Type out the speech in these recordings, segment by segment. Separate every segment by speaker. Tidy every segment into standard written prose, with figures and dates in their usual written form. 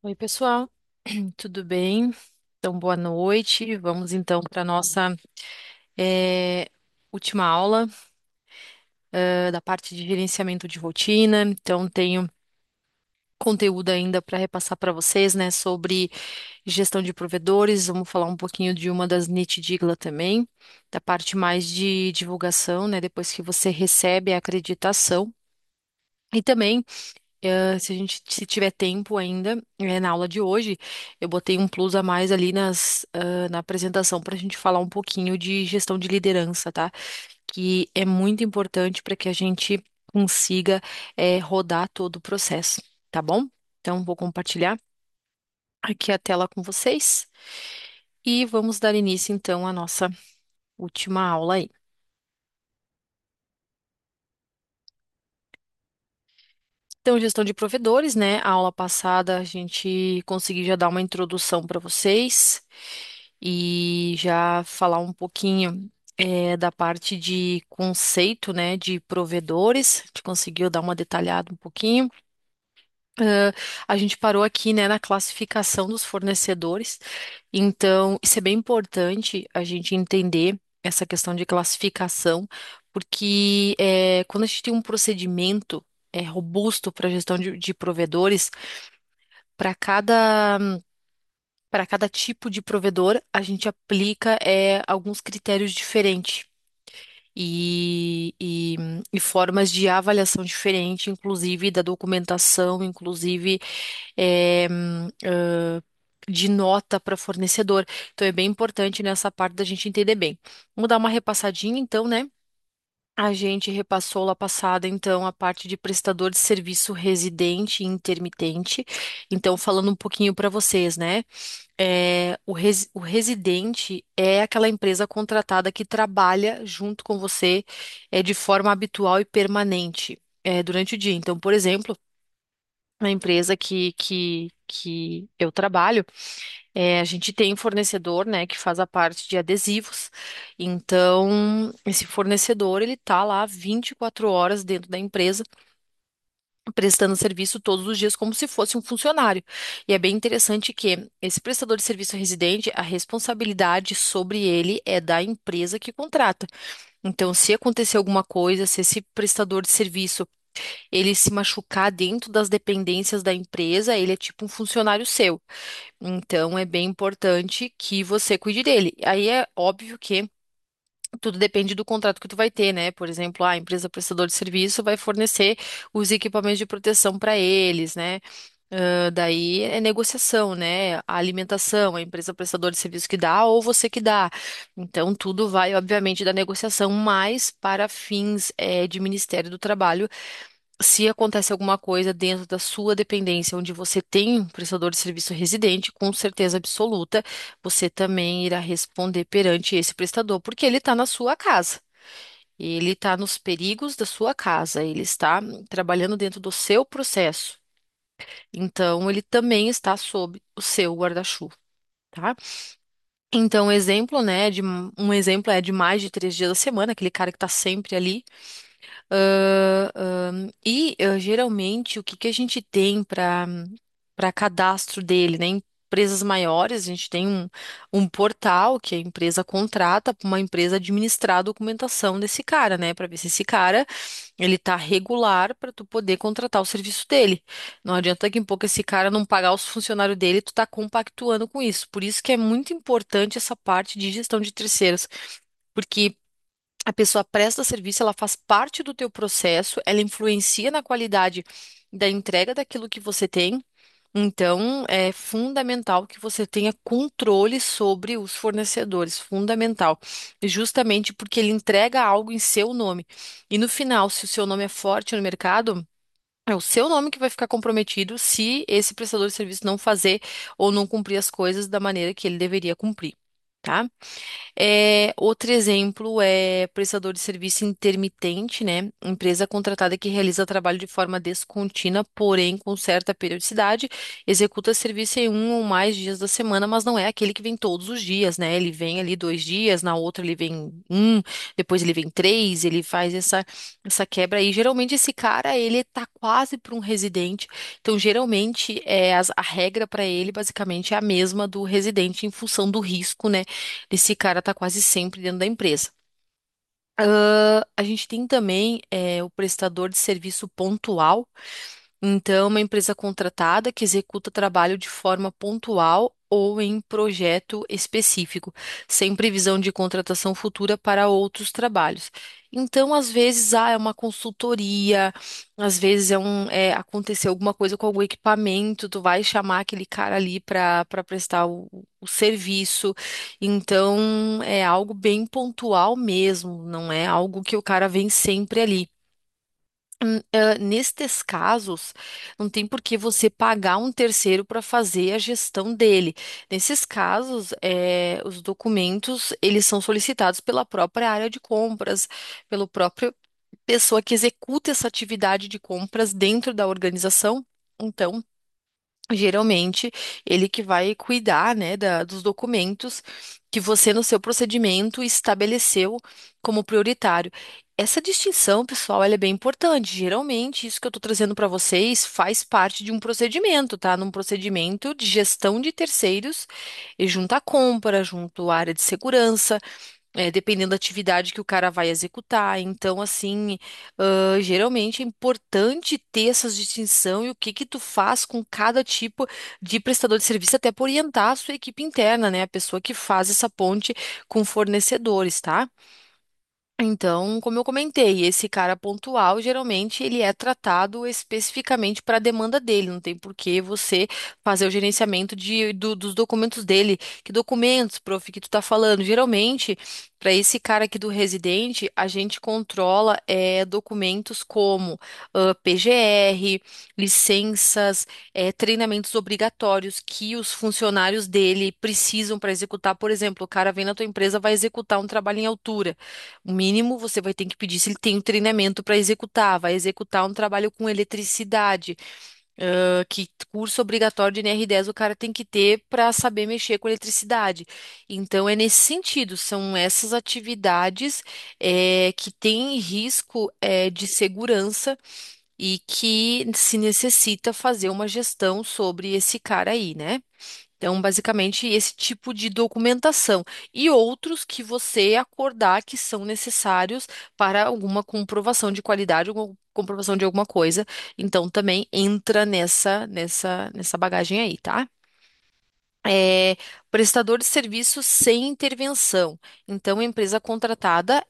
Speaker 1: Oi, pessoal, tudo bem? Então, boa noite. Vamos então para a nossa última aula da parte de gerenciamento de rotina. Então, tenho conteúdo ainda para repassar para vocês, né, sobre gestão de provedores. Vamos falar um pouquinho de uma das NIT Digla também, da parte mais de divulgação, né, depois que você recebe a acreditação. E também se tiver tempo ainda, na aula de hoje, eu botei um plus a mais ali na apresentação para a gente falar um pouquinho de gestão de liderança, tá? Que é muito importante para que a gente consiga, rodar todo o processo, tá bom? Então, vou compartilhar aqui a tela com vocês e vamos dar início, então, à nossa última aula aí. Então, gestão de provedores, né? A aula passada a gente conseguiu já dar uma introdução para vocês e já falar um pouquinho da parte de conceito, né, de provedores. A gente conseguiu dar uma detalhada um pouquinho. A gente parou aqui, né, na classificação dos fornecedores. Então, isso é bem importante a gente entender essa questão de classificação, porque quando a gente tem um procedimento robusto para gestão de provedores, para cada tipo de provedor, a gente aplica alguns critérios diferentes. E formas de avaliação diferente, inclusive da documentação, inclusive de nota para fornecedor. Então é bem importante nessa parte da gente entender bem. Vamos dar uma repassadinha, então, né? A gente repassou lá passada, então, a parte de prestador de serviço residente e intermitente. Então, falando um pouquinho para vocês, né? O residente é aquela empresa contratada que trabalha junto com você de forma habitual e permanente durante o dia. Então, por exemplo, na empresa que eu trabalho, a gente tem um fornecedor, né, que faz a parte de adesivos. Então, esse fornecedor, ele tá lá 24 horas dentro da empresa, prestando serviço todos os dias como se fosse um funcionário. E é bem interessante que esse prestador de serviço residente, a responsabilidade sobre ele é da empresa que contrata. Então, se acontecer alguma coisa, se esse prestador de serviço ele se machucar dentro das dependências da empresa, ele é tipo um funcionário seu. Então, é bem importante que você cuide dele. Aí é óbvio que tudo depende do contrato que tu vai ter, né? Por exemplo, a empresa prestador de serviço vai fornecer os equipamentos de proteção para eles, né? Daí é negociação, né? A alimentação, a empresa prestadora de serviço que dá ou você que dá. Então, tudo vai, obviamente, da negociação, mas para fins, de Ministério do Trabalho, se acontece alguma coisa dentro da sua dependência, onde você tem um prestador de serviço residente, com certeza absoluta, você também irá responder perante esse prestador, porque ele está na sua casa. Ele está nos perigos da sua casa, ele está trabalhando dentro do seu processo. Então, ele também está sob o seu guarda-chuva, tá? Então, um exemplo é de mais de 3 dias da semana, aquele cara que está sempre ali. Geralmente, o que que a gente tem para cadastro dele, né? Empresas maiores, a gente tem um portal que a empresa contrata para uma empresa administrar a documentação desse cara, né? Para ver se esse cara ele tá regular para tu poder contratar o serviço dele. Não adianta daqui a pouco esse cara não pagar os funcionários dele, tu tá compactuando com isso. Por isso que é muito importante essa parte de gestão de terceiros, porque a pessoa presta serviço, ela faz parte do teu processo, ela influencia na qualidade da entrega daquilo que você tem. Então, é fundamental que você tenha controle sobre os fornecedores, fundamental. Justamente porque ele entrega algo em seu nome. E no final, se o seu nome é forte no mercado, é o seu nome que vai ficar comprometido se esse prestador de serviço não fazer ou não cumprir as coisas da maneira que ele deveria cumprir. tá? Outro exemplo é prestador de serviço intermitente, né? Empresa contratada que realiza trabalho de forma descontínua, porém com certa periodicidade, executa serviço em um ou mais dias da semana, mas não é aquele que vem todos os dias, né? Ele vem ali 2 dias, na outra ele vem um, depois ele vem três, ele faz essa quebra aí. Geralmente esse cara, ele tá quase para um residente, então geralmente a regra para ele basicamente é a mesma do residente em função do risco, né? Esse cara tá quase sempre dentro da empresa. A gente tem também o prestador de serviço pontual. Então, uma empresa contratada que executa trabalho de forma pontual ou em projeto específico, sem previsão de contratação futura para outros trabalhos. Então, às vezes, é uma consultoria, às vezes aconteceu alguma coisa com algum equipamento, tu vai chamar aquele cara ali para prestar o serviço. Então, é algo bem pontual mesmo, não é algo que o cara vem sempre ali. Nestes casos, não tem por que você pagar um terceiro para fazer a gestão dele. Nesses casos, os documentos eles são solicitados pela própria área de compras, pela própria pessoa que executa essa atividade de compras dentro da organização. Então, geralmente, ele que vai cuidar, né, dos documentos que você, no seu procedimento, estabeleceu como prioritário. Essa distinção, pessoal, ela é bem importante. Geralmente, isso que eu estou trazendo para vocês faz parte de um procedimento, tá? Num procedimento de gestão de terceiros, e junto à compra, junto à área de segurança dependendo da atividade que o cara vai executar. Então, assim, geralmente é importante ter essa distinção e o que que tu faz com cada tipo de prestador de serviço, até para orientar a sua equipe interna, né? A pessoa que faz essa ponte com fornecedores, tá? Então, como eu comentei, esse cara pontual, geralmente ele é tratado especificamente para a demanda dele, não tem por que você fazer o gerenciamento dos documentos dele. Que documentos, prof, que tu tá falando? Geralmente, para esse cara aqui do residente, a gente controla documentos como PGR, licenças, treinamentos obrigatórios que os funcionários dele precisam para executar. Por exemplo, o cara vem na tua empresa, vai executar um trabalho em altura. O mínimo você vai ter que pedir se ele tem o treinamento para executar, vai executar um trabalho com eletricidade, que curso obrigatório de NR10 o cara tem que ter para saber mexer com eletricidade. Então, é nesse sentido, são essas atividades que têm risco de segurança e que se necessita fazer uma gestão sobre esse cara aí, né? Então, basicamente, esse tipo de documentação e outros que você acordar que são necessários para alguma comprovação de qualidade, alguma comprovação de alguma coisa. Então, também entra nessa bagagem aí, tá? Prestador de serviço sem intervenção. Então, a empresa contratada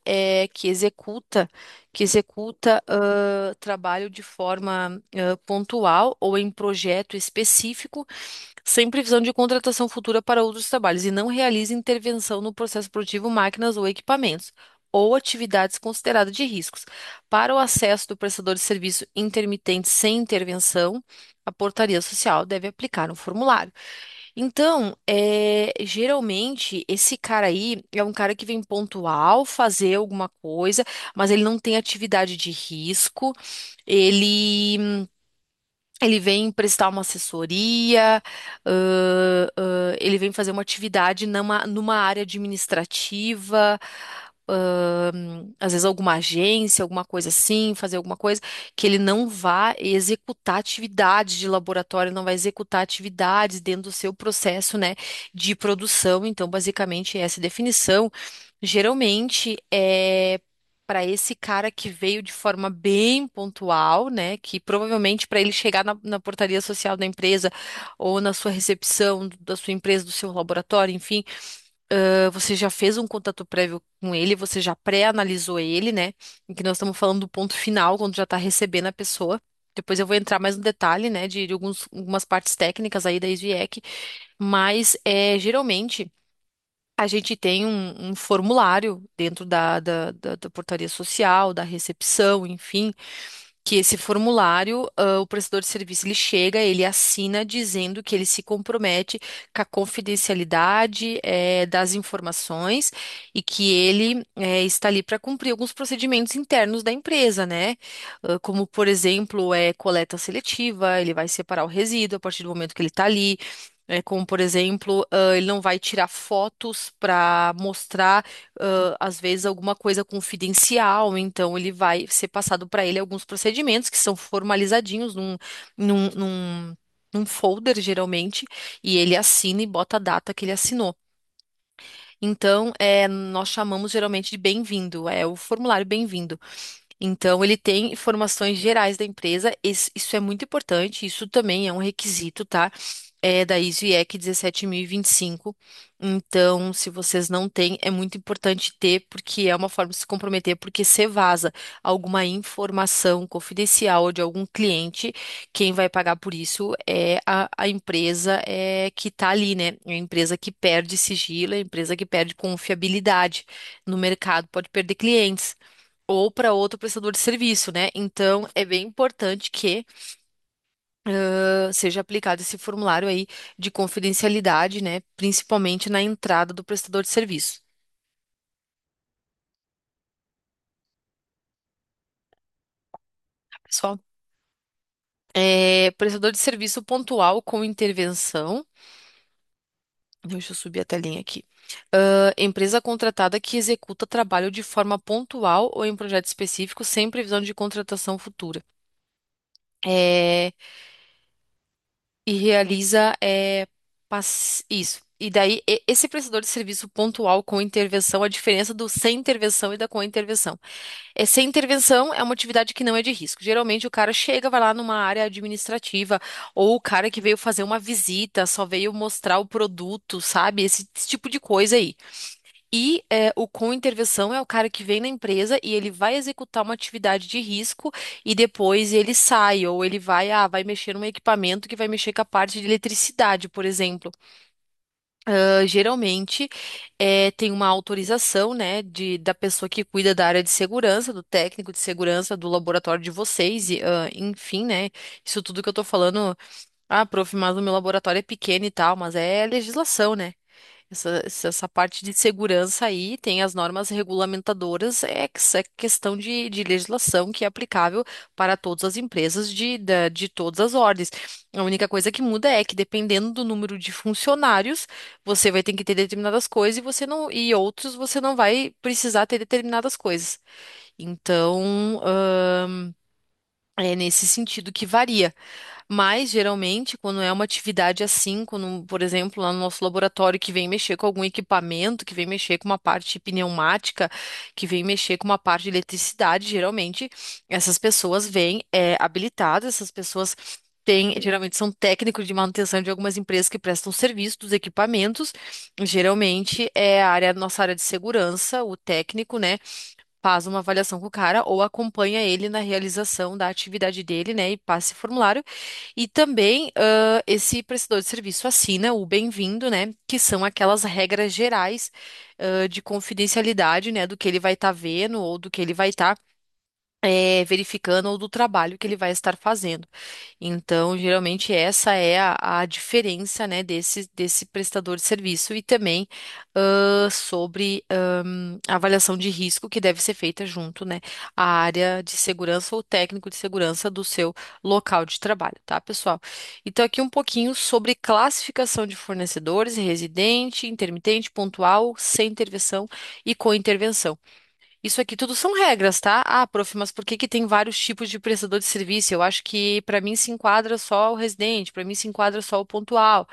Speaker 1: que executa trabalho de forma pontual ou em projeto específico sem previsão de contratação futura para outros trabalhos e não realiza intervenção no processo produtivo, máquinas ou equipamentos, ou atividades consideradas de riscos. Para o acesso do prestador de serviço intermitente sem intervenção, a portaria social deve aplicar um formulário. Então, geralmente, esse cara aí é um cara que vem pontual fazer alguma coisa, mas ele não tem atividade de risco, ele. Ele vem prestar uma assessoria, ele vem fazer uma atividade numa área administrativa, às vezes alguma agência, alguma coisa assim, fazer alguma coisa, que ele não vá executar atividades de laboratório, não vai executar atividades dentro do seu processo, né, de produção. Então, basicamente, essa definição geralmente é para esse cara que veio de forma bem pontual, né? Que provavelmente para ele chegar na portaria social da empresa ou na sua recepção da sua empresa, do seu laboratório, enfim, você já fez um contato prévio com ele, você já pré-analisou ele, né? Em que nós estamos falando do ponto final, quando já está recebendo a pessoa. Depois eu vou entrar mais no detalhe, né, de algumas partes técnicas aí da SVIEC, mas geralmente. A gente tem um formulário dentro da portaria social, da recepção, enfim, que esse formulário, o prestador de serviço, ele chega, ele assina dizendo que ele se compromete com a confidencialidade, das informações e que ele, está ali para cumprir alguns procedimentos internos da empresa, né? Como, por exemplo, coleta seletiva, ele vai separar o resíduo a partir do momento que ele está ali. Como, por exemplo, ele não vai tirar fotos para mostrar às vezes alguma coisa confidencial, então ele vai ser passado para ele alguns procedimentos que são formalizadinhos num, num, num folder, geralmente, e ele assina e bota a data que ele assinou. Então, nós chamamos geralmente de bem-vindo, é o formulário bem-vindo. Então, ele tem informações gerais da empresa. Isso é muito importante. Isso também é um requisito, tá? É da ISO IEC 17025. Então, se vocês não têm, é muito importante ter, porque é uma forma de se comprometer, porque se vaza alguma informação confidencial de algum cliente, quem vai pagar por isso é a empresa que está ali, né? É a empresa que perde sigilo, é a empresa que perde confiabilidade no mercado, pode perder clientes ou para outro prestador de serviço, né? Então, é bem importante que seja aplicado esse formulário aí de confidencialidade, né? Principalmente na entrada do prestador de serviço. Pessoal, prestador de serviço pontual com intervenção. Deixa eu subir a telinha aqui. Empresa contratada que executa trabalho de forma pontual ou em projeto específico sem previsão de contratação futura. É, e realiza isso. E daí, esse prestador de serviço pontual com intervenção, a diferença do sem intervenção e da com intervenção. Sem intervenção é uma atividade que não é de risco. Geralmente o cara chega, vai lá numa área administrativa, ou o cara que veio fazer uma visita, só veio mostrar o produto, sabe? Esse tipo de coisa aí. E o com intervenção é o cara que vem na empresa e ele vai executar uma atividade de risco e depois ele sai, ou ele vai mexer num equipamento que vai mexer com a parte de eletricidade, por exemplo. Geralmente tem uma autorização, né, da pessoa que cuida da área de segurança, do técnico de segurança, do laboratório de vocês, e, enfim, né? Isso tudo que eu tô falando, prof, mas o meu laboratório é pequeno e tal, mas é legislação, né? Essa parte de segurança aí tem as normas regulamentadoras, essa questão de legislação que é aplicável para todas as empresas de todas as ordens. A única coisa que muda é que, dependendo do número de funcionários, você vai ter que ter determinadas coisas e outros você não vai precisar ter determinadas coisas. Então, é nesse sentido que varia. Mas, geralmente, quando é uma atividade assim, quando, por exemplo, lá no nosso laboratório que vem mexer com algum equipamento, que vem mexer com uma parte pneumática, que vem mexer com uma parte de eletricidade, geralmente essas pessoas vêm habilitadas, essas pessoas geralmente são técnicos de manutenção de algumas empresas que prestam serviço dos equipamentos. Geralmente é nossa área de segurança, o técnico, né? Faz uma avaliação com o cara ou acompanha ele na realização da atividade dele, né, e passa esse formulário. E também esse prestador de serviço assina o bem-vindo, né, que são aquelas regras gerais de confidencialidade, né, do que ele vai estar vendo ou do que ele vai estar verificando ou do trabalho que ele vai estar fazendo. Então, geralmente essa é a diferença, né, desse prestador de serviço e também sobre a avaliação de risco que deve ser feita junto, né, à área de segurança ou técnico de segurança do seu local de trabalho, tá, pessoal? Então, aqui um pouquinho sobre classificação de fornecedores, residente, intermitente, pontual, sem intervenção e com intervenção. Isso aqui tudo são regras, tá? Prof, mas por que que tem vários tipos de prestador de serviço? Eu acho que para mim se enquadra só o residente, para mim se enquadra só o pontual.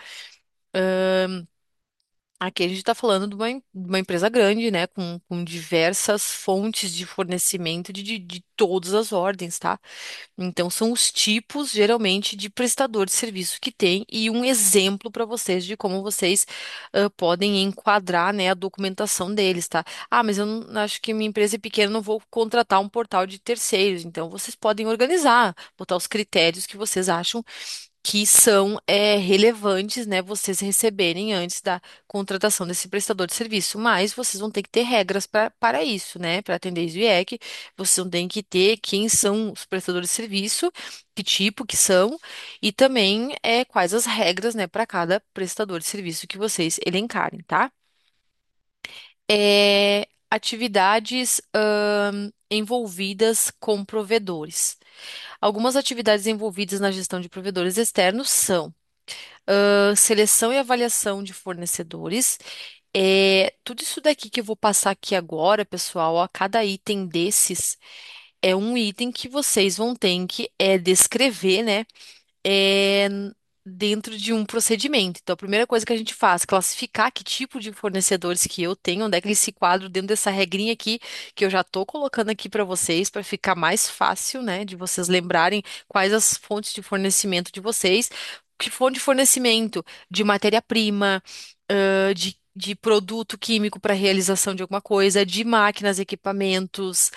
Speaker 1: Aqui a gente está falando de uma empresa grande, né? Com diversas fontes de fornecimento de todas as ordens, tá? Então, são os tipos, geralmente, de prestador de serviço que tem e um exemplo para vocês de como vocês podem enquadrar, né, a documentação deles, tá? Mas eu não, acho que minha empresa é pequena, eu não vou contratar um portal de terceiros. Então, vocês podem organizar, botar os critérios que vocês acham que são relevantes, né, vocês receberem antes da contratação desse prestador de serviço. Mas vocês vão ter que ter regras para isso, né? Para atender isso IEC, vocês vão ter que ter quem são os prestadores de serviço, que tipo que são, e também quais as regras, né, para cada prestador de serviço que vocês elencarem, tá? Atividades envolvidas com provedores. Algumas atividades envolvidas na gestão de provedores externos são seleção e avaliação de fornecedores. Tudo isso daqui que eu vou passar aqui agora, pessoal, ó, cada item desses é um item que vocês vão ter que descrever, né? é, Dentro de um procedimento. Então, a primeira coisa que a gente faz, classificar que tipo de fornecedores que eu tenho, onde é que eles se quadram dentro dessa regrinha aqui, que eu já estou colocando aqui para vocês, para ficar mais fácil, né, de vocês lembrarem quais as fontes de fornecimento de vocês. Que fonte de fornecimento de matéria-prima, de produto químico para realização de alguma coisa, de máquinas, equipamentos,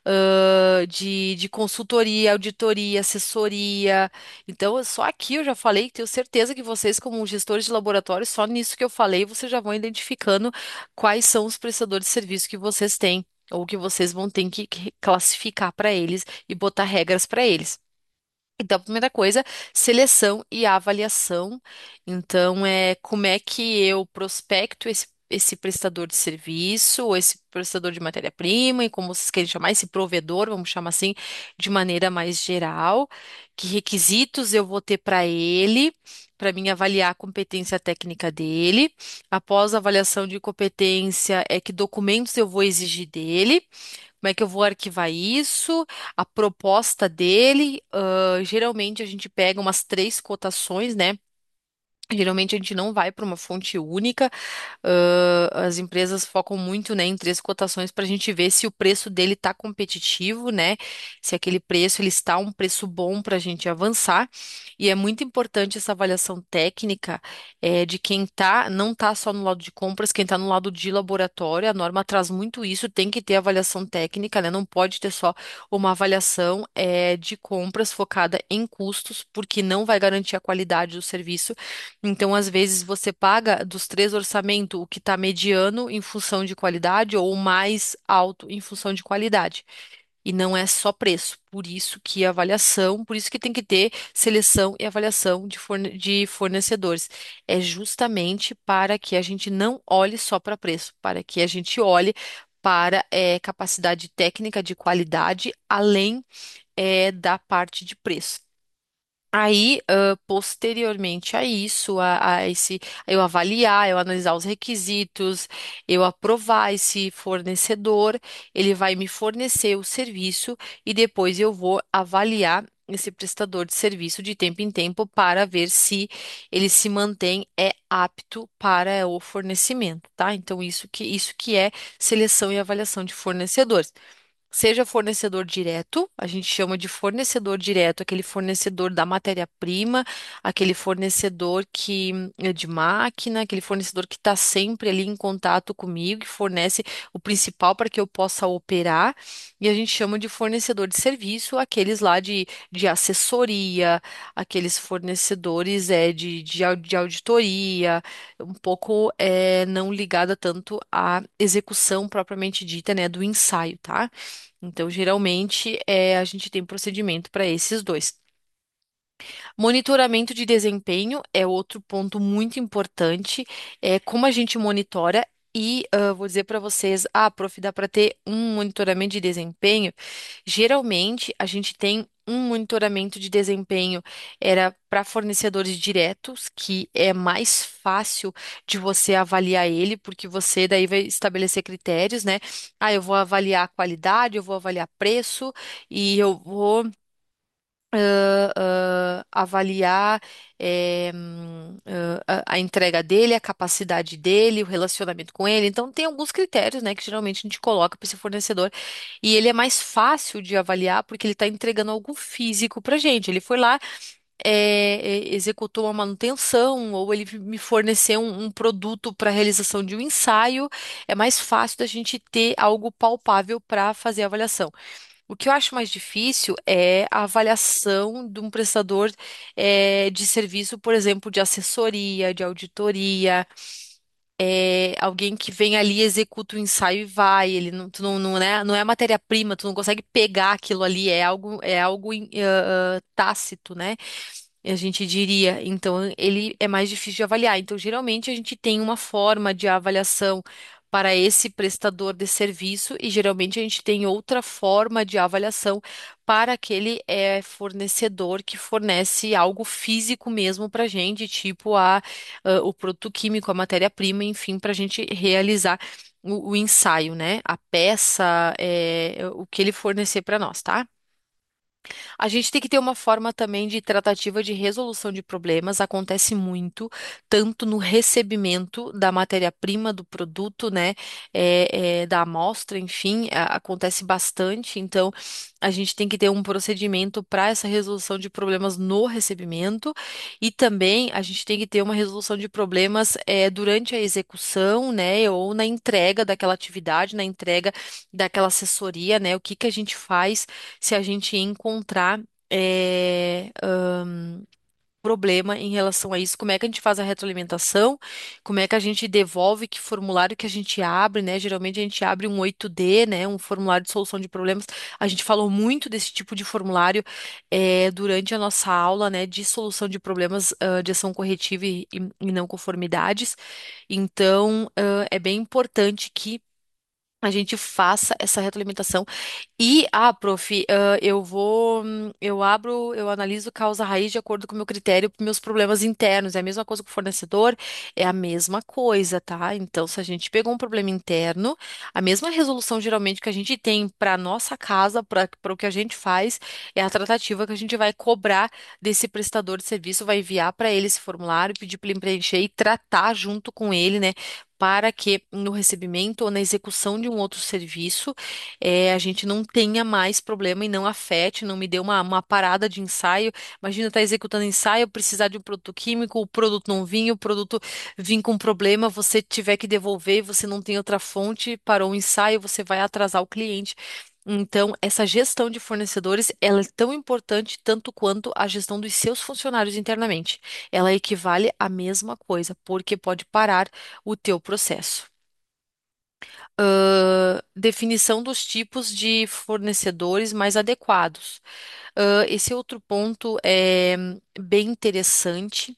Speaker 1: de consultoria, auditoria, assessoria. Então, só aqui eu já falei, tenho certeza que vocês, como gestores de laboratório, só nisso que eu falei, vocês já vão identificando quais são os prestadores de serviço que vocês têm, ou que vocês vão ter que classificar para eles e botar regras para eles. Então, a primeira coisa, seleção e avaliação. Então, como é que eu prospecto esse prestador de serviço, ou esse prestador de matéria-prima, e como vocês querem chamar, esse provedor, vamos chamar assim, de maneira mais geral. Que requisitos eu vou ter para mim avaliar a competência técnica dele. Após a avaliação de competência, que documentos eu vou exigir dele. Como é que eu vou arquivar isso? A proposta dele, geralmente a gente pega umas três cotações, né? Geralmente a gente não vai para uma fonte única. As empresas focam muito, né, em três cotações para a gente ver se o preço dele está competitivo, né? Se aquele preço ele está um preço bom para a gente avançar. E é muito importante essa avaliação técnica de quem tá, não está só no lado de compras, quem está no lado de laboratório. A norma traz muito isso, tem que ter avaliação técnica, né? Não pode ter só uma avaliação de compras focada em custos, porque não vai garantir a qualidade do serviço. Então, às vezes, você paga dos três orçamentos o que está mediano em função de qualidade ou o mais alto em função de qualidade. E não é só preço. Por isso que a avaliação, por isso que tem que ter seleção e avaliação de fornecedores. É justamente para que a gente não olhe só para preço, para que a gente olhe para capacidade técnica de qualidade, além da parte de preço. Aí, posteriormente a isso, eu avaliar, eu analisar os requisitos, eu aprovar esse fornecedor, ele vai me fornecer o serviço e depois eu vou avaliar esse prestador de serviço de tempo em tempo para ver se ele se mantém apto para o fornecimento, tá? Então, isso que é seleção e avaliação de fornecedores. Seja fornecedor direto, a gente chama de fornecedor direto, aquele fornecedor da matéria-prima, aquele fornecedor que é de máquina, aquele fornecedor que está sempre ali em contato comigo, que fornece o principal para que eu possa operar. E a gente chama de fornecedor de serviço, aqueles lá de assessoria, aqueles fornecedores de auditoria, um pouco não ligada tanto à execução propriamente dita, né, do ensaio, tá? Então, geralmente, a gente tem procedimento para esses dois. Monitoramento de desempenho é outro ponto muito importante. Como a gente monitora. E vou dizer para vocês, prof, dá para ter um monitoramento de desempenho. Geralmente, a gente tem um monitoramento de desempenho era para fornecedores diretos, que é mais fácil de você avaliar ele, porque você daí vai estabelecer critérios, né? Eu vou avaliar a qualidade, eu vou avaliar preço e eu vou avaliar a entrega dele, a capacidade dele, o relacionamento com ele. Então, tem alguns critérios, né, que geralmente a gente coloca para esse fornecedor e ele é mais fácil de avaliar porque ele está entregando algo físico para gente. Ele foi lá, executou uma manutenção ou ele me forneceu um produto para realização de um ensaio. É mais fácil da gente ter algo palpável para fazer a avaliação. O que eu acho mais difícil é a avaliação de um prestador de serviço, por exemplo, de assessoria, de auditoria, alguém que vem ali, executa o ensaio e vai. Ele não, tu não é matéria-prima, tu não consegue pegar aquilo ali, é algo tácito, né? A gente diria. Então, ele é mais difícil de avaliar. Então, geralmente, a gente tem uma forma de avaliação para esse prestador de serviço e geralmente a gente tem outra forma de avaliação para aquele fornecedor que fornece algo físico mesmo para a gente, tipo o produto químico, a matéria-prima, enfim, para a gente realizar o ensaio, né? A peça, o que ele fornecer para nós, tá? A gente tem que ter uma forma também de tratativa de resolução de problemas. Acontece muito, tanto no recebimento da matéria-prima do produto, né, da amostra, enfim, acontece bastante. Então, a gente tem que ter um procedimento para essa resolução de problemas no recebimento e também a gente tem que ter uma resolução de problemas durante a execução, né, ou na entrega daquela atividade, na entrega daquela assessoria, né, o que que a gente faz se a gente encontrar problema em relação a isso, como é que a gente faz a retroalimentação, como é que a gente devolve, que formulário que a gente abre, né? Geralmente a gente abre um 8D, né? Um formulário de solução de problemas. A gente falou muito desse tipo de formulário durante a nossa aula, né? De solução de problemas de ação corretiva e não conformidades. Então, é bem importante que a gente faça essa retroalimentação prof, eu analiso causa raiz de acordo com o meu critério para meus problemas internos. É a mesma coisa com o fornecedor, é a mesma coisa, tá? Então, se a gente pegou um problema interno, a mesma resolução geralmente que a gente tem para nossa casa, para o que a gente faz, é a tratativa que a gente vai cobrar desse prestador de serviço, vai enviar para ele esse formulário, pedir para ele preencher e tratar junto com ele, né? Para que no recebimento ou na execução de um outro serviço a gente não tenha mais problema e não afete, não me dê uma parada de ensaio. Imagina estar executando ensaio, precisar de um produto químico, o produto não vinha, o produto vir com problema, você tiver que devolver, você não tem outra fonte, parou o ensaio, você vai atrasar o cliente. Então, essa gestão de fornecedores, ela é tão importante tanto quanto a gestão dos seus funcionários internamente. Ela equivale à mesma coisa, porque pode parar o teu processo. Definição dos tipos de fornecedores mais adequados. Esse outro ponto é bem interessante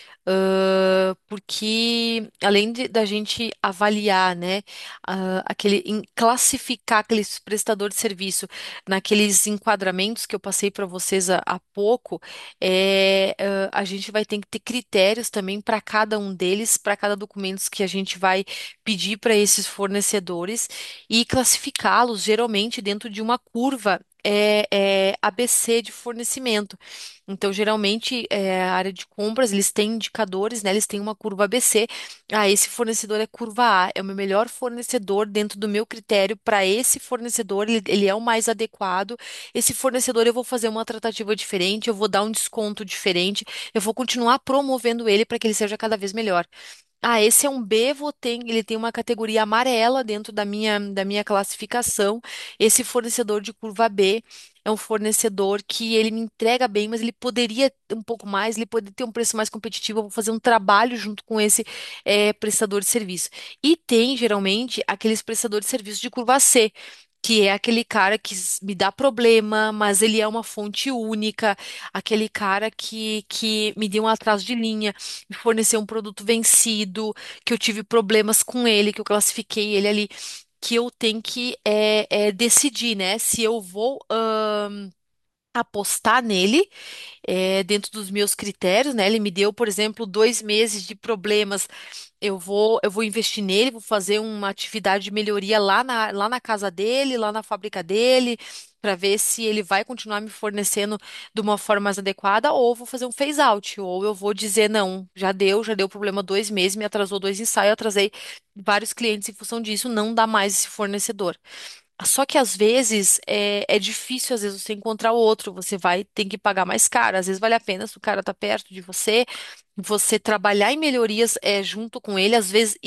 Speaker 1: porque além da gente avaliar, né, classificar aqueles prestadores de serviço naqueles enquadramentos que eu passei para vocês há pouco, a gente vai ter que ter critérios também para cada um deles, para cada documento que a gente vai pedir para esses fornecedores e classificá-los geralmente dentro de uma curva. ABC de fornecimento. Então, geralmente, a área de compras, eles têm indicadores, né? Eles têm uma curva ABC. Ah, esse fornecedor é curva A, é o meu melhor fornecedor dentro do meu critério para esse fornecedor, ele é o mais adequado. Esse fornecedor eu vou fazer uma tratativa diferente, eu vou dar um desconto diferente, eu vou continuar promovendo ele para que ele seja cada vez melhor. Ah, esse é um B, ele tem uma categoria amarela dentro da minha classificação. Esse fornecedor de curva B é um fornecedor que ele me entrega bem, mas ele poderia ter um pouco mais, ele poderia ter um preço mais competitivo. Eu vou fazer um trabalho junto com esse prestador de serviço. E tem, geralmente, aqueles prestadores de serviço de curva C. Que é aquele cara que me dá problema, mas ele é uma fonte única, aquele cara que me deu um atraso de linha, me forneceu um produto vencido, que eu tive problemas com ele, que eu classifiquei ele ali, que eu tenho que decidir, né, se eu vou apostar nele dentro dos meus critérios, né? Ele me deu, por exemplo, 2 meses de problemas. Eu vou investir nele, vou fazer uma atividade de melhoria lá na casa dele, lá na fábrica dele, para ver se ele vai continuar me fornecendo de uma forma mais adequada, ou vou fazer um phase out, ou eu vou dizer, não, já deu problema 2 meses, me atrasou 2 ensaios, atrasei vários clientes em função disso, não dá mais esse fornecedor. Só que às vezes é difícil, às vezes, você encontrar o outro, você vai ter que pagar mais caro. Às vezes vale a pena se o cara tá perto de você, você trabalhar em melhorias junto com ele, às vezes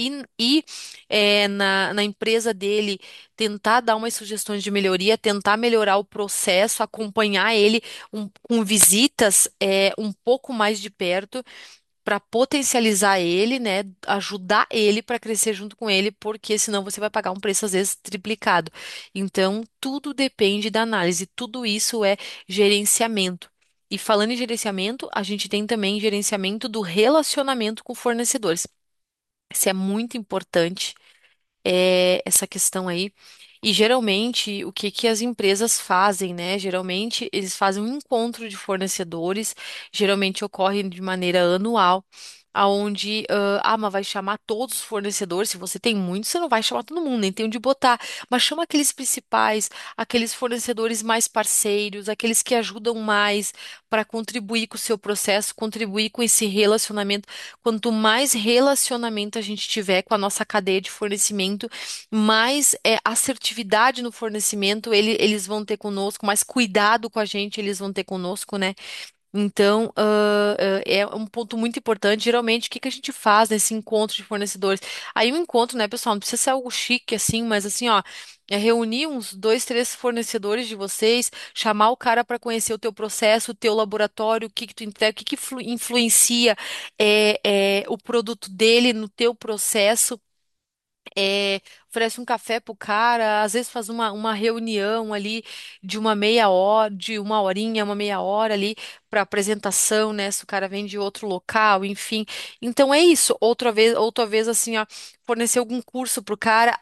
Speaker 1: na empresa dele, tentar dar umas sugestões de melhoria, tentar melhorar o processo, acompanhar ele com visitas um pouco mais de perto para potencializar ele, né, ajudar ele para crescer junto com ele, porque senão você vai pagar um preço às vezes triplicado. Então, tudo depende da análise, tudo isso é gerenciamento. E falando em gerenciamento, a gente tem também gerenciamento do relacionamento com fornecedores. Isso é muito importante essa questão aí. E geralmente, o que que as empresas fazem, né? Geralmente, eles fazem um encontro de fornecedores, geralmente ocorre de maneira anual, aonde, mas vai chamar todos os fornecedores. Se você tem muitos, você não vai chamar todo mundo, nem tem onde botar, mas chama aqueles principais, aqueles fornecedores mais parceiros, aqueles que ajudam mais para contribuir com o seu processo, contribuir com esse relacionamento. Quanto mais relacionamento a gente tiver com a nossa cadeia de fornecimento, mais assertividade no fornecimento eles vão ter conosco, mais cuidado com a gente eles vão ter conosco, né? Então, é um ponto muito importante. Geralmente, o que que a gente faz nesse encontro de fornecedores? Aí, o encontro, né, pessoal, não precisa ser algo chique assim, mas assim, ó, é reunir uns dois, três fornecedores de vocês, chamar o cara para conhecer o teu processo, o teu laboratório, o que que tu entrega, o que que influencia o produto dele no teu processo, oferece um café pro cara, às vezes faz uma reunião ali de uma meia hora, de uma horinha, uma meia hora ali para apresentação, né? Se o cara vem de outro local, enfim. Então é isso. Outra vez assim, ó, fornecer algum curso pro cara.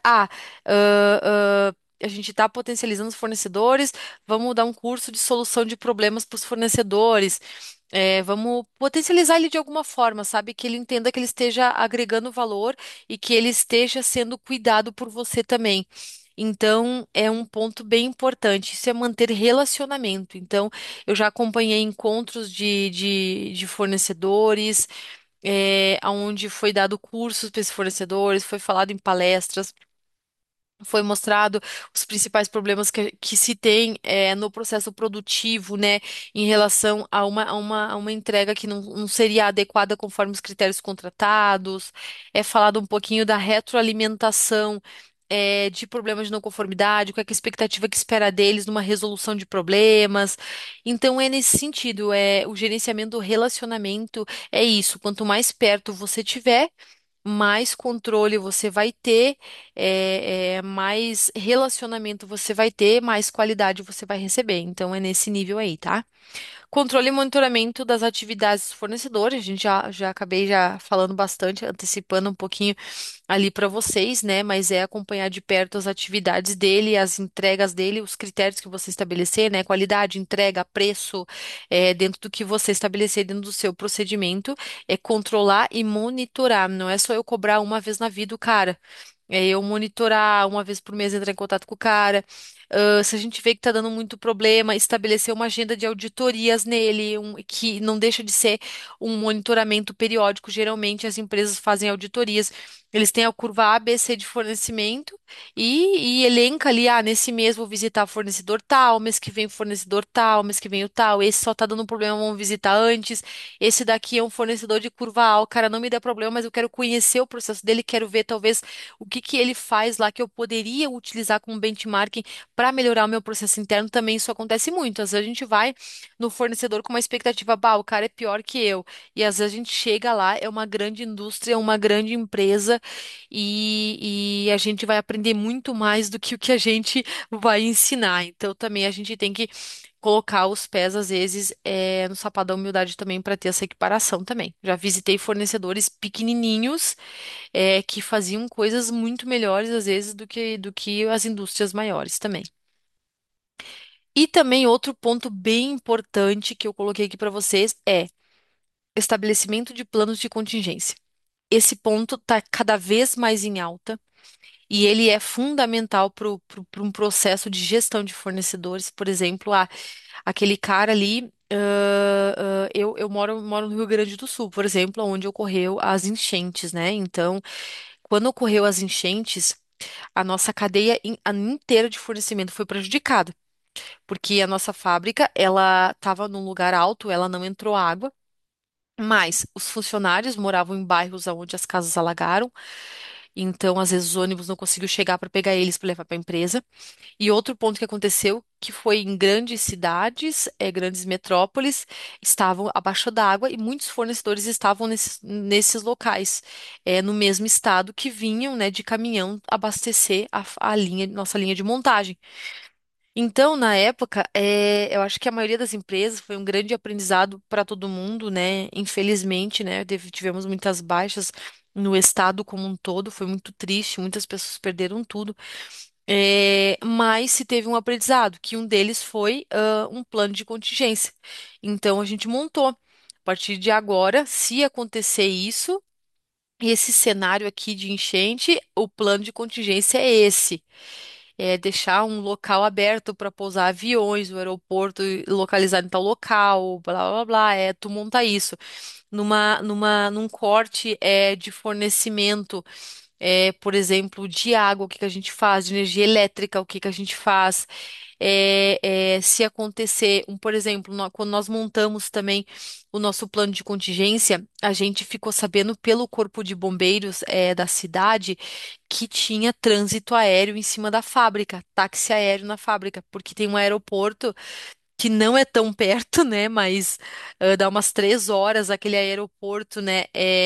Speaker 1: A gente está potencializando os fornecedores, vamos dar um curso de solução de problemas para os fornecedores. Vamos potencializar ele de alguma forma, sabe? Que ele entenda que ele esteja agregando valor e que ele esteja sendo cuidado por você também. Então, é um ponto bem importante. Isso é manter relacionamento. Então, eu já acompanhei encontros de fornecedores, onde foi dado cursos para esses fornecedores, foi falado em palestras. Foi mostrado os principais problemas que se tem no processo produtivo, né, em relação a uma entrega que não seria adequada conforme os critérios contratados. É falado um pouquinho da retroalimentação, de problemas de não conformidade, qual é que é a expectativa que espera deles numa resolução de problemas. Então, é nesse sentido, o gerenciamento do relacionamento é isso. Quanto mais perto você tiver, mais controle você vai ter, mais relacionamento você vai ter, mais qualidade você vai receber. Então, é nesse nível aí, tá? Controle e monitoramento das atividades dos fornecedores. A gente já acabei já falando bastante, antecipando um pouquinho ali para vocês, né? Mas é acompanhar de perto as atividades dele, as entregas dele, os critérios que você estabelecer, né? Qualidade, entrega, preço, dentro do que você estabelecer dentro do seu procedimento, é controlar e monitorar. Não é só eu cobrar uma vez na vida o cara. É eu monitorar uma vez por mês, entrar em contato com o cara. Se a gente vê que está dando muito problema, estabelecer uma agenda de auditorias nele, que não deixa de ser um monitoramento periódico. Geralmente as empresas fazem auditorias. Eles têm a curva A, B, C de fornecimento e elenca ali, nesse mês vou visitar fornecedor tal, mês que vem fornecedor tal, mês que vem o tal, esse só tá dando problema, vamos visitar antes, esse daqui é um fornecedor de curva A, o cara não me dá problema, mas eu quero conhecer o processo dele, quero ver talvez o que que ele faz lá que eu poderia utilizar como benchmarking para melhorar o meu processo interno. Também isso acontece muito, às vezes a gente vai no fornecedor com uma expectativa, bah, o cara é pior que eu, e às vezes a gente chega lá, é uma grande indústria, uma grande empresa, e a gente vai aprender muito mais do que o que a gente vai ensinar. Então, também a gente tem que colocar os pés, às vezes, no sapato da humildade também para ter essa equiparação também. Já visitei fornecedores pequenininhos, que faziam coisas muito melhores, às vezes, do que as indústrias maiores também. E também outro ponto bem importante que eu coloquei aqui para vocês é estabelecimento de planos de contingência. Esse ponto está cada vez mais em alta. E ele é fundamental para um processo de gestão de fornecedores. Por exemplo, aquele cara ali. Eu moro no Rio Grande do Sul, por exemplo, onde ocorreu as enchentes, né? Então, quando ocorreu as enchentes, a nossa cadeia inteira de fornecimento foi prejudicada, porque a nossa fábrica, ela estava num lugar alto, ela não entrou água, mas os funcionários moravam em bairros onde as casas alagaram, então às vezes os ônibus não conseguiam chegar para pegar eles para levar para a empresa. E outro ponto que aconteceu, que foi em grandes cidades, grandes metrópoles, estavam abaixo d'água e muitos fornecedores estavam nesses locais, no mesmo estado que vinham, né, de caminhão abastecer a linha, nossa linha de montagem. Então, na época, eu acho que a maioria das empresas foi um grande aprendizado para todo mundo, né? Infelizmente, né? Tivemos muitas baixas no estado como um todo, foi muito triste, muitas pessoas perderam tudo. Mas se teve um aprendizado, que um deles foi um plano de contingência. Então, a gente montou. A partir de agora, se acontecer isso, esse cenário aqui de enchente, o plano de contingência é esse. É deixar um local aberto para pousar aviões, o aeroporto localizado em tal local, blá blá blá, tu monta isso. Num corte de fornecimento, por exemplo, de água, o que que a gente faz, de energia elétrica, o que que a gente faz. Se acontecer, por exemplo, quando nós montamos também o nosso plano de contingência, a gente ficou sabendo pelo Corpo de Bombeiros, da cidade que tinha trânsito aéreo em cima da fábrica, táxi aéreo na fábrica, porque tem um aeroporto que não é tão perto, né? Mas dá umas 3 horas aquele aeroporto, né?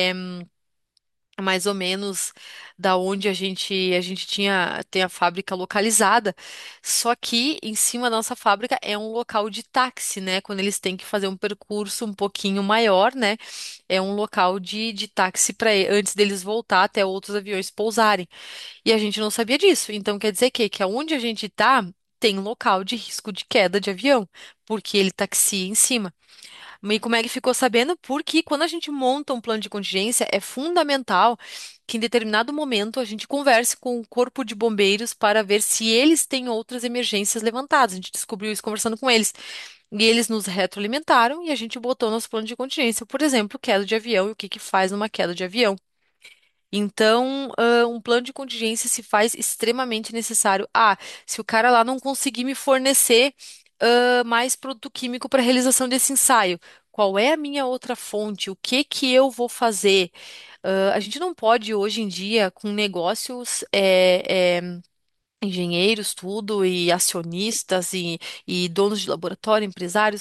Speaker 1: Mais ou menos da onde a gente tem a fábrica localizada. Só que em cima da nossa fábrica é um local de táxi, né? Quando eles têm que fazer um percurso um pouquinho maior, né? É um local de táxi para antes deles voltar até outros aviões pousarem. E a gente não sabia disso. Então quer dizer que aonde a gente tá tem um local de risco de queda de avião, porque ele taxia em cima. E como é que ficou sabendo? Porque quando a gente monta um plano de contingência, é fundamental que em determinado momento a gente converse com o corpo de bombeiros para ver se eles têm outras emergências levantadas. A gente descobriu isso conversando com eles. E eles nos retroalimentaram e a gente botou nosso plano de contingência. Por exemplo, queda de avião e o que que faz numa queda de avião. Então, um plano de contingência se faz extremamente necessário. Se o cara lá não conseguir me fornecer, mais produto químico para realização desse ensaio, qual é a minha outra fonte? O que que eu vou fazer? A gente não pode hoje em dia, com negócios, engenheiros, tudo, e acionistas e donos de laboratório, empresários,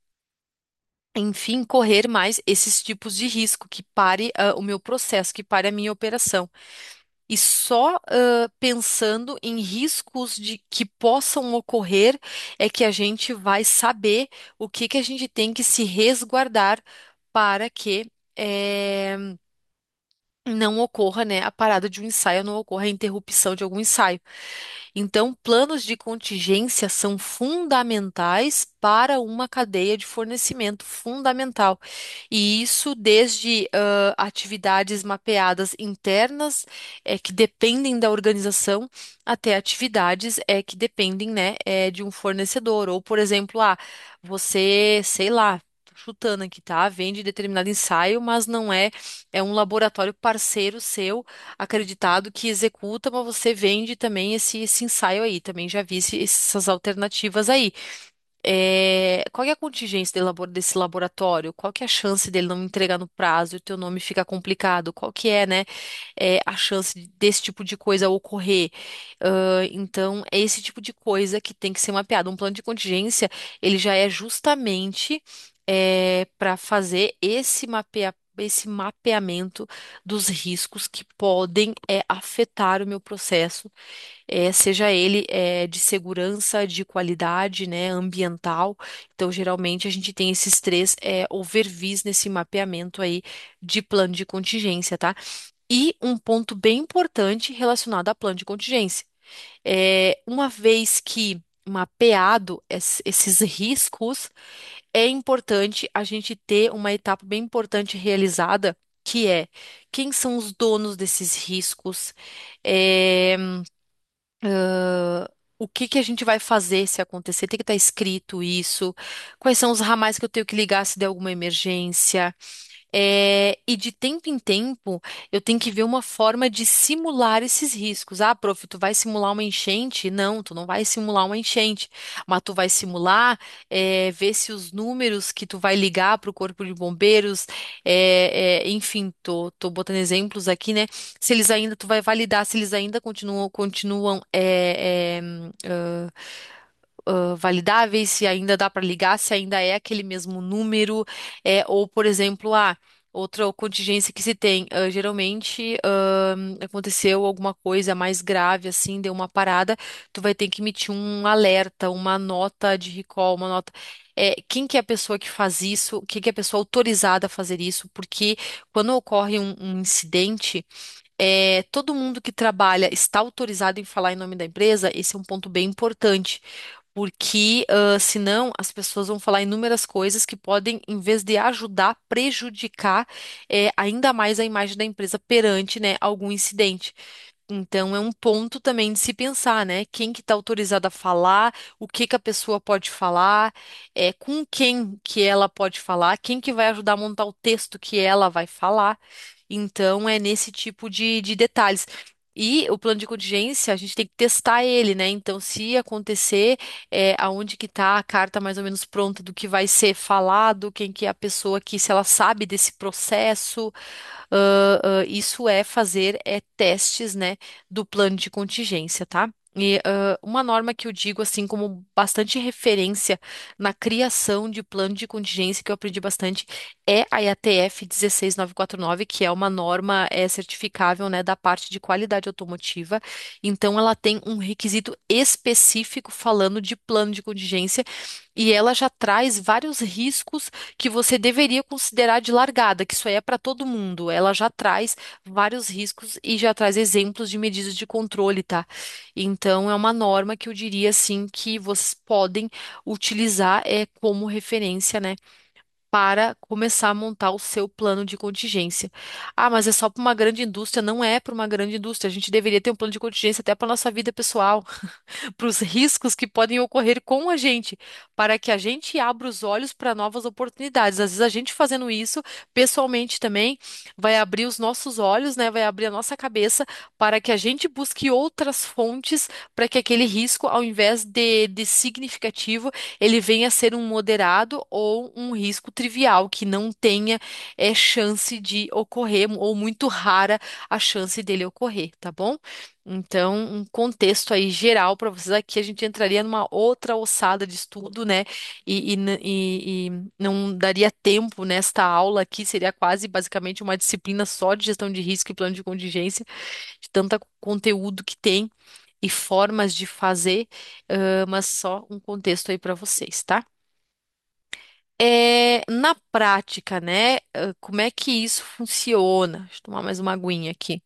Speaker 1: enfim, correr mais esses tipos de risco que pare, o meu processo, que pare a minha operação. E só pensando em riscos de que possam ocorrer é que a gente vai saber o que que a gente tem que se resguardar para que não ocorra, né, a parada de um ensaio, não ocorra a interrupção de algum ensaio. Então, planos de contingência são fundamentais para uma cadeia de fornecimento, fundamental. E isso desde atividades mapeadas internas, que dependem da organização, até atividades que dependem, né, de um fornecedor. Ou, por exemplo, você, sei lá, tô chutando aqui, tá? Vende determinado ensaio, mas não é um laboratório parceiro seu acreditado que executa, mas você vende também esse ensaio aí. Também já vi essas alternativas aí. Qual que é a contingência desse laboratório? Qual que é a chance dele não entregar no prazo e o teu nome ficar complicado? Qual que é, né, a chance desse tipo de coisa ocorrer? Então, é esse tipo de coisa que tem que ser mapeado. Um plano de contingência, ele já é justamente para fazer esse mapeamento dos riscos que podem afetar o meu processo, seja ele de segurança, de qualidade, né, ambiental. Então, geralmente, a gente tem esses três overvies nesse mapeamento aí de plano de contingência, tá? E um ponto bem importante relacionado a plano de contingência. Uma vez que mapeado esses riscos, é importante a gente ter uma etapa bem importante realizada, que é quem são os donos desses riscos, é, o que que a gente vai fazer se acontecer, tem que estar escrito isso, quais são os ramais que eu tenho que ligar se der alguma emergência. E de tempo em tempo, eu tenho que ver uma forma de simular esses riscos. Ah, prof, tu vai simular uma enchente? Não, tu não vai simular uma enchente, mas tu vai simular, ver se os números que tu vai ligar para o Corpo de Bombeiros, enfim, tô botando exemplos aqui, né? Se eles ainda, tu vai validar se eles ainda continuam validáveis, se ainda dá para ligar, se ainda é aquele mesmo número, ou, por exemplo, outra contingência que se tem, geralmente aconteceu alguma coisa mais grave, assim, deu uma parada, tu vai ter que emitir um alerta, uma nota de recall, uma nota. Quem que é a pessoa que faz isso? Quem que é a pessoa autorizada a fazer isso? Porque quando ocorre um incidente, todo mundo que trabalha está autorizado em falar em nome da empresa, esse é um ponto bem importante, porque senão as pessoas vão falar inúmeras coisas que podem, em vez de ajudar, prejudicar ainda mais a imagem da empresa perante, né, algum incidente. Então é um ponto também de se pensar, né? Quem que está autorizado a falar, o que que a pessoa pode falar, com quem que ela pode falar, quem que vai ajudar a montar o texto que ela vai falar. Então é nesse tipo de detalhes. E o plano de contingência, a gente tem que testar ele, né? Então, se acontecer, aonde que está a carta mais ou menos pronta do que vai ser falado, quem que é a pessoa que, se ela sabe desse processo, isso é fazer testes, né, do plano de contingência, tá? E uma norma que eu digo assim como bastante referência na criação de plano de contingência que eu aprendi bastante é a IATF 16949, que é uma norma certificável, né, da parte de qualidade automotiva. Então ela tem um requisito específico falando de plano de contingência e ela já traz vários riscos que você deveria considerar de largada, que isso aí é para todo mundo. Ela já traz vários riscos e já traz exemplos de medidas de controle, tá? Então, é uma norma que eu diria assim que vocês podem utilizar como referência, né? Para começar a montar o seu plano de contingência. Ah, mas é só para uma grande indústria? Não é para uma grande indústria. A gente deveria ter um plano de contingência até para nossa vida pessoal, para os riscos que podem ocorrer com a gente, para que a gente abra os olhos para novas oportunidades. Às vezes a gente fazendo isso pessoalmente também vai abrir os nossos olhos, né? Vai abrir a nossa cabeça para que a gente busque outras fontes para que aquele risco, ao invés de significativo, ele venha a ser um moderado ou um risco trivial, que não tenha chance de ocorrer, ou muito rara a chance dele ocorrer, tá bom? Então, um contexto aí geral para vocês aqui, a gente entraria numa outra ossada de estudo, né? E não daria tempo nesta aula aqui, seria quase basicamente uma disciplina só de gestão de risco e plano de contingência, de tanta conteúdo que tem e formas de fazer, mas só um contexto aí para vocês, tá? Na prática, né? Como é que isso funciona? Deixa eu tomar mais uma aguinha aqui.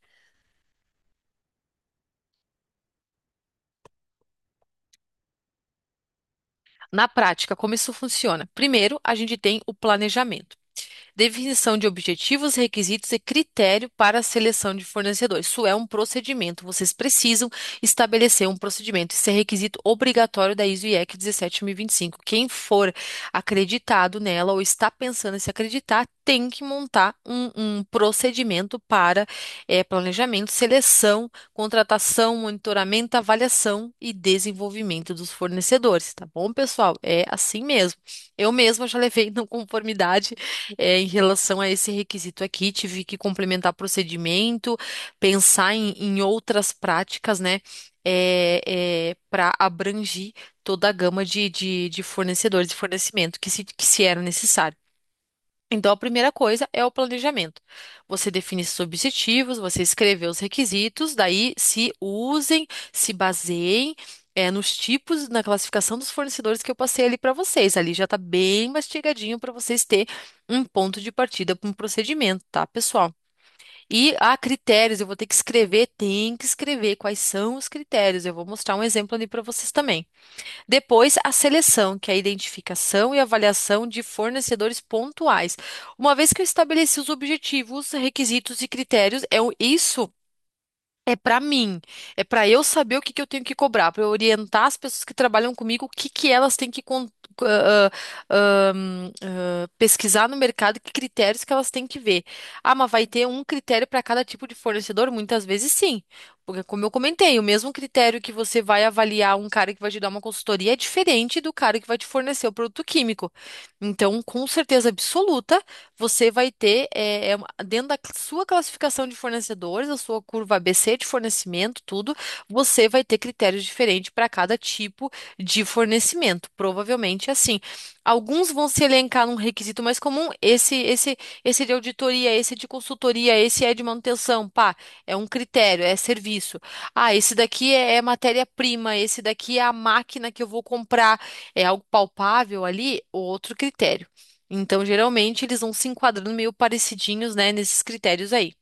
Speaker 1: Na prática, como isso funciona? Primeiro, a gente tem o planejamento. Definição de objetivos, requisitos e critério para a seleção de fornecedores. Isso é um procedimento. Vocês precisam estabelecer um procedimento. Isso é requisito obrigatório da ISO IEC 17025. Quem for acreditado nela ou está pensando em se acreditar, tem que montar um procedimento para planejamento, seleção, contratação, monitoramento, avaliação e desenvolvimento dos fornecedores. Tá bom, pessoal? É assim mesmo. Eu mesma já levei não conformidade em relação a esse requisito aqui, tive que complementar procedimento, pensar em outras práticas, né, para abrangir toda a gama de fornecedores de fornecimento que se era necessário. Então, a primeira coisa é o planejamento. Você define seus objetivos, você escreve os requisitos, daí se usem, se baseiem, nos tipos, na classificação dos fornecedores que eu passei ali para vocês. Ali já está bem mastigadinho para vocês ter um ponto de partida para um procedimento, tá, pessoal? E há critérios, eu vou ter que escrever, tem que escrever quais são os critérios. Eu vou mostrar um exemplo ali para vocês também. Depois, a seleção, que é a identificação e avaliação de fornecedores pontuais. Uma vez que eu estabeleci os objetivos, requisitos e critérios, isso É para mim, é para eu saber o que que eu tenho que cobrar, para eu orientar as pessoas que trabalham comigo, o que que elas têm que pesquisar no mercado, que critérios que elas têm que ver. Ah, mas vai ter um critério para cada tipo de fornecedor? Muitas vezes sim, porque como eu comentei, o mesmo critério que você vai avaliar um cara que vai te dar uma consultoria é diferente do cara que vai te fornecer o produto químico. Então, com certeza absoluta você vai ter, dentro da sua classificação de fornecedores, a sua curva ABC de fornecimento, tudo, você vai ter critérios diferentes para cada tipo de fornecimento. Provavelmente assim. Alguns vão se elencar num requisito mais comum, esse de auditoria, esse de consultoria, esse é de manutenção, pá, é um critério, é serviço. Ah, esse daqui é matéria-prima, esse daqui é a máquina que eu vou comprar, é algo palpável ali, outro critério. Então, geralmente, eles vão se enquadrando meio parecidinhos, né, nesses critérios aí.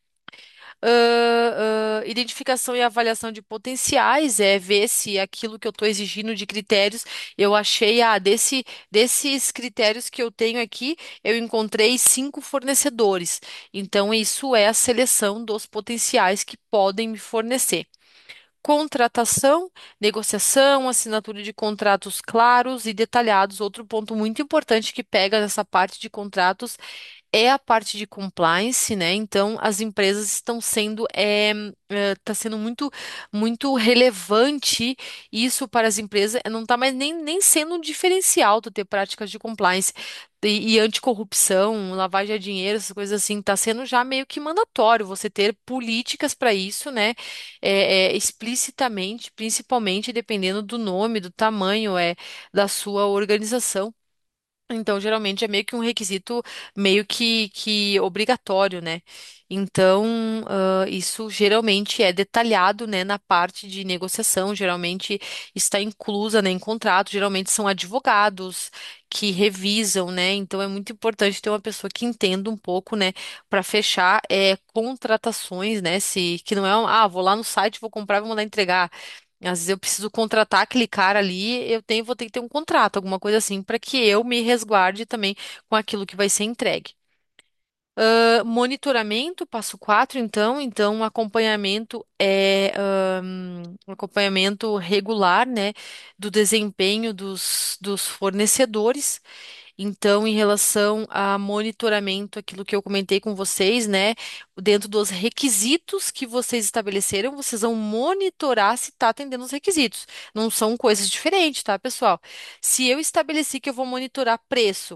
Speaker 1: Identificação e avaliação de potenciais é ver se aquilo que eu estou exigindo de critérios, eu achei, desses critérios que eu tenho aqui, eu encontrei 5 fornecedores. Então, isso é a seleção dos potenciais que podem me fornecer. Contratação, negociação, assinatura de contratos claros e detalhados. Outro ponto muito importante que pega nessa parte de contratos é a parte de compliance, né? Então, as empresas estão sendo, tá sendo muito relevante isso para as empresas. Não está mais nem sendo um diferencial tu ter práticas de compliance e anticorrupção, lavagem de dinheiro, essas coisas assim. Está sendo já meio que mandatório você ter políticas para isso, né? Explicitamente, principalmente dependendo do nome, do tamanho, da sua organização. Então, geralmente é meio que um requisito meio que obrigatório, né? Então, isso geralmente é detalhado, né, na parte de negociação, geralmente está inclusa, né, em contrato, geralmente são advogados que revisam, né? Então, é muito importante ter uma pessoa que entenda um pouco, né, para fechar contratações, né? Se que não é, vou lá no site, vou comprar, vou mandar entregar. Às vezes eu preciso contratar aquele cara ali, vou ter que ter um contrato, alguma coisa assim, para que eu me resguarde também com aquilo que vai ser entregue. Monitoramento, passo 4, então, acompanhamento um acompanhamento regular, né, do desempenho dos fornecedores. Então, em relação a monitoramento, aquilo que eu comentei com vocês, né, dentro dos requisitos que vocês estabeleceram, vocês vão monitorar se está atendendo os requisitos. Não são coisas diferentes, tá, pessoal? Se eu estabeleci que eu vou monitorar preço,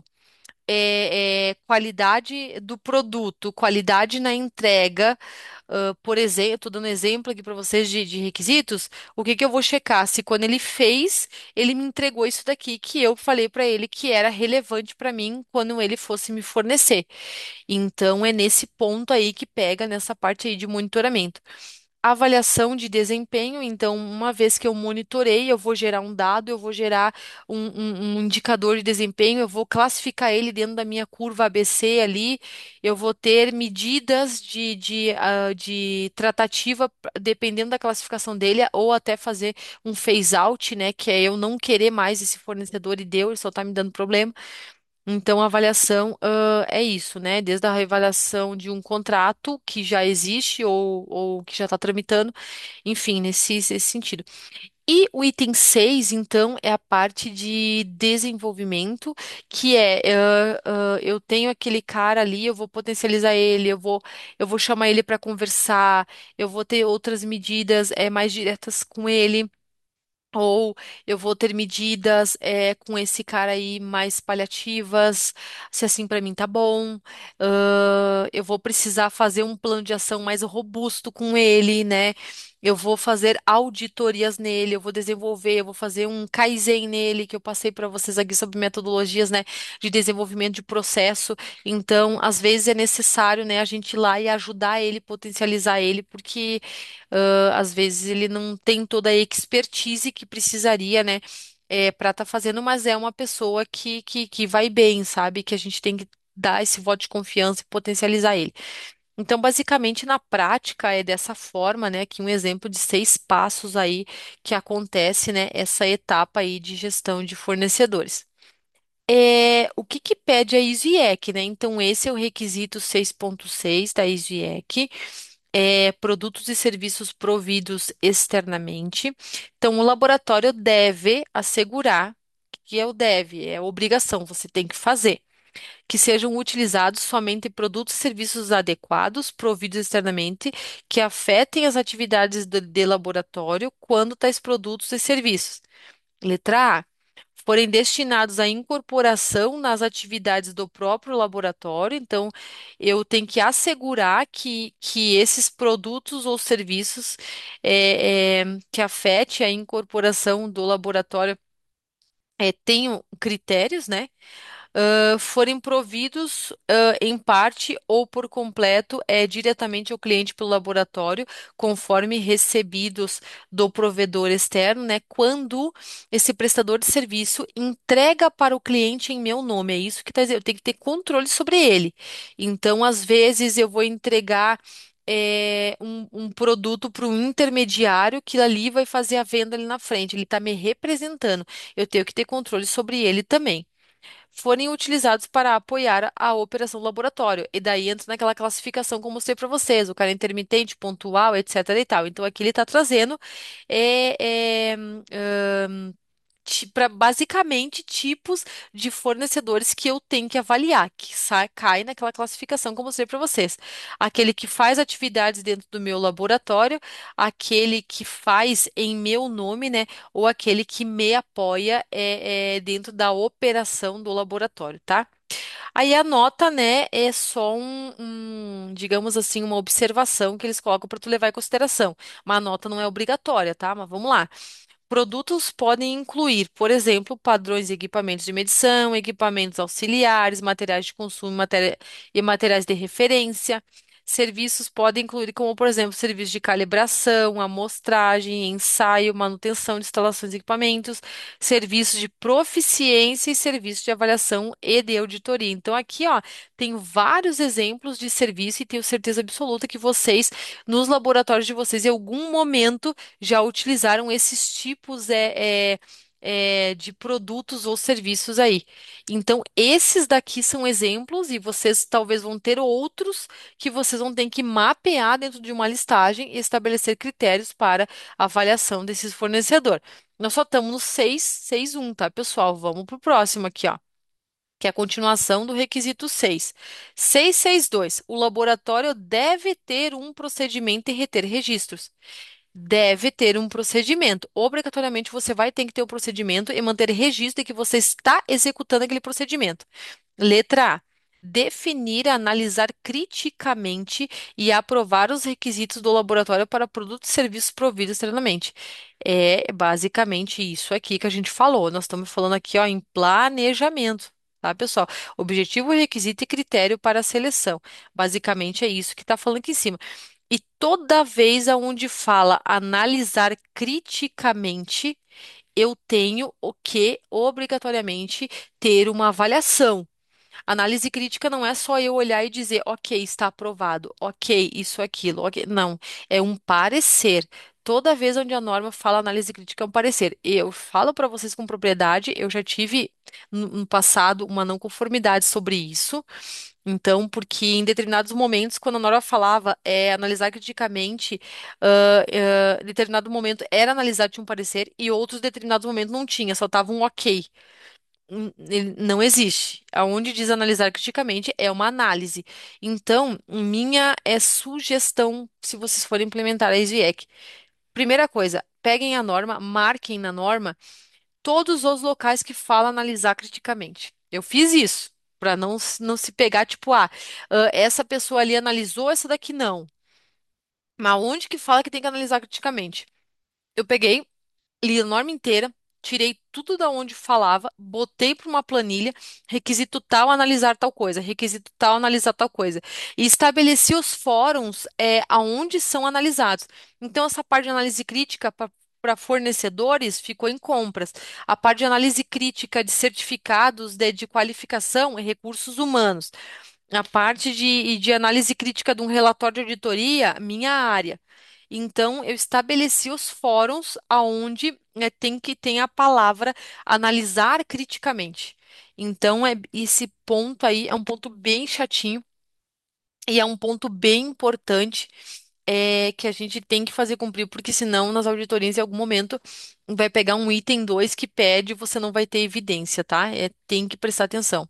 Speaker 1: qualidade do produto, qualidade na entrega. Por exemplo, estou dando exemplo aqui para vocês de requisitos. O que que eu vou checar? Se quando ele fez, ele me entregou isso daqui que eu falei para ele que era relevante para mim quando ele fosse me fornecer. Então, é nesse ponto aí que pega nessa parte aí de monitoramento. Avaliação de desempenho, então, uma vez que eu monitorei, eu vou gerar um dado, eu vou gerar um indicador de desempenho, eu vou classificar ele dentro da minha curva ABC ali, eu vou ter medidas de tratativa, dependendo da classificação dele, ou até fazer um phase out, né, que é eu não querer mais esse fornecedor e deu, ele só está me dando problema. Então, a avaliação, é isso, né? Desde a avaliação de um contrato que já existe ou que já está tramitando, enfim, nesse sentido. E o item 6, então, é a parte de desenvolvimento, que eu tenho aquele cara ali, eu vou potencializar ele, eu vou chamar ele para conversar, eu vou ter outras medidas, mais diretas com ele. Ou eu vou ter medidas com esse cara aí mais paliativas, se assim pra mim tá bom. Eu vou precisar fazer um plano de ação mais robusto com ele, né? Eu vou fazer auditorias nele, eu vou desenvolver, eu vou fazer um Kaizen nele, que eu passei para vocês aqui sobre metodologias, né, de desenvolvimento de processo. Então, às vezes é necessário, né, a gente ir lá e ajudar ele, potencializar ele, porque às vezes ele não tem toda a expertise que precisaria, né, para estar fazendo, mas é uma pessoa que vai bem, sabe? Que a gente tem que dar esse voto de confiança e potencializar ele. Então, basicamente, na prática, é dessa forma, né, que um exemplo de 6 passos aí que acontece, né, essa etapa aí de gestão de fornecedores. O que que pede a ISO-IEC, né? Então, esse é o requisito 6.6 da ISO-IEC. produtos e serviços providos externamente. Então, o laboratório deve assegurar, que é o deve, é obrigação, você tem que fazer, que sejam utilizados somente produtos e serviços adequados, providos externamente, que afetem as atividades de laboratório quando tais produtos e serviços. Letra A. Forem destinados à incorporação nas atividades do próprio laboratório, então eu tenho que assegurar que esses produtos ou serviços que afete a incorporação do laboratório tenham critérios, né? Forem providos em parte ou por completo diretamente ao cliente pelo laboratório, conforme recebidos do provedor externo, né? Quando esse prestador de serviço entrega para o cliente em meu nome, é isso que está dizendo, eu tenho que ter controle sobre ele. Então, às vezes, eu vou entregar um produto para um intermediário que ali vai fazer a venda ali na frente, ele está me representando, eu tenho que ter controle sobre ele também forem utilizados para apoiar a operação do laboratório. E daí entra naquela classificação que eu mostrei para vocês, o cara intermitente, pontual, etc. e tal. Então aqui ele está trazendo é, é, para basicamente tipos de fornecedores que eu tenho que avaliar, que cai naquela classificação que eu mostrei para vocês. Aquele que faz atividades dentro do meu laboratório, aquele que faz em meu nome, né? Ou aquele que me apoia dentro da operação do laboratório, tá? Aí a nota, né, é só digamos assim, uma observação que eles colocam para tu levar em consideração. Mas a nota não é obrigatória, tá? Mas vamos lá. Produtos podem incluir, por exemplo, padrões e equipamentos de medição, equipamentos auxiliares, materiais de consumo e materiais de referência. Serviços podem incluir, como, por exemplo, serviços de calibração, amostragem, ensaio, manutenção de instalações e equipamentos, serviços de proficiência e serviços de avaliação e de auditoria. Então, aqui, ó, tem vários exemplos de serviço e tenho certeza absoluta que vocês, nos laboratórios de vocês, em algum momento, já utilizaram esses tipos de produtos ou serviços aí. Então, esses daqui são exemplos e vocês talvez vão ter outros que vocês vão ter que mapear dentro de uma listagem e estabelecer critérios para avaliação desses fornecedor. Nós só estamos no 661, tá, pessoal? Vamos para o próximo aqui, ó. Que é a continuação do requisito 6. 662. O laboratório deve ter um procedimento e reter registros. Deve ter um procedimento. Obrigatoriamente você vai ter que ter o procedimento e manter registro de que você está executando aquele procedimento. Letra A. Definir, analisar criticamente e aprovar os requisitos do laboratório para produtos e serviços providos externamente. É basicamente isso aqui que a gente falou. Nós estamos falando aqui, ó, em planejamento. Tá, pessoal? Objetivo, requisito e critério para a seleção. Basicamente é isso que está falando aqui em cima. E toda vez aonde fala analisar criticamente, eu tenho o que obrigatoriamente ter uma avaliação. Análise crítica não é só eu olhar e dizer, ok, está aprovado, ok, isso, aquilo, ok. Não, é um parecer. Toda vez onde a norma fala análise crítica é um parecer. Eu falo para vocês com propriedade, eu já tive no passado uma não conformidade sobre isso. Então, porque em determinados momentos, quando a norma falava analisar criticamente, em determinado momento era analisar, tinha um parecer, e outros determinados momentos não tinha, só tava um ok. Ele não existe. Aonde diz analisar criticamente é uma análise. Então, minha sugestão, se vocês forem implementar a SVIEC, primeira coisa, peguem a norma, marquem na norma todos os locais que fala analisar criticamente. Eu fiz isso, para não se pegar, tipo, essa pessoa ali analisou, essa daqui não. Mas onde que fala que tem que analisar criticamente? Eu peguei, li a norma inteira, tirei tudo da onde falava, botei para uma planilha, requisito tal, analisar tal coisa, requisito tal, analisar tal coisa. E estabeleci os fóruns aonde são analisados. Então, essa parte de análise crítica para fornecedores ficou em compras. A parte de análise crítica de certificados de qualificação e recursos humanos. A parte de análise crítica de um relatório de auditoria, minha área. Então, eu estabeleci os fóruns aonde tem a palavra analisar criticamente. Então, esse ponto aí é um ponto bem chatinho e é um ponto bem importante é que a gente tem que fazer cumprir, porque senão nas auditorias em algum momento vai pegar um item 2 que pede, você não vai ter evidência, tá? Tem que prestar atenção.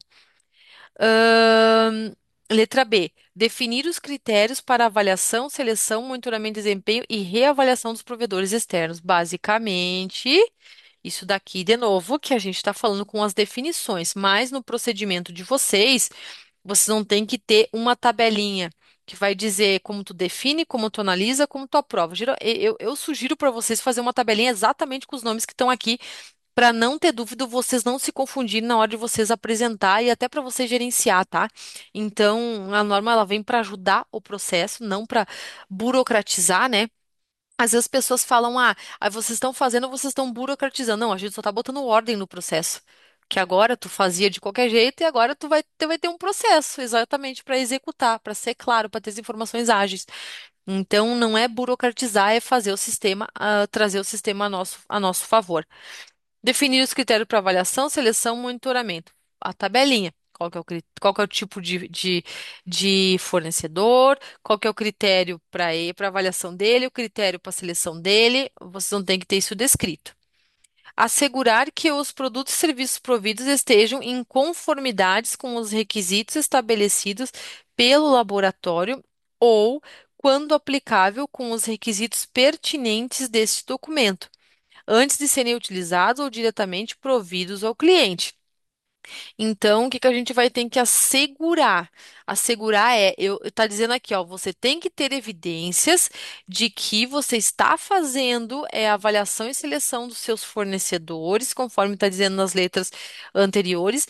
Speaker 1: Ahn, letra B. Definir os critérios para avaliação, seleção, monitoramento de desempenho e reavaliação dos provedores externos. Basicamente, isso daqui, de novo, que a gente está falando com as definições, mas no procedimento de vocês, vocês não têm que ter uma tabelinha que vai dizer como tu define, como tu analisa, como tu aprova. Eu sugiro para vocês fazer uma tabelinha exatamente com os nomes que estão aqui para não ter dúvida, vocês não se confundirem na hora de vocês apresentar e até para você gerenciar, tá? Então, a norma ela vem para ajudar o processo, não para burocratizar, né? Às vezes as pessoas falam, vocês estão fazendo, vocês estão burocratizando. Não, a gente só está botando ordem no processo. Que agora tu fazia de qualquer jeito e agora vai ter um processo exatamente para executar, para ser claro, para ter as informações ágeis. Então, não é burocratizar, é fazer o sistema, trazer o sistema a nosso favor. Definir os critérios para avaliação, seleção, monitoramento. A tabelinha. Qual que é o tipo de fornecedor, qual que é o critério para avaliação dele, o critério para seleção dele, vocês não têm que ter isso descrito. Assegurar que os produtos e serviços providos estejam em conformidades com os requisitos estabelecidos pelo laboratório ou, quando aplicável, com os requisitos pertinentes deste documento antes de serem utilizados ou diretamente providos ao cliente. Então, o que que a gente vai ter que assegurar? Assegurar tá dizendo aqui, ó, você tem que ter evidências de que você está fazendo avaliação e seleção dos seus fornecedores, conforme está dizendo nas letras anteriores,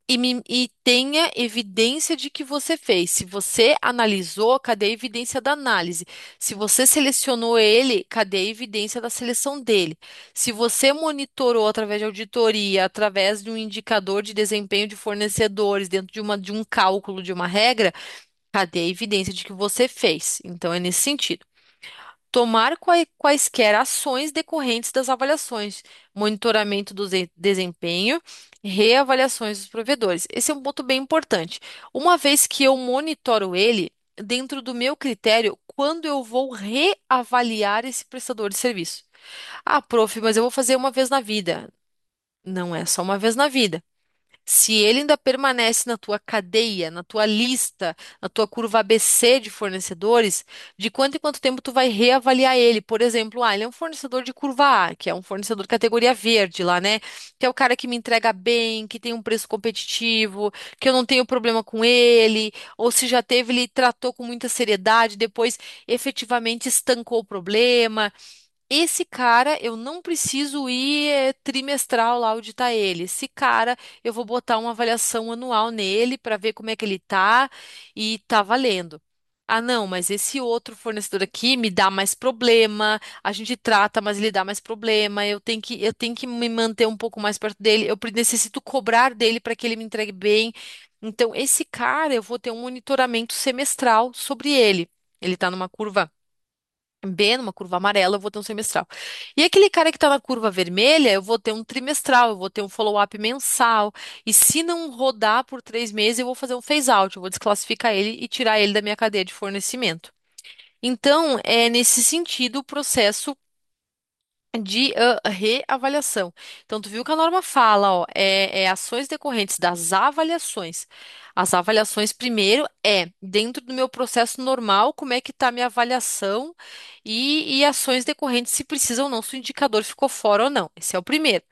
Speaker 1: e tenha evidência de que você fez. Se você analisou, cadê a evidência da análise? Se você selecionou ele, cadê a evidência da seleção dele? Se você monitorou através de auditoria, através de um indicador de desempenho de fornecedores, dentro de um cálculo, de uma regra, cadê a evidência de que você fez? Então, é nesse sentido. Tomar quaisquer ações decorrentes das avaliações, monitoramento do desempenho, reavaliações dos provedores. Esse é um ponto bem importante. Uma vez que eu monitoro ele, dentro do meu critério, quando eu vou reavaliar esse prestador de serviço? Ah, prof, mas eu vou fazer uma vez na vida. Não é só uma vez na vida. Se ele ainda permanece na tua cadeia, na tua lista, na tua curva ABC de fornecedores, de quanto em quanto tempo tu vai reavaliar ele? Por exemplo, ele é um fornecedor de curva A, que é um fornecedor categoria verde lá, né? Que é o cara que me entrega bem, que tem um preço competitivo, que eu não tenho problema com ele, ou se já teve, ele tratou com muita seriedade, depois efetivamente estancou o problema. Esse cara, eu não preciso ir trimestral lá auditar ele. Esse cara, eu vou botar uma avaliação anual nele para ver como é que ele tá e tá valendo. Ah, não, mas esse outro fornecedor aqui me dá mais problema. A gente trata, mas ele dá mais problema. Eu tenho que me manter um pouco mais perto dele. Necessito cobrar dele para que ele me entregue bem. Então, esse cara, eu vou ter um monitoramento semestral sobre ele. Ele está numa curva B, numa curva amarela, eu vou ter um semestral. E aquele cara que está na curva vermelha, eu vou ter um trimestral, eu vou ter um follow-up mensal. E se não rodar por 3 meses, eu vou fazer um phase-out, eu vou desclassificar ele e tirar ele da minha cadeia de fornecimento. Então, é nesse sentido o processo de reavaliação. Então, tu viu que a norma fala, ó, ações decorrentes das avaliações. As avaliações, primeiro, dentro do meu processo normal, como é que está a minha avaliação e ações decorrentes, se precisa ou não, se o indicador ficou fora ou não. Esse é o primeiro.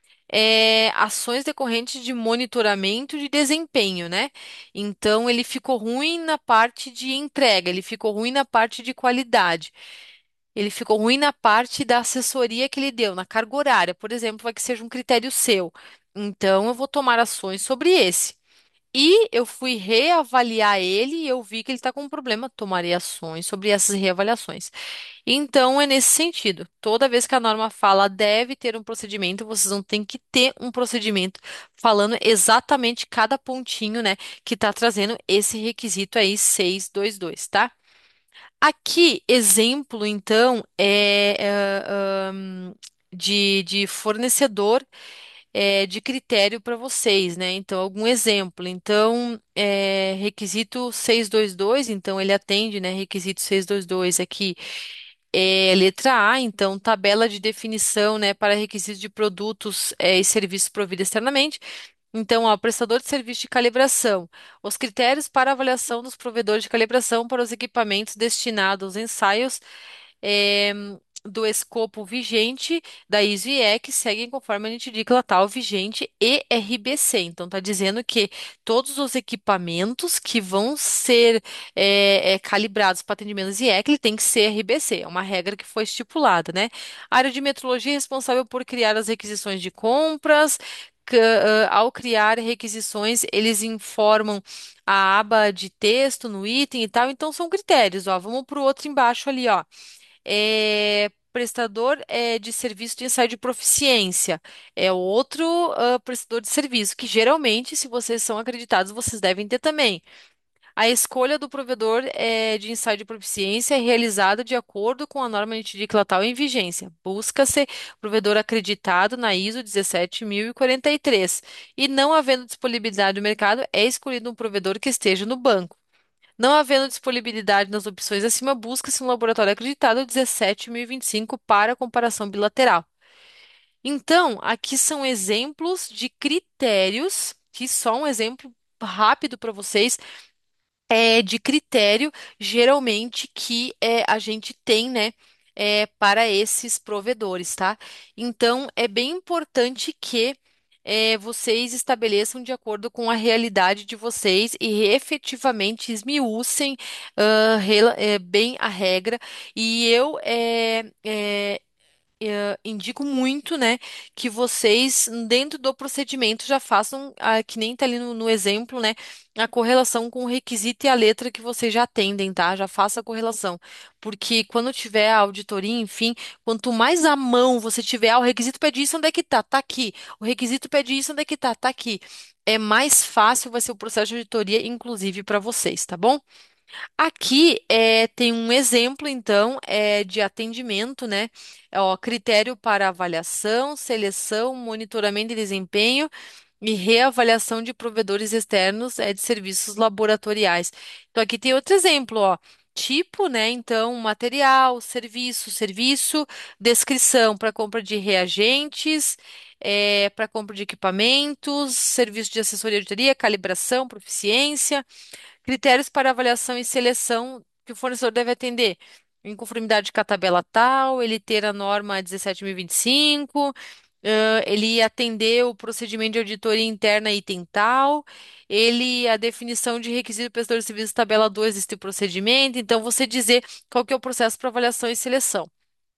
Speaker 1: Ações decorrentes de monitoramento de desempenho, né? Então, ele ficou ruim na parte de entrega, ele ficou ruim na parte de qualidade. Ele ficou ruim na parte da assessoria que ele deu, na carga horária, por exemplo, vai que seja um critério seu. Então, eu vou tomar ações sobre esse. E eu fui reavaliar ele e eu vi que ele está com um problema, tomarei ações sobre essas reavaliações. Então, é nesse sentido. Toda vez que a norma fala deve ter um procedimento, vocês vão ter que ter um procedimento falando exatamente cada pontinho, né, que está trazendo esse requisito aí 622, tá? Aqui, exemplo, então, de fornecedor. de critério para vocês, né? Então, algum exemplo. Então, requisito 622, então ele atende, né? Requisito 622 aqui. Letra A, então, tabela de definição, né, para requisitos de produtos e serviços providos externamente. Então, ó, prestador de serviço de calibração. Os critérios para avaliação dos provedores de calibração para os equipamentos destinados aos ensaios eh, do escopo vigente da ISO e EC seguem conforme a NTDICLA tal vigente e RBC. Então, está dizendo que todos os equipamentos que vão ser calibrados para atendimentos IEC, ele tem que ser RBC. É uma regra que foi estipulada, né? A área de metrologia é responsável por criar as requisições de compras. Ao criar requisições, eles informam a aba de texto no item e tal. Então, são critérios, ó. Vamos para o outro embaixo ali, ó. Prestador de serviço de ensaio de proficiência. É outro prestador de serviço, que geralmente, se vocês são acreditados, vocês devem ter também. A escolha do provedor de ensaio de proficiência é realizada de acordo com a norma NTDICLA em vigência. Busca-se provedor acreditado na ISO 17043 e não havendo disponibilidade no mercado, é escolhido um provedor que esteja no banco. Não havendo disponibilidade nas opções acima, busca-se um laboratório acreditado 17.025 para comparação bilateral. Então, aqui são exemplos de critérios, que só um exemplo rápido para vocês de critério, geralmente, que a gente tem, né, para esses provedores, tá? Então, é bem importante que vocês estabeleçam de acordo com a realidade de vocês e efetivamente esmiuçem bem a regra. E eu indico muito, né, que vocês, dentro do procedimento, já façam, que nem tá ali no exemplo, né, a correlação com o requisito e a letra que vocês já atendem, tá? Já faça a correlação. Porque quando tiver a auditoria, enfim, quanto mais à mão você tiver, o requisito pede isso, onde é que tá? Tá aqui. O requisito pede isso, onde é que tá? Tá aqui. É mais fácil, vai ser o processo de auditoria, inclusive para vocês, tá bom? Aqui tem um exemplo, então, de atendimento, né? Ó, critério para avaliação, seleção, monitoramento de desempenho e reavaliação de provedores externos de serviços laboratoriais. Então, aqui tem outro exemplo, ó. Tipo, né? Então, material, serviço, descrição para compra de reagentes, para compra de equipamentos, serviço de assessoria e auditoria, calibração, proficiência. Critérios para avaliação e seleção que o fornecedor deve atender. Em conformidade com a tabela tal, ele ter a norma 17.025, ele atender o procedimento de auditoria interna item tal, ele a definição de requisito do prestador de serviço tabela 2 deste procedimento. Então, você dizer qual que é o processo para avaliação e seleção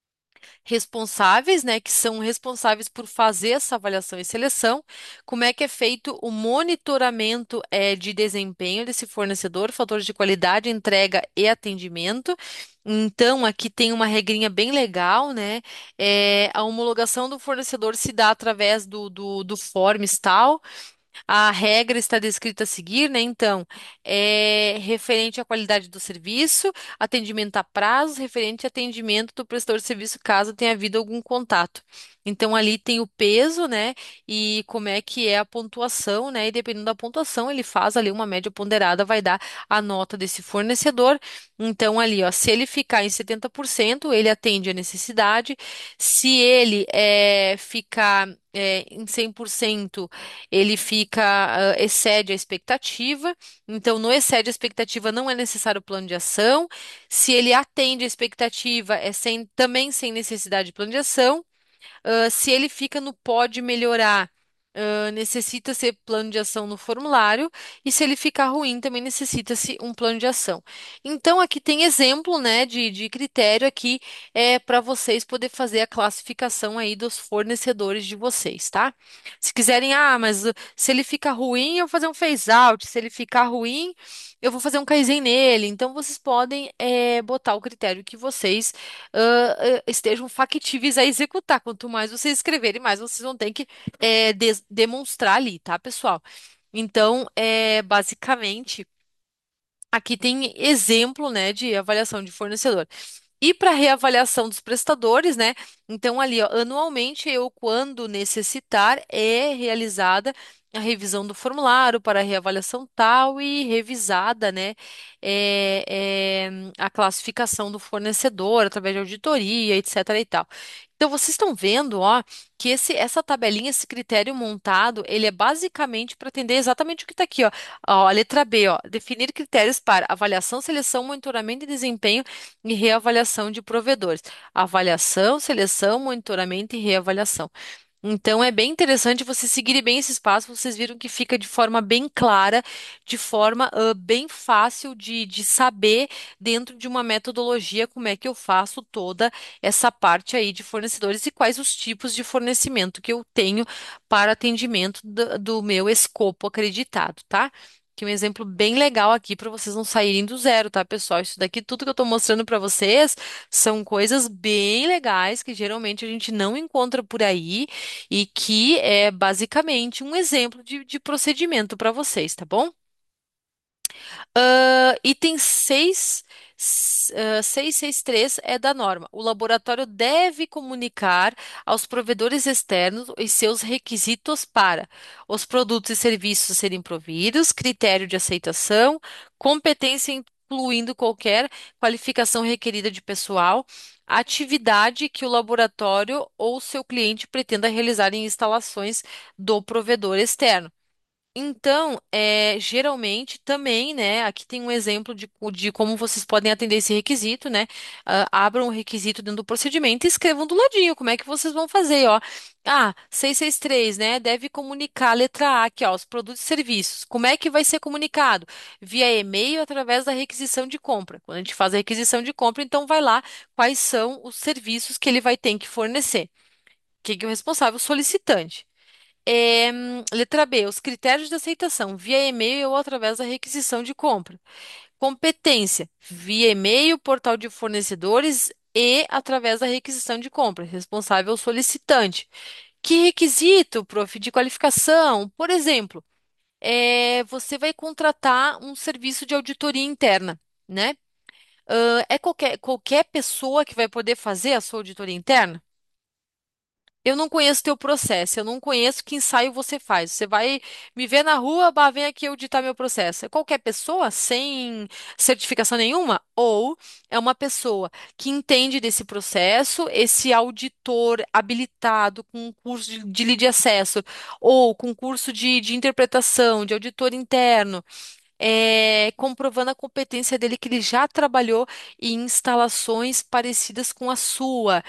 Speaker 1: responsáveis, né, que são responsáveis por fazer essa avaliação e seleção, como é que é feito o monitoramento de desempenho desse fornecedor, fatores de qualidade, entrega e atendimento. Então, aqui tem uma regrinha bem legal, né? A homologação do fornecedor se dá através do Forms tal. A regra está descrita a seguir, né? Então, é referente à qualidade do serviço, atendimento a prazos, referente a atendimento do prestador de serviço, caso tenha havido algum contato. Então, ali tem o peso, né? E como é que é a pontuação, né? E dependendo da pontuação, ele faz ali uma média ponderada, vai dar a nota desse fornecedor. Então, ali, ó, se ele ficar em 70%, ele atende a necessidade. Se ele ficar em 100%, ele excede a expectativa. Então, no excede a expectativa, não é necessário plano de ação. Se ele atende a expectativa, também sem necessidade de plano de ação. Se ele fica no pode melhorar, necessita ser plano de ação no formulário, e se ele ficar ruim, também necessita-se um plano de ação. Então, aqui tem exemplo, né, de critério aqui para vocês poder fazer a classificação aí dos fornecedores de vocês, tá? Se quiserem, mas se ele ficar ruim, eu vou fazer um phase out. Se ele ficar ruim, eu vou fazer um Kaizen nele. Então, vocês podem botar o critério que vocês estejam factíveis a executar. Quanto mais vocês escreverem, mais vocês vão ter que demonstrar ali, tá, pessoal? Então, basicamente, aqui tem exemplo, né, de avaliação de fornecedor. E para reavaliação dos prestadores, né? Então, ali, ó, anualmente, eu, quando necessitar, é realizada a revisão do formulário para reavaliação tal e revisada, né? é, é, a classificação do fornecedor através de auditoria, etc. e tal. Então, vocês estão vendo, ó, que essa tabelinha, esse critério montado, ele é basicamente para atender exatamente o que está aqui, ó. Ó, a letra B, ó, definir critérios para avaliação, seleção, monitoramento e desempenho e reavaliação de provedores. Avaliação, seleção, monitoramento e reavaliação. Então, é bem interessante vocês seguirem bem esse espaço. Vocês viram que fica de forma bem clara, de forma bem fácil de saber, dentro de uma metodologia, como é que eu faço toda essa parte aí de fornecedores e quais os tipos de fornecimento que eu tenho para atendimento do meu escopo acreditado, tá? Que é um exemplo bem legal aqui para vocês não saírem do zero, tá, pessoal? Isso daqui, tudo que eu estou mostrando para vocês, são coisas bem legais que geralmente a gente não encontra por aí e que é basicamente um exemplo de procedimento para vocês, tá bom? Item 663 é da norma. O laboratório deve comunicar aos provedores externos os seus requisitos para os produtos e serviços a serem providos, critério de aceitação, competência incluindo qualquer qualificação requerida de pessoal, atividade que o laboratório ou seu cliente pretenda realizar em instalações do provedor externo. Então, geralmente também, né? Aqui tem um exemplo de como vocês podem atender esse requisito, né? Abram o requisito dentro do procedimento e escrevam do ladinho como é que vocês vão fazer, ó. 663, né? Deve comunicar, letra A, aqui, ó, os produtos e serviços. Como é que vai ser comunicado? Via e-mail, através da requisição de compra. Quando a gente faz a requisição de compra, então vai lá quais são os serviços que ele vai ter que fornecer. Quem que é o responsável? O solicitante. Letra B, os critérios de aceitação, via e-mail ou através da requisição de compra. Competência, via e-mail, portal de fornecedores e através da requisição de compra. Responsável o solicitante. Que requisito, prof, de qualificação? Por exemplo, você vai contratar um serviço de auditoria interna, né? É qualquer pessoa que vai poder fazer a sua auditoria interna? Eu não conheço teu processo, eu não conheço que ensaio você faz. Você vai me ver na rua, bah, vem aqui auditar meu processo. É qualquer pessoa sem certificação nenhuma? Ou é uma pessoa que entende desse processo, esse auditor habilitado com um curso de lead assessor, ou com curso de interpretação, de auditor interno, comprovando a competência dele que ele já trabalhou em instalações parecidas com a sua.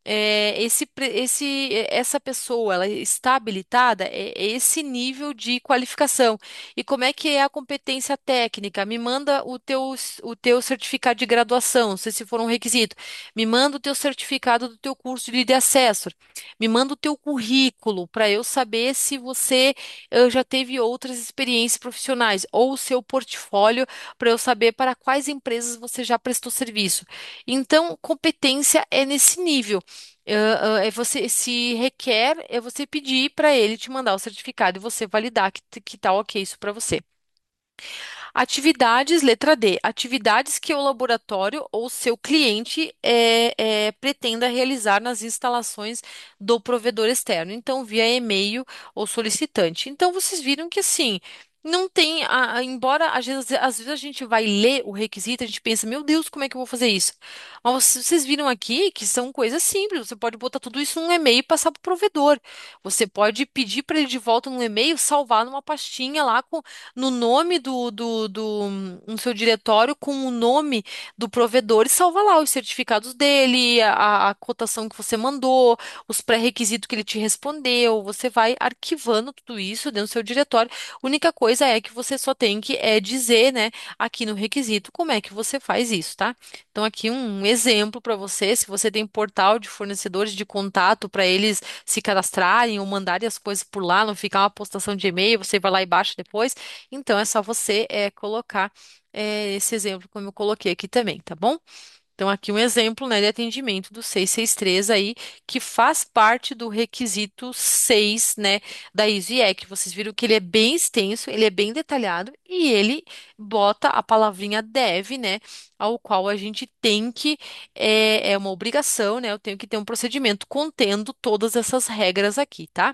Speaker 1: Essa pessoa, ela está habilitada, é esse nível de qualificação. E como é que é a competência técnica? Me manda o teu certificado de graduação, se for um requisito. Me manda o teu certificado do teu curso de Lead Assessor. Me manda o teu currículo para eu saber se você já teve outras experiências profissionais ou o seu portfólio para eu saber para quais empresas você já prestou serviço. Então, competência é nesse nível. Você se requer, é você pedir para ele te mandar o certificado e você validar que tá ok isso para você. Atividades, letra D. Atividades que o laboratório ou seu cliente pretenda realizar nas instalações do provedor externo. Então, via e-mail ou solicitante. Então, vocês viram que assim. Não tem, embora às vezes a gente vai ler o requisito, a gente pensa, meu Deus, como é que eu vou fazer isso? Mas vocês viram aqui que são coisas simples, você pode botar tudo isso num e-mail e passar para o provedor. Você pode pedir para ele de volta num e-mail, salvar numa pastinha lá no nome no seu diretório com o nome do provedor e salva lá os certificados dele, a cotação que você mandou, os pré-requisitos que ele te respondeu. Você vai arquivando tudo isso dentro do seu diretório. A única coisa é que você só tem que dizer, né, aqui no requisito como é que você faz isso, tá? Então, aqui um exemplo para você, se você tem portal de fornecedores de contato para eles se cadastrarem ou mandarem as coisas por lá, não ficar uma postação de e-mail, você vai lá e baixa depois. Então, é só você colocar esse exemplo como eu coloquei aqui também, tá bom? Então, aqui um exemplo, né, de atendimento do 663 aí, que faz parte do requisito 6, né, da ISO-IEC. Vocês viram que ele é bem extenso, ele é bem detalhado e ele bota a palavrinha deve, né, ao qual a gente tem que, é uma obrigação, né, eu tenho que ter um procedimento contendo todas essas regras aqui, tá?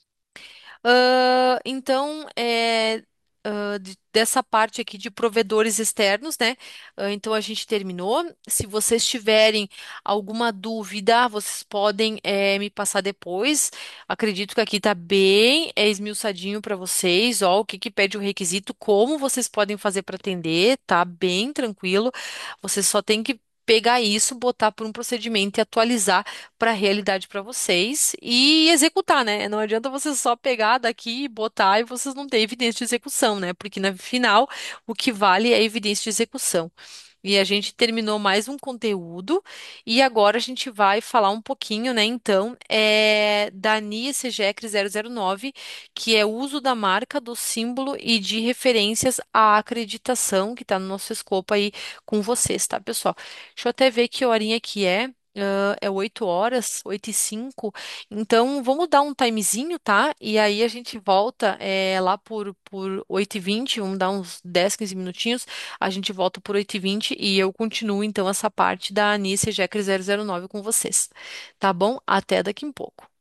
Speaker 1: Então, dessa parte aqui de provedores externos, né? Então, a gente terminou. Se vocês tiverem alguma dúvida, vocês podem, me passar depois. Acredito que aqui está bem, esmiuçadinho para vocês, ó, o que que pede o requisito, como vocês podem fazer para atender, tá bem tranquilo. Vocês só têm que pegar isso, botar por um procedimento e atualizar para a realidade para vocês e executar, né? Não adianta você só pegar daqui e botar e vocês não ter evidência de execução, né? Porque no final o que vale é a evidência de execução. E a gente terminou mais um conteúdo e agora a gente vai falar um pouquinho, né? Então, da ANI CGECR 009, que é o uso da marca, do símbolo e de referências à acreditação que está no nosso escopo aí com vocês, tá, pessoal? Deixa eu até ver que horinha que é. É 8 horas, 8:05. Então, vamos dar um timezinho, tá? E aí a gente volta lá por 8:20, vamos dar uns 10, 15 minutinhos. A gente volta por 8:20 e eu continuo, então, essa parte da Anícia Jekyll 009 com vocês. Tá bom? Até daqui um pouco.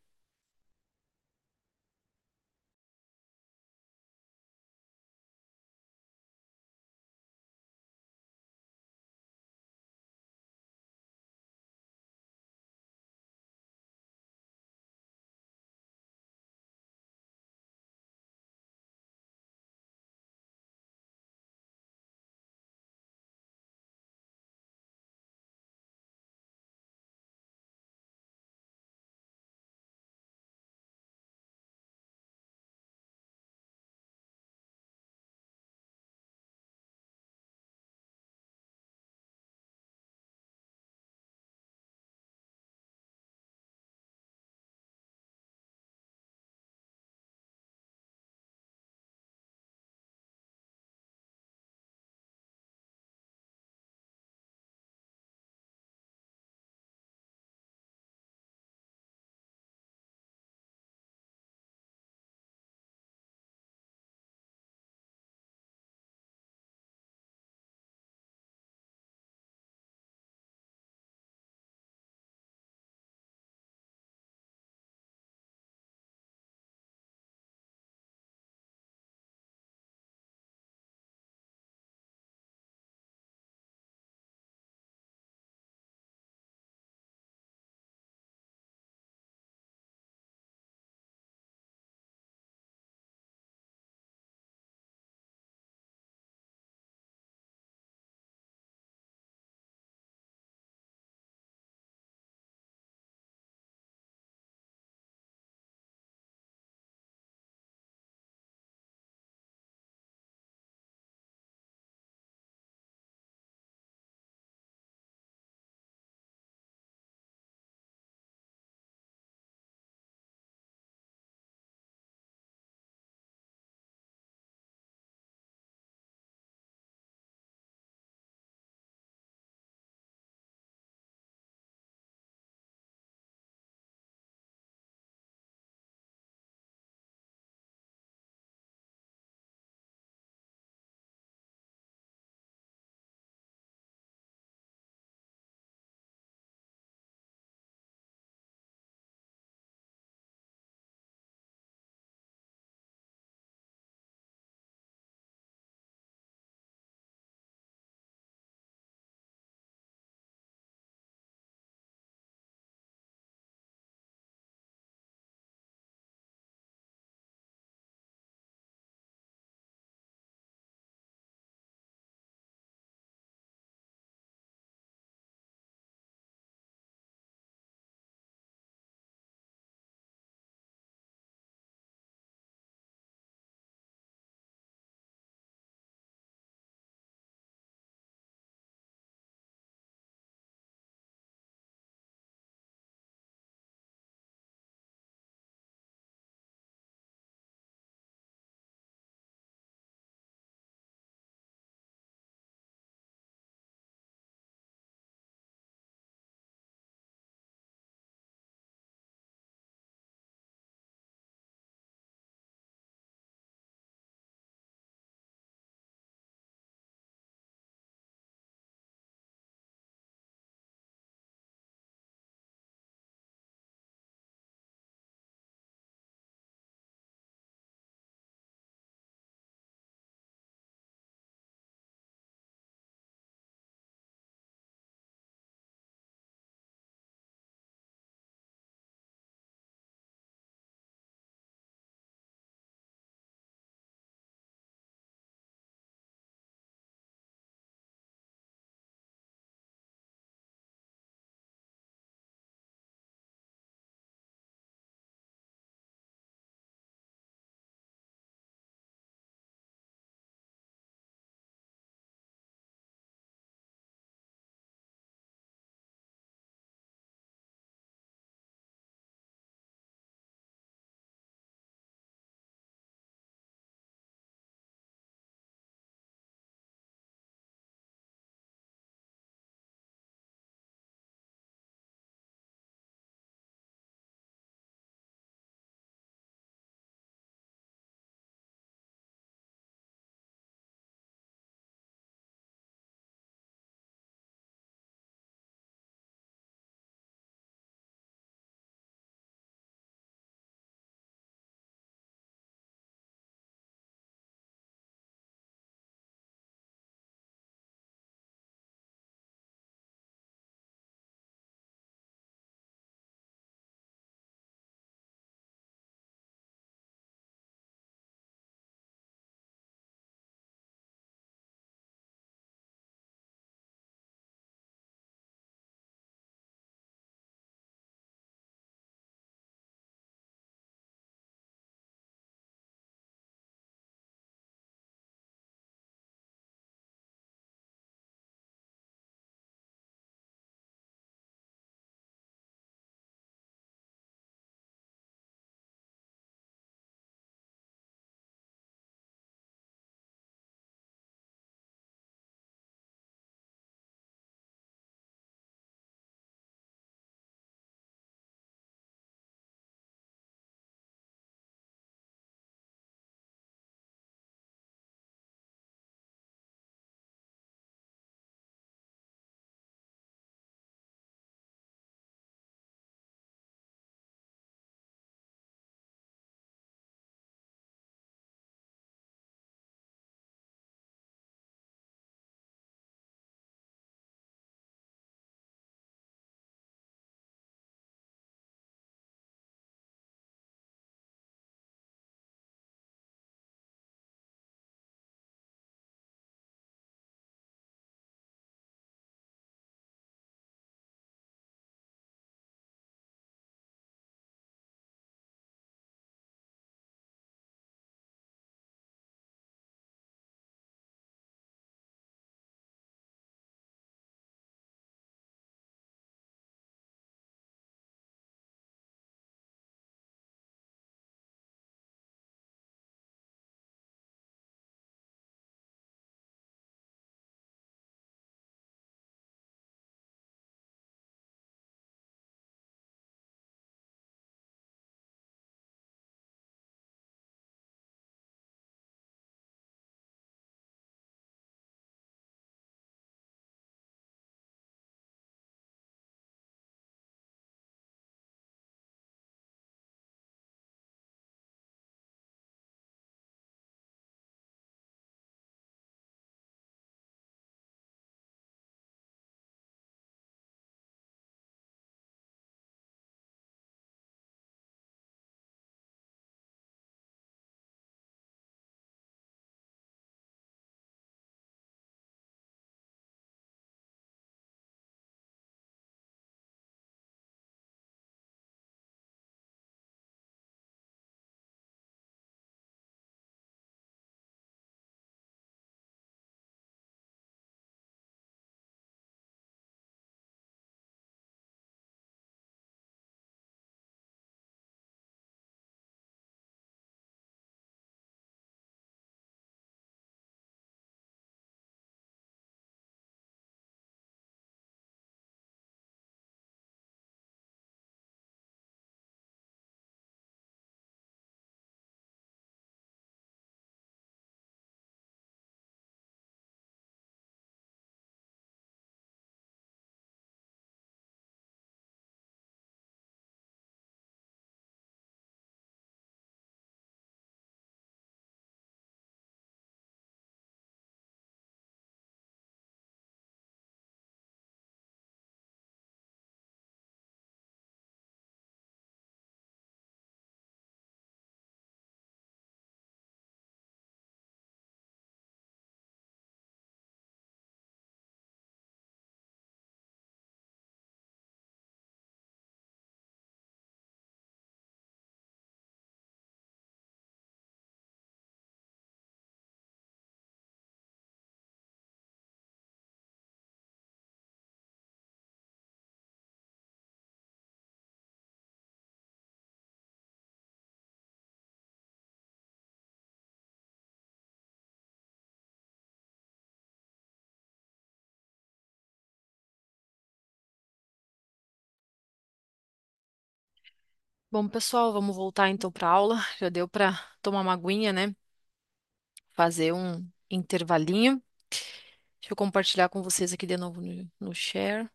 Speaker 1: Bom, pessoal, vamos voltar então para a aula. Já deu para tomar uma aguinha, né? Fazer um intervalinho. Deixa eu compartilhar com vocês aqui de novo no share.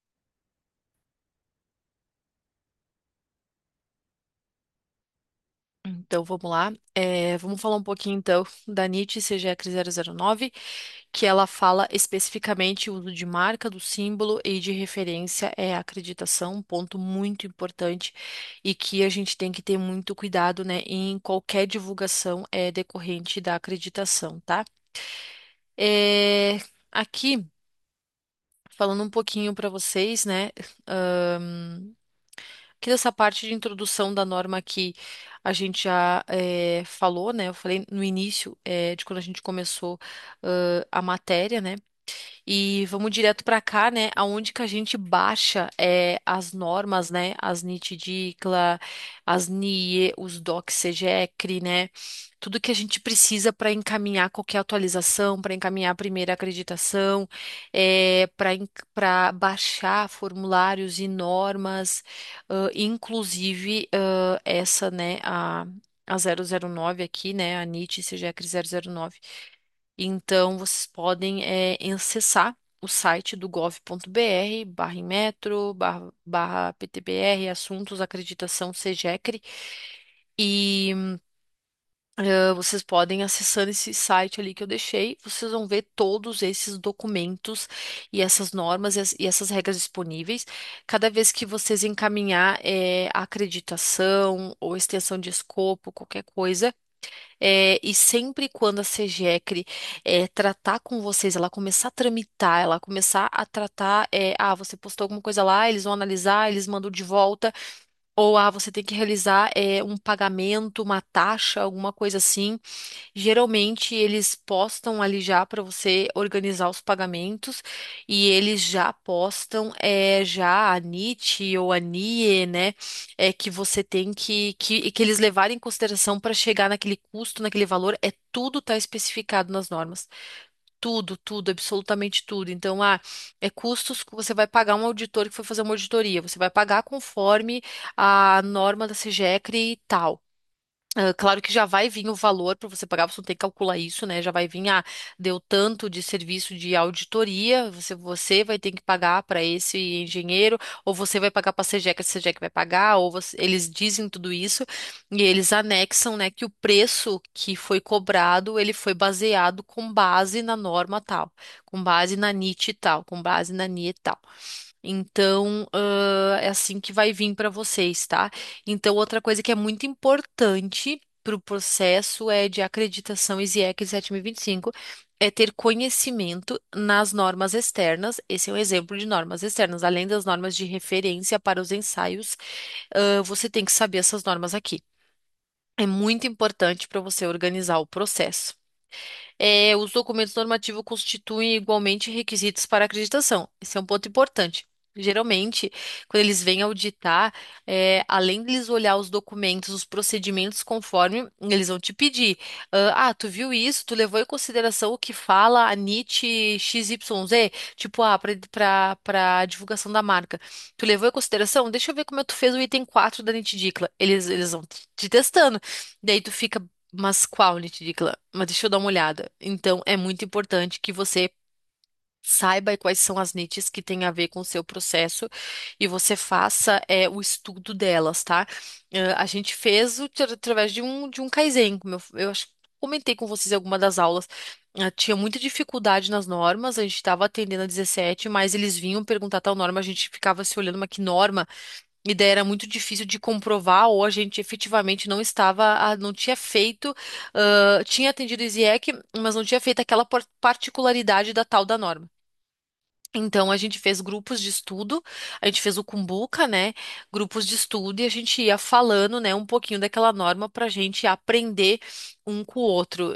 Speaker 1: Então, vamos lá. Vamos falar um pouquinho, então, da NIT CGEC 009, que ela fala especificamente o uso de marca, do símbolo e de referência é a acreditação, um ponto muito importante e que a gente tem que ter muito cuidado, né, em qualquer divulgação decorrente da acreditação, tá? É, aqui, falando um pouquinho para vocês, né? Aqui dessa parte de introdução da norma que a gente já falou, né? Eu falei no início de quando a gente começou a matéria, né? E vamos direto para cá, né? Aonde que a gente baixa as normas, né? As NIT-DICLA, as NIE, os DOC CGECRE, né? Tudo que a gente precisa para encaminhar qualquer atualização, para encaminhar a primeira acreditação, para baixar formulários e normas, inclusive essa, né? A 009 aqui, né? A NIT CGECRE 009. Então, vocês podem acessar o site do gov.br, barra Inmetro, barra PTBR, assuntos, acreditação, SEGECRE, e vocês podem acessar esse site ali que eu deixei, vocês vão ver todos esses documentos e essas normas e essas regras disponíveis. Cada vez que vocês encaminhar a acreditação ou extensão de escopo, qualquer coisa, e sempre quando a CGECRE tratar com vocês, ela começar a tramitar, ela começar a tratar, você postou alguma coisa lá, eles vão analisar, eles mandam de volta, ou você tem que realizar um pagamento, uma taxa, alguma coisa assim. Geralmente eles postam ali já para você organizar os pagamentos e eles já postam já a NIT ou a NIE, né? Que você tem que eles levarem em consideração para chegar naquele custo, naquele valor, tudo está especificado nas normas. Tudo, tudo, absolutamente tudo. Então, custos que você vai pagar um auditor que foi fazer uma auditoria. Você vai pagar conforme a norma da SEGECRE e tal. Claro que já vai vir o valor para você pagar, você não tem que calcular isso, né? Já vai vir, deu tanto de serviço de auditoria, você vai ter que pagar para esse engenheiro, ou você vai pagar para a SEGEC vai pagar, ou eles dizem tudo isso e eles anexam, né, que o preço que foi cobrado, ele foi baseado com base na norma tal, com base na NIT tal, com base na NIE tal. Então, é assim que vai vir para vocês, tá? Então, outra coisa que é muito importante para o processo de acreditação ISIEC 7025 é ter conhecimento nas normas externas. Esse é um exemplo de normas externas. Além das normas de referência para os ensaios, você tem que saber essas normas aqui. É muito importante para você organizar o processo. Os documentos normativos constituem igualmente requisitos para acreditação. Esse é um ponto importante. Geralmente, quando eles vêm auditar, além de eles olhar os documentos, os procedimentos conforme, eles vão te pedir. Tu viu isso? Tu levou em consideração o que fala a NIT XYZ? Tipo, para divulgação da marca. Tu levou em consideração? Deixa eu ver como tu fez o item 4 da NIT DICLA. Eles vão te testando. Daí tu fica. Mas qual nitidicla? Mas deixa eu dar uma olhada. Então, é muito importante que você saiba quais são as nites que têm a ver com o seu processo e você faça o estudo delas, tá? A gente fez através de um Kaizen, como eu acho que comentei com vocês em alguma das aulas. Tinha muita dificuldade nas normas, a gente estava atendendo a 17, mas eles vinham perguntar tal norma, a gente ficava se olhando, mas que norma? E daí era muito difícil de comprovar, ou a gente efetivamente não estava, não tinha feito, tinha atendido o ISIEC, mas não tinha feito aquela particularidade da tal da norma. Então, a gente fez grupos de estudo, a gente fez o Cumbuca, né? Grupos de estudo, e a gente ia falando, né, um pouquinho daquela norma para a gente aprender um com o outro.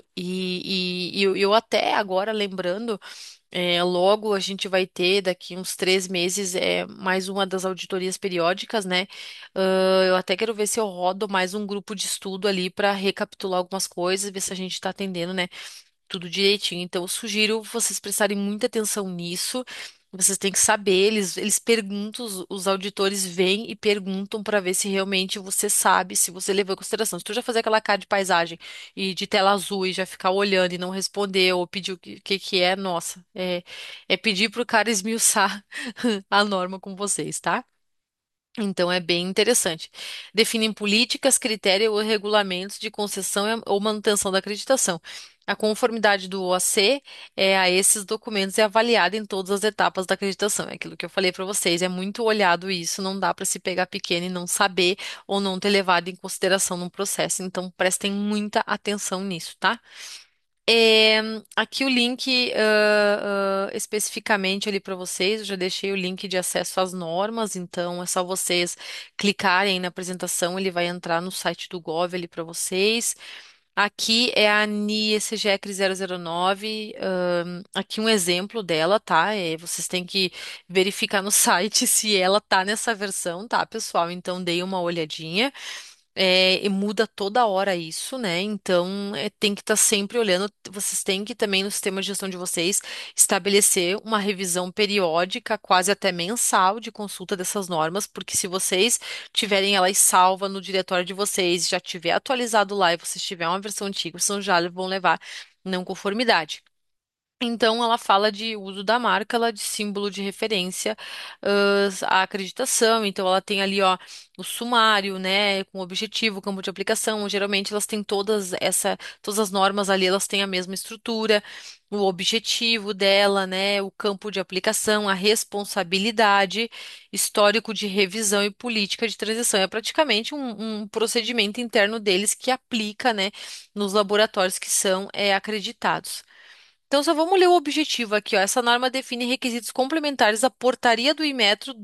Speaker 1: E eu até agora lembrando. Logo a gente vai ter daqui uns 3 meses mais uma das auditorias periódicas, né? Eu até quero ver se eu rodo mais um grupo de estudo ali para recapitular algumas coisas, ver se a gente está atendendo, né? Tudo direitinho. Então, eu sugiro vocês prestarem muita atenção nisso. Vocês têm que saber, eles perguntam, os auditores vêm e perguntam para ver se realmente você sabe, se você levou em consideração. Se tu já fazer aquela cara de paisagem e de tela azul e já ficar olhando e não responder ou pedir o que é, nossa, é pedir pro cara esmiuçar a norma com vocês, tá? Então é bem interessante. Definem políticas, critérios ou regulamentos de concessão ou manutenção da acreditação. A conformidade do OAC a esses documentos é avaliada em todas as etapas da acreditação. É aquilo que eu falei para vocês, é muito olhado isso, não dá para se pegar pequeno e não saber ou não ter levado em consideração no processo. Então prestem muita atenção nisso, tá? É, aqui o link especificamente ali para vocês, eu já deixei o link de acesso às normas, então é só vocês clicarem na apresentação, ele vai entrar no site do Gov ali para vocês. Aqui é a NIE-CGECR 009, aqui um exemplo dela, tá? Vocês têm que verificar no site se ela tá nessa versão, tá, pessoal? Então deem uma olhadinha. E muda toda hora isso, né? Então, tem que estar sempre olhando. Vocês têm que também, no sistema de gestão de vocês, estabelecer uma revisão periódica, quase até mensal, de consulta dessas normas, porque se vocês tiverem elas salva no diretório de vocês, já tiver atualizado lá e vocês tiverem uma versão antiga, vocês já vão levar não conformidade. Então, ela fala de uso da marca, ela de símbolo de referência, à acreditação. Então, ela tem ali, ó, o sumário, né, com objetivo, campo de aplicação. Geralmente, elas têm todas as normas ali, elas têm a mesma estrutura, o objetivo dela, né, o campo de aplicação, a responsabilidade, histórico de revisão e política de transição. É praticamente um procedimento interno deles que aplica, né, nos laboratórios que são, acreditados. Então, só vamos ler o objetivo aqui, ó. Essa norma define requisitos complementares à portaria do Inmetro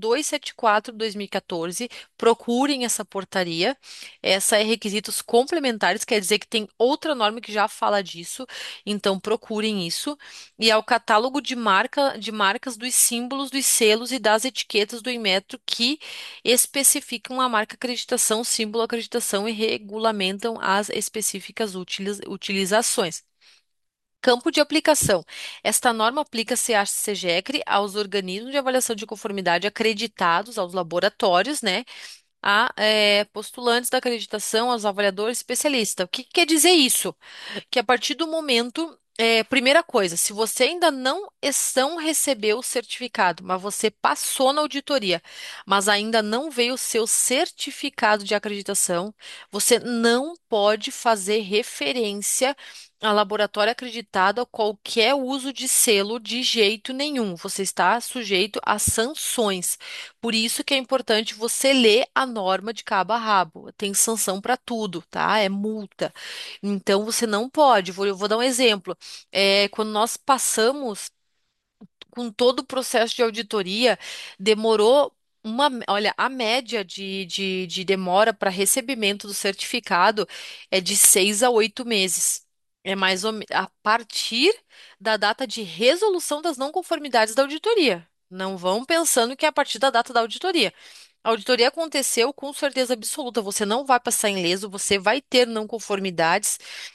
Speaker 1: 274/2014. Procurem essa portaria. Essa é requisitos complementares, quer dizer que tem outra norma que já fala disso. Então, procurem isso. E é o catálogo de marcas dos símbolos, dos selos e das etiquetas do Inmetro que especificam a marca acreditação, símbolo acreditação e regulamentam as específicas utilizações. Campo de aplicação. Esta norma aplica-se à SEGECR, aos organismos de avaliação de conformidade acreditados, aos laboratórios, né? A postulantes da acreditação, aos avaliadores especialistas. O que quer dizer isso? Que a partir do momento, primeira coisa, se você ainda não recebeu o certificado, mas você passou na auditoria, mas ainda não veio o seu certificado de acreditação, você não pode fazer referência a laboratório acreditado a qualquer uso de selo de jeito nenhum. Você está sujeito a sanções. Por isso que é importante você ler a norma de cabo a rabo. Tem sanção para tudo, tá? É multa. Então você não pode. Eu vou dar um exemplo. Quando nós passamos com todo o processo de auditoria, demorou olha, a média de demora para recebimento do certificado é de 6 a 8 meses. É mais ou menos a partir da data de resolução das não conformidades da auditoria. Não vão pensando que é a partir da data da auditoria. A auditoria aconteceu com certeza absoluta. Você não vai passar ileso, você vai ter não conformidades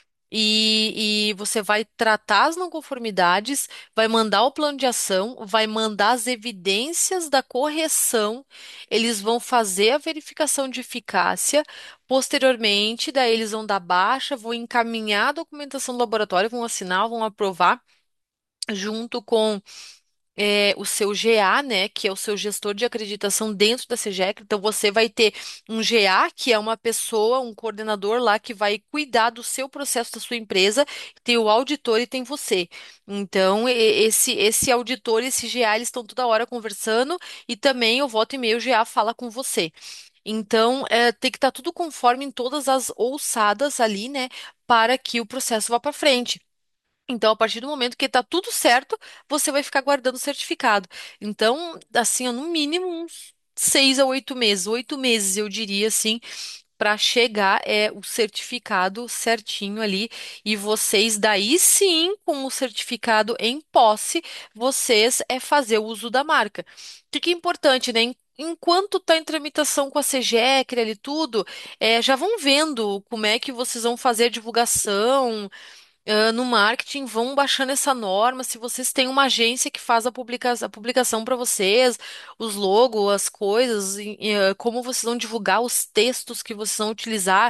Speaker 1: e você vai tratar as não conformidades, vai mandar o plano de ação, vai mandar as evidências da correção, eles vão fazer a verificação de eficácia. Posteriormente, daí eles vão dar baixa, vão encaminhar a documentação do laboratório, vão assinar, vão aprovar junto com o seu GA, né, que é o seu gestor de acreditação dentro da SEGEC. Então, você vai ter um GA, que é uma pessoa, um coordenador lá que vai cuidar do seu processo da sua empresa, tem o auditor e tem você. Então, esse auditor e esse GA, eles estão toda hora conversando e também o voto e meio o GA fala com você. Então, tem que estar tudo conforme em todas as ouçadas ali, né, para que o processo vá para frente. Então, a partir do momento que está tudo certo, você vai ficar guardando o certificado. Então, assim, ó, no mínimo uns 6 a 8 meses. 8 meses, eu diria assim, para chegar o certificado certinho ali. E vocês, daí sim, com o certificado em posse, vocês fazer o uso da marca. O que que é importante, né? Enquanto está em tramitação com a SEGECR ali tudo, já vão vendo como é que vocês vão fazer a divulgação no marketing, vão baixando essa norma. Se vocês têm uma agência que faz a publicação para vocês, os logos, as coisas, como vocês vão divulgar os textos que vocês vão utilizar,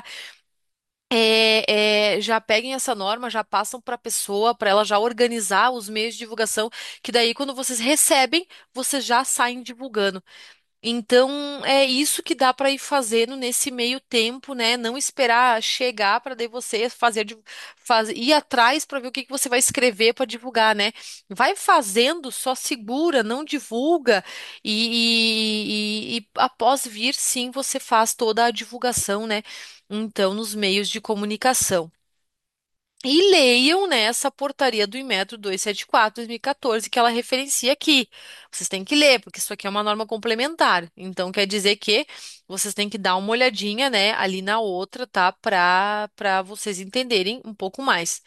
Speaker 1: já peguem essa norma, já passam para a pessoa, para ela já organizar os meios de divulgação, que daí quando vocês recebem, vocês já saem divulgando. Então, é isso que dá para ir fazendo nesse meio tempo, né? Não esperar chegar para daí você ir atrás para ver o que que você vai escrever para divulgar, né? Vai fazendo, só segura, não divulga e após vir, sim, você faz toda a divulgação, né? Então, nos meios de comunicação. E leiam, né, essa portaria do Inmetro 274, 2014, que ela referencia aqui. Vocês têm que ler, porque isso aqui é uma norma complementar. Então, quer dizer que vocês têm que dar uma olhadinha, né, ali na outra, tá? Para vocês entenderem um pouco mais.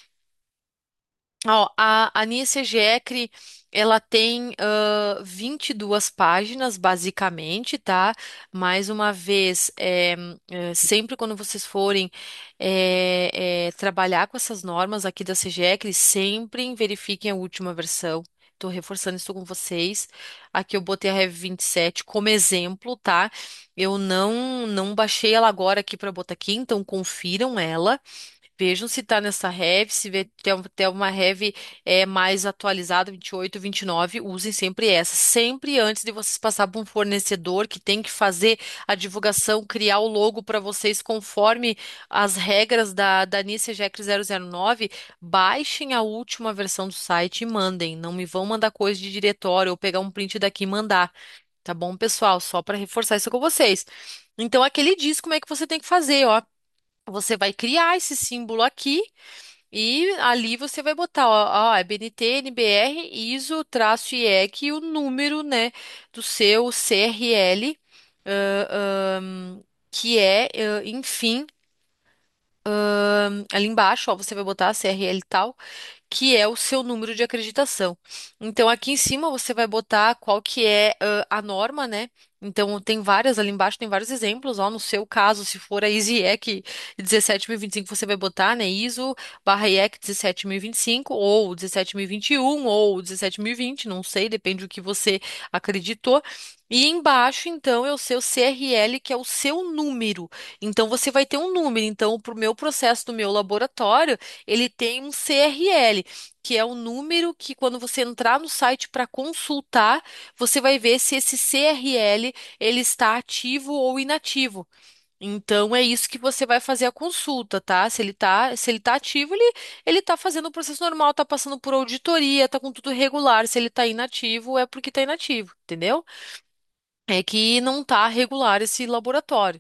Speaker 1: Ó, a NIE-CGECRE, ela tem 22 páginas, basicamente, tá? Mais uma vez, sempre quando vocês forem trabalhar com essas normas aqui da CGECRE, sempre verifiquem a última versão. Estou reforçando isso com vocês. Aqui eu botei a Rev 27 como exemplo, tá? Eu não baixei ela agora aqui para botar aqui, então confiram ela. Vejam se está nessa rev, se tem uma rev mais atualizada, 28, 29, usem sempre essa. Sempre antes de vocês passar para um fornecedor que tem que fazer a divulgação, criar o logo para vocês conforme as regras da NICE GEC 009, baixem a última versão do site e mandem. Não me vão mandar coisa de diretório ou pegar um print daqui e mandar. Tá bom, pessoal? Só para reforçar isso com vocês. Então, aquele diz como é que você tem que fazer, ó. Você vai criar esse símbolo aqui e ali você vai botar, ó, é BNT, NBR, ISO, traço IEC e o número, né, do seu CRL, que é, enfim, ali embaixo, ó, você vai botar CRL tal, que é o seu número de acreditação. Então, aqui em cima você vai botar qual que é a norma, né? Então, tem várias ali embaixo, tem vários exemplos, ó. No seu caso, se for a ISIEC 17.025, você vai botar, né? ISO barra IEC 17.025, ou 17.021, ou 17.020, não sei, depende do que você acreditou. E embaixo, então, é o seu CRL, que é o seu número. Então, você vai ter um número. Então, para o meu processo do meu laboratório, ele tem um CRL, que é o número que, quando você entrar no site para consultar, você vai ver se esse CRL ele está ativo ou inativo. Então é isso que você vai fazer a consulta, tá? Se ele tá ativo, ele tá fazendo o processo normal, tá passando por auditoria, tá com tudo regular. Se ele tá inativo, é porque tá inativo, entendeu? É que não tá regular esse laboratório.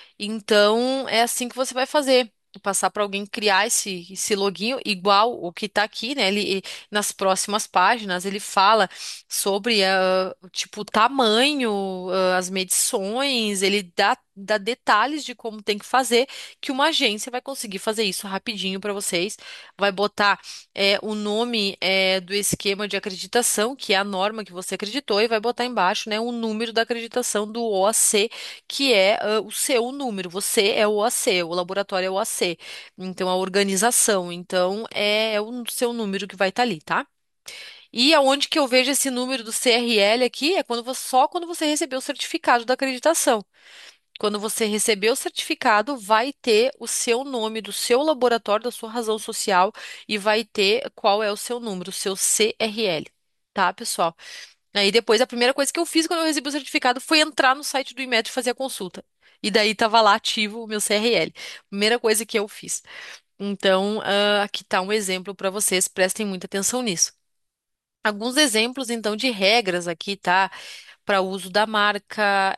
Speaker 1: Então, é assim que você vai fazer. Passar para alguém criar esse login igual o que está aqui, né? Nas próximas páginas ele fala sobre tipo o tamanho, as medições, ele dá detalhes de como tem que fazer, que uma agência vai conseguir fazer isso rapidinho para vocês. Vai botar o nome do esquema de acreditação, que é a norma que você acreditou, e vai botar embaixo, né, o número da acreditação do OAC, que é o seu número. Você é o OAC, o laboratório é o OAC. Então, a organização. Então, é o seu número que vai estar ali, tá? E aonde que eu vejo esse número do CRL aqui é só quando você receber o certificado da acreditação. Quando você receber o certificado, vai ter o seu nome do seu laboratório, da sua razão social, e vai ter qual é o seu número, o seu CRL. Tá, pessoal? Aí depois, a primeira coisa que eu fiz quando eu recebi o certificado foi entrar no site do Inmetro e fazer a consulta. E daí tava lá ativo o meu CRL. Primeira coisa que eu fiz. Então, aqui tá um exemplo para vocês, prestem muita atenção nisso. Alguns exemplos, então, de regras aqui, tá? Para uso da marca,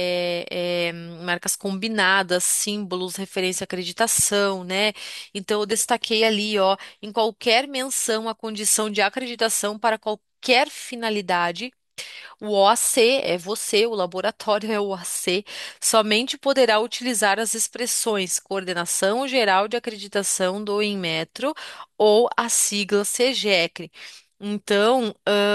Speaker 1: marcas combinadas, símbolos, referência à acreditação, né? Então, eu destaquei ali, ó, em qualquer menção à condição de acreditação para qualquer finalidade. O OAC é você, o laboratório é o OAC, somente poderá utilizar as expressões Coordenação Geral de Acreditação do Inmetro ou a sigla CGECRE. Então,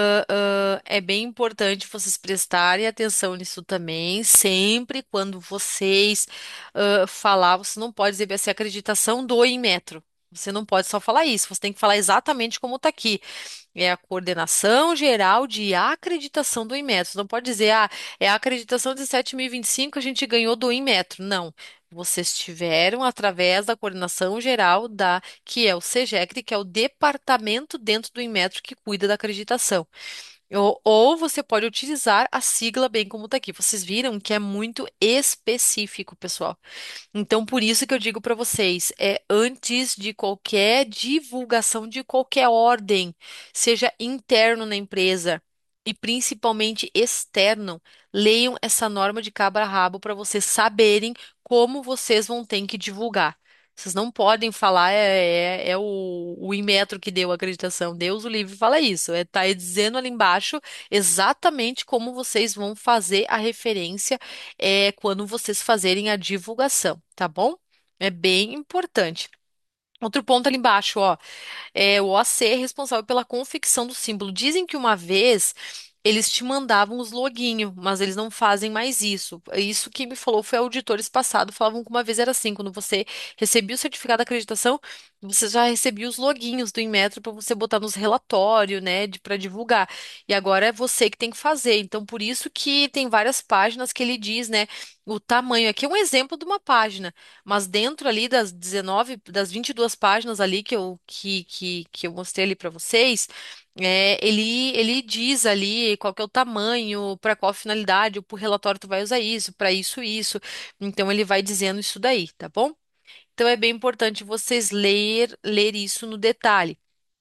Speaker 1: é bem importante vocês prestarem atenção nisso também. Sempre quando vocês falar, você não pode dizer vai ser acreditação do Inmetro. Você não pode só falar isso, você tem que falar exatamente como está aqui. É a coordenação geral de acreditação do Inmetro. Você não pode dizer, é a acreditação de 7.025 a gente ganhou do Inmetro. Não. Vocês tiveram através da coordenação geral que é o SEGECT, que é o departamento dentro do Inmetro que cuida da acreditação. Ou você pode utilizar a sigla bem como está aqui. Vocês viram que é muito específico, pessoal. Então, por isso que eu digo para vocês, antes de qualquer divulgação de qualquer ordem, seja interno na empresa e principalmente externo, leiam essa norma de cabo a rabo para vocês saberem como vocês vão ter que divulgar. Vocês não podem falar, é o Inmetro que deu a acreditação. Deus o livre fala isso. Tá aí dizendo ali embaixo exatamente como vocês vão fazer a referência quando vocês fazerem a divulgação, tá bom? É bem importante. Outro ponto ali embaixo, ó. O OAC é responsável pela confecção do símbolo. Dizem que uma vez eles te mandavam os loginhos, mas eles não fazem mais isso. Isso que me falou foi auditores passado, falavam que uma vez era assim, quando você recebia o certificado de acreditação, você já recebia os loginhos do Inmetro para você botar nos relatórios, né, para divulgar. E agora é você que tem que fazer. Então, por isso que tem várias páginas que ele diz, né, o tamanho. Aqui é um exemplo de uma página. Mas dentro ali das 19, das 22 páginas ali que eu mostrei ali para vocês, ele diz ali qual que é o tamanho, para qual finalidade, o relatório tu vai usar isso, para isso, isso. Então ele vai dizendo isso daí, tá bom? Então é bem importante vocês ler isso no detalhe.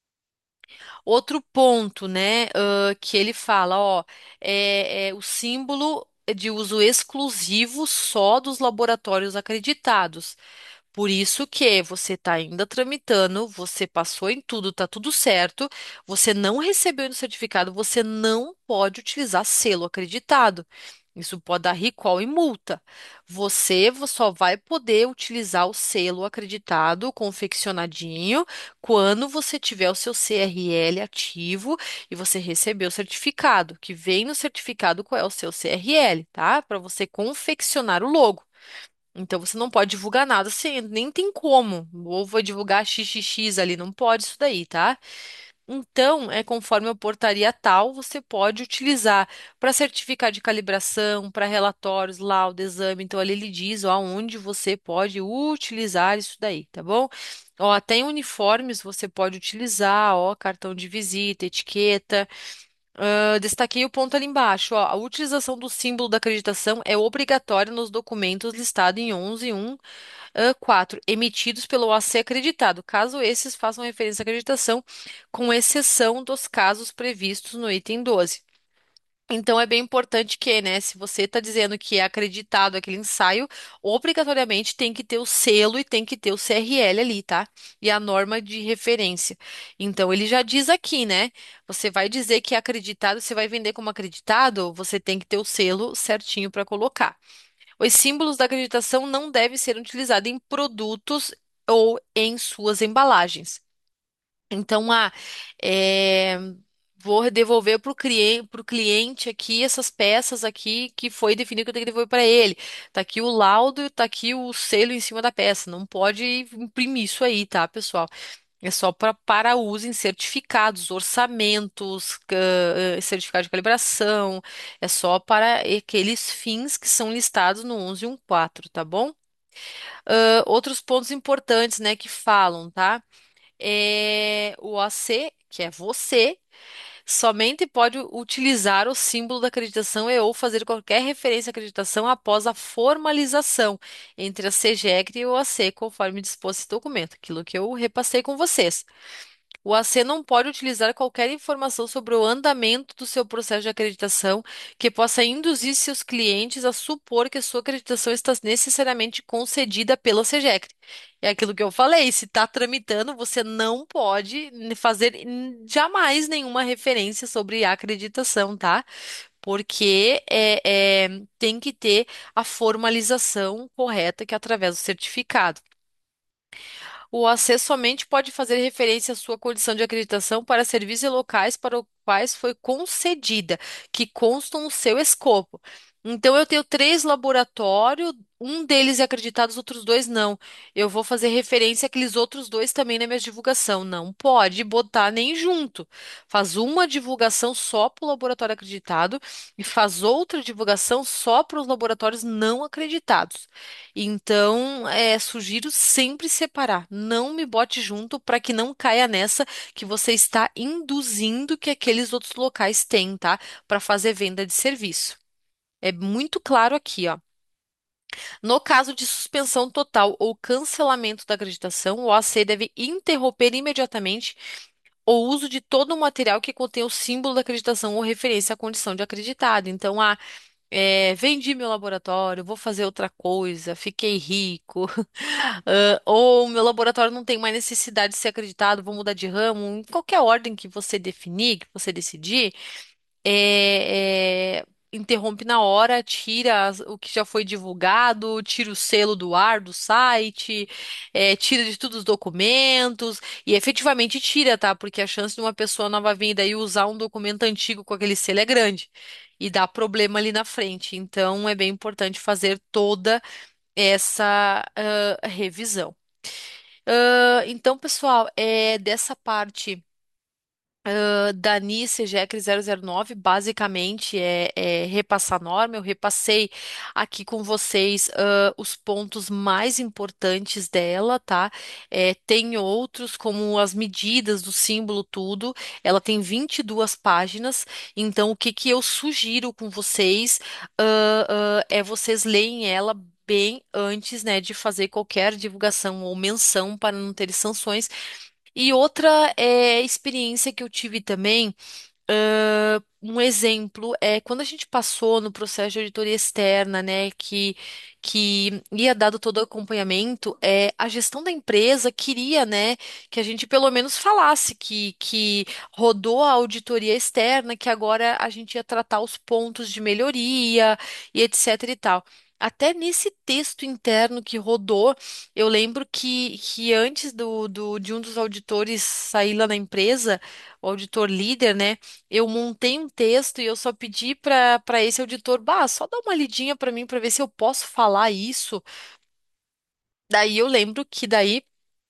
Speaker 1: Outro ponto, né, que ele fala, ó, é o símbolo de uso exclusivo só dos laboratórios acreditados. Por isso que você está ainda tramitando, você passou em tudo, está tudo certo, você não recebeu ainda o certificado, você não pode utilizar selo acreditado. Isso pode dar recall e multa. Você só vai poder utilizar o selo acreditado, confeccionadinho, quando você tiver o seu CRL ativo e você receber o certificado, que vem no certificado qual é o seu CRL, tá? Para você confeccionar o logo. Então você não pode divulgar nada assim, nem tem como. Ou vai divulgar XXX ali, não pode isso daí, tá? Então, conforme a portaria tal, você pode utilizar para certificar de calibração, para relatórios, laudo, exame. Então, ali ele diz, ó, onde você pode utilizar isso daí, tá bom? Ó, até em uniformes você pode utilizar, ó, cartão de visita, etiqueta. Destaquei o ponto ali embaixo, ó, a utilização do símbolo da acreditação é obrigatória nos documentos listados em 11.1.4, emitidos pelo OAC acreditado, caso esses façam referência à acreditação, com exceção dos casos previstos no item 12. Então é bem importante que, né, se você está dizendo que é acreditado aquele ensaio, obrigatoriamente tem que ter o selo e tem que ter o CRL ali, tá? E a norma de referência. Então ele já diz aqui, né? Você vai dizer que é acreditado, você vai vender como acreditado, você tem que ter o selo certinho para colocar. Os símbolos da acreditação não devem ser utilizados em produtos ou em suas embalagens. Então, é, vou devolver para o cliente aqui essas peças aqui que foi definido que eu tenho que devolver para ele. Tá aqui o laudo, tá aqui o selo em cima da peça. Não pode imprimir isso aí, tá, pessoal? É só para uso em certificados, orçamentos, certificado de calibração. É só para aqueles fins que são listados no 11.1.4, tá bom? Outros pontos importantes, né, que falam, tá? O OAC, que é você, somente pode utilizar o símbolo da acreditação e ou fazer qualquer referência à acreditação após a formalização entre a CGEC e o OAC, conforme disposto esse documento, aquilo que eu repassei com vocês. O AC não pode utilizar qualquer informação sobre o andamento do seu processo de acreditação que possa induzir seus clientes a supor que a sua acreditação está necessariamente concedida pela SEGECR. É aquilo que eu falei, se está tramitando, você não pode fazer jamais nenhuma referência sobre a acreditação, tá? Porque tem que ter a formalização correta, que é através do certificado. O AC somente pode fazer referência à sua condição de acreditação para serviços locais para os quais foi concedida, que constam no seu escopo. Então, eu tenho três laboratórios, um deles é acreditado, os outros dois não. Eu vou fazer referência àqueles outros dois também na minha divulgação. Não pode botar nem junto. Faz uma divulgação só para o laboratório acreditado e faz outra divulgação só para os laboratórios não acreditados. Então, sugiro sempre separar. Não me bote junto para que não caia nessa que você está induzindo que aqueles outros locais têm, tá? Para fazer venda de serviço. É muito claro aqui, ó. No caso de suspensão total ou cancelamento da acreditação, o OAC deve interromper imediatamente o uso de todo o material que contém o símbolo da acreditação ou referência à condição de acreditado. Então, vendi meu laboratório, vou fazer outra coisa, fiquei rico, ou meu laboratório não tem mais necessidade de ser acreditado, vou mudar de ramo, em qualquer ordem que você definir, que você decidir interrompe na hora, tira o que já foi divulgado, tira o selo do ar do site, tira de todos os documentos e efetivamente tira, tá? Porque a chance de uma pessoa nova vir daí usar um documento antigo com aquele selo é grande e dá problema ali na frente. Então é bem importante fazer toda essa revisão. Então, pessoal, dessa parte da NICE GEC 009, basicamente é repassar norma. Eu repassei aqui com vocês os pontos mais importantes dela, tá? Tem outros, como as medidas do símbolo, tudo. Ela tem 22 páginas, então o que que eu sugiro com vocês é vocês leem ela bem antes, né, de fazer qualquer divulgação ou menção para não ter sanções. E outra experiência que eu tive também, um exemplo é quando a gente passou no processo de auditoria externa, né, que ia dado todo o acompanhamento, a gestão da empresa queria, né, que a gente pelo menos falasse que rodou a auditoria externa, que agora a gente ia tratar os pontos de melhoria e etc e tal. Até nesse texto interno que rodou, eu lembro que antes de um dos auditores sair lá na empresa, o auditor líder, né? Eu montei um texto e eu só pedi para esse auditor, bah, só dá uma lidinha para mim para ver se eu posso falar isso. Daí eu lembro que daí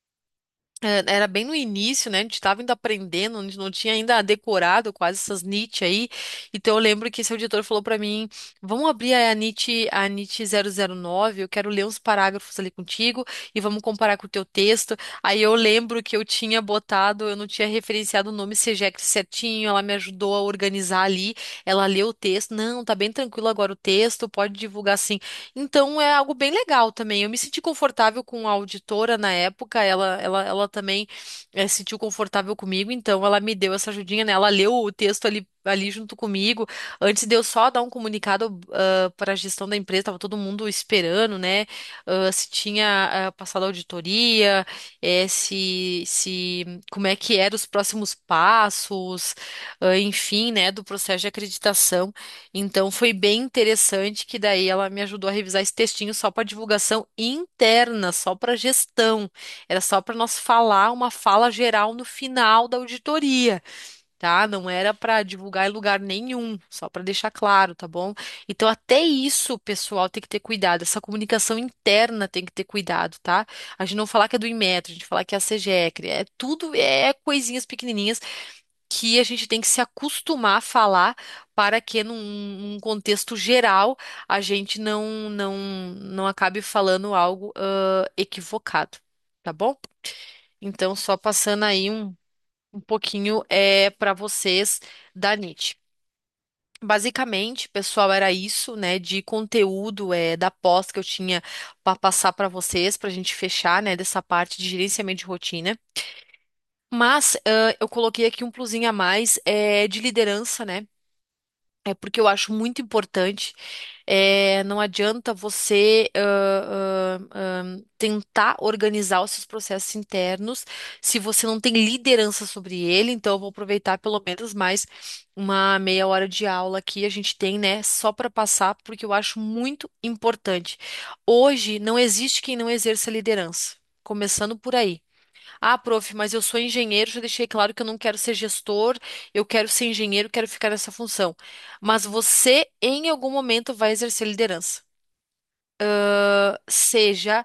Speaker 1: era bem no início, né? A gente estava ainda aprendendo, a gente não tinha ainda decorado quase essas NIT aí. Então eu lembro que esse auditor falou para mim: vamos abrir a NIT 009, eu quero ler uns parágrafos ali contigo e vamos comparar com o teu texto. Aí eu lembro que eu tinha botado, eu não tinha referenciado o nome Segex certinho, ela me ajudou a organizar ali. Ela leu o texto: não, tá bem tranquilo agora o texto, pode divulgar sim. Então é algo bem legal também. Eu me senti confortável com a auditora na época, ela também se sentiu confortável comigo, então ela me deu essa ajudinha, né? Ela leu o texto ali junto comigo, antes de eu só dar um comunicado para a gestão da empresa, estava todo mundo esperando, né? Se tinha passado a auditoria, se como é que eram os próximos passos, enfim, né, do processo de acreditação. Então foi bem interessante que daí ela me ajudou a revisar esse textinho só para divulgação interna, só para gestão. Era só para nós falar uma fala geral no final da auditoria, tá? Não era para divulgar em lugar nenhum, só para deixar claro, tá bom? Então até isso, pessoal, tem que ter cuidado. Essa comunicação interna tem que ter cuidado, tá? A gente não falar que é do Inmetro, a gente falar que é a SEGECRE, é tudo coisinhas pequenininhas que a gente tem que se acostumar a falar para que num contexto geral a gente não acabe falando algo equivocado, tá bom? Então, só passando aí um pouquinho para vocês da NIT. Basicamente, pessoal, era isso, né, de conteúdo da pós que eu tinha para passar para vocês, para a gente fechar, né, dessa parte de gerenciamento de rotina. Mas eu coloquei aqui um plusinho a mais de liderança, né? É porque eu acho muito importante. Não adianta você tentar organizar os seus processos internos se você não tem liderança sobre ele. Então, eu vou aproveitar pelo menos mais uma meia hora de aula aqui. A gente tem, né? Só para passar, porque eu acho muito importante. Hoje, não existe quem não exerça liderança. Começando por aí. Ah, prof, mas eu sou engenheiro, já deixei claro que eu não quero ser gestor, eu quero ser engenheiro, quero ficar nessa função. Mas você, em algum momento, vai exercer liderança. Seja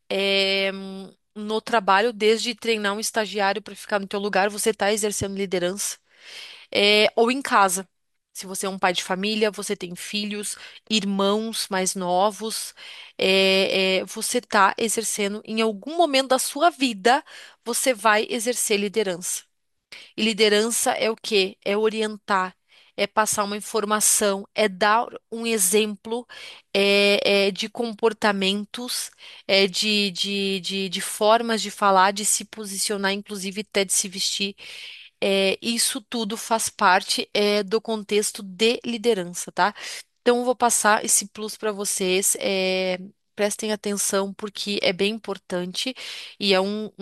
Speaker 1: no trabalho, desde treinar um estagiário para ficar no teu lugar, você está exercendo liderança. Ou em casa. Se você é um pai de família, você tem filhos, irmãos mais novos, você está exercendo, em algum momento da sua vida, você vai exercer liderança. E liderança é o quê? É orientar, é passar uma informação, é dar um exemplo de comportamentos, de formas de falar, de se posicionar, inclusive até de se vestir. Isso tudo faz parte do contexto de liderança, tá? Então, eu vou passar esse plus para vocês. Prestem atenção porque é bem importante e é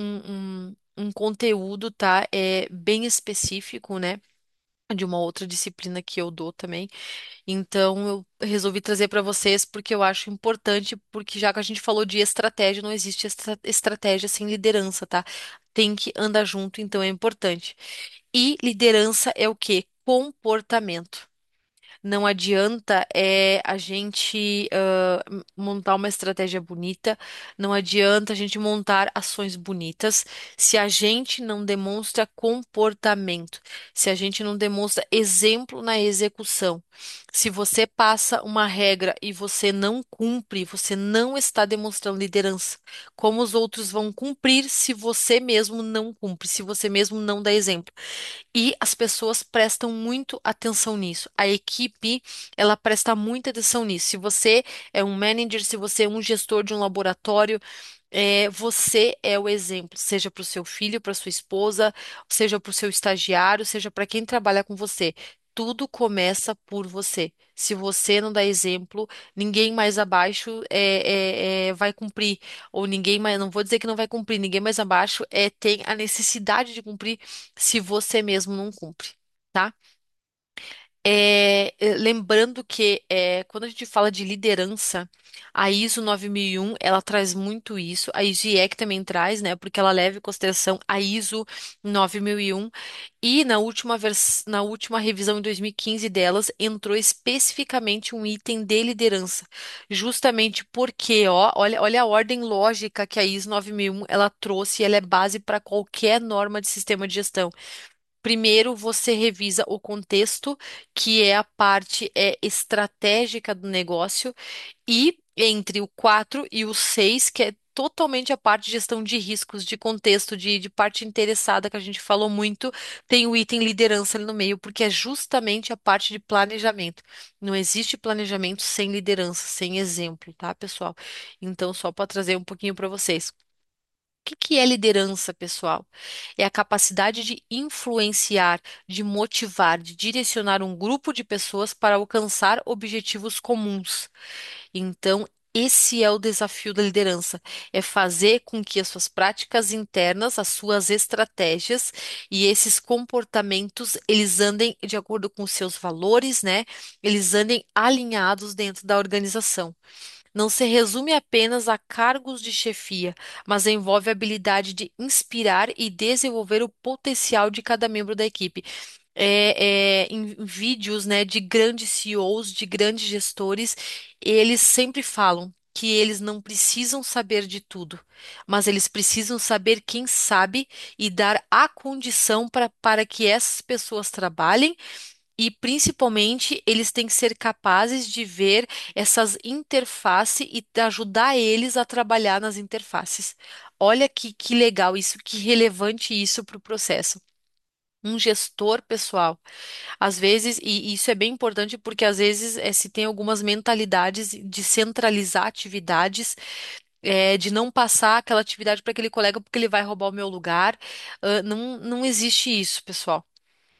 Speaker 1: um conteúdo, tá? Bem específico, né? De uma outra disciplina que eu dou também. Então, eu resolvi trazer para vocês porque eu acho importante, porque já que a gente falou de estratégia, não existe estratégia sem liderança, tá? Tem que andar junto, então é importante. E liderança é o quê? Comportamento. Não adianta a gente montar uma estratégia bonita, não adianta a gente montar ações bonitas se a gente não demonstra comportamento, se a gente não demonstra exemplo na execução. Se você passa uma regra e você não cumpre, você não está demonstrando liderança. Como os outros vão cumprir se você mesmo não cumpre, se você mesmo não dá exemplo? E as pessoas prestam muito atenção nisso. A equipe, ela presta muita atenção nisso. Se você é um manager, se você é um gestor de um laboratório, você é o exemplo, seja para o seu filho, para sua esposa, seja para o seu estagiário, seja para quem trabalha com você. Tudo começa por você. Se você não dá exemplo, ninguém mais abaixo vai cumprir. Ou ninguém mais, não vou dizer que não vai cumprir, ninguém mais abaixo tem a necessidade de cumprir se você mesmo não cumpre, tá? Lembrando que quando a gente fala de liderança, a ISO 9001, ela traz muito isso, a ISO IEC também traz, né, porque ela leva em consideração a ISO 9001 e na última revisão em 2015 delas entrou especificamente um item de liderança, justamente porque, ó, olha a ordem lógica que a ISO 9001 ela trouxe, ela é base para qualquer norma de sistema de gestão. Primeiro, você revisa o contexto, que é a parte estratégica do negócio, e entre o 4 e o 6, que é totalmente a parte de gestão de riscos, de contexto, de parte interessada, que a gente falou muito, tem o item liderança ali no meio, porque é justamente a parte de planejamento. Não existe planejamento sem liderança, sem exemplo, tá, pessoal? Então, só para trazer um pouquinho para vocês. O que é liderança, pessoal? É a capacidade de influenciar, de motivar, de direcionar um grupo de pessoas para alcançar objetivos comuns. Então, esse é o desafio da liderança, é fazer com que as suas práticas internas, as suas estratégias e esses comportamentos, eles andem de acordo com os seus valores, né? Eles andem alinhados dentro da organização. Não se resume apenas a cargos de chefia, mas envolve a habilidade de inspirar e desenvolver o potencial de cada membro da equipe. Em vídeos, né, de grandes CEOs, de grandes gestores, eles sempre falam que eles não precisam saber de tudo, mas eles precisam saber quem sabe e dar a condição para que essas pessoas trabalhem e, principalmente, eles têm que ser capazes de ver essas interfaces e ajudar eles a trabalhar nas interfaces. Olha que legal isso, que relevante isso para o processo. Um gestor pessoal, às vezes, e isso é bem importante porque às vezes se tem algumas mentalidades de centralizar atividades, de não passar aquela atividade para aquele colega porque ele vai roubar o meu lugar. Não, não existe isso, pessoal.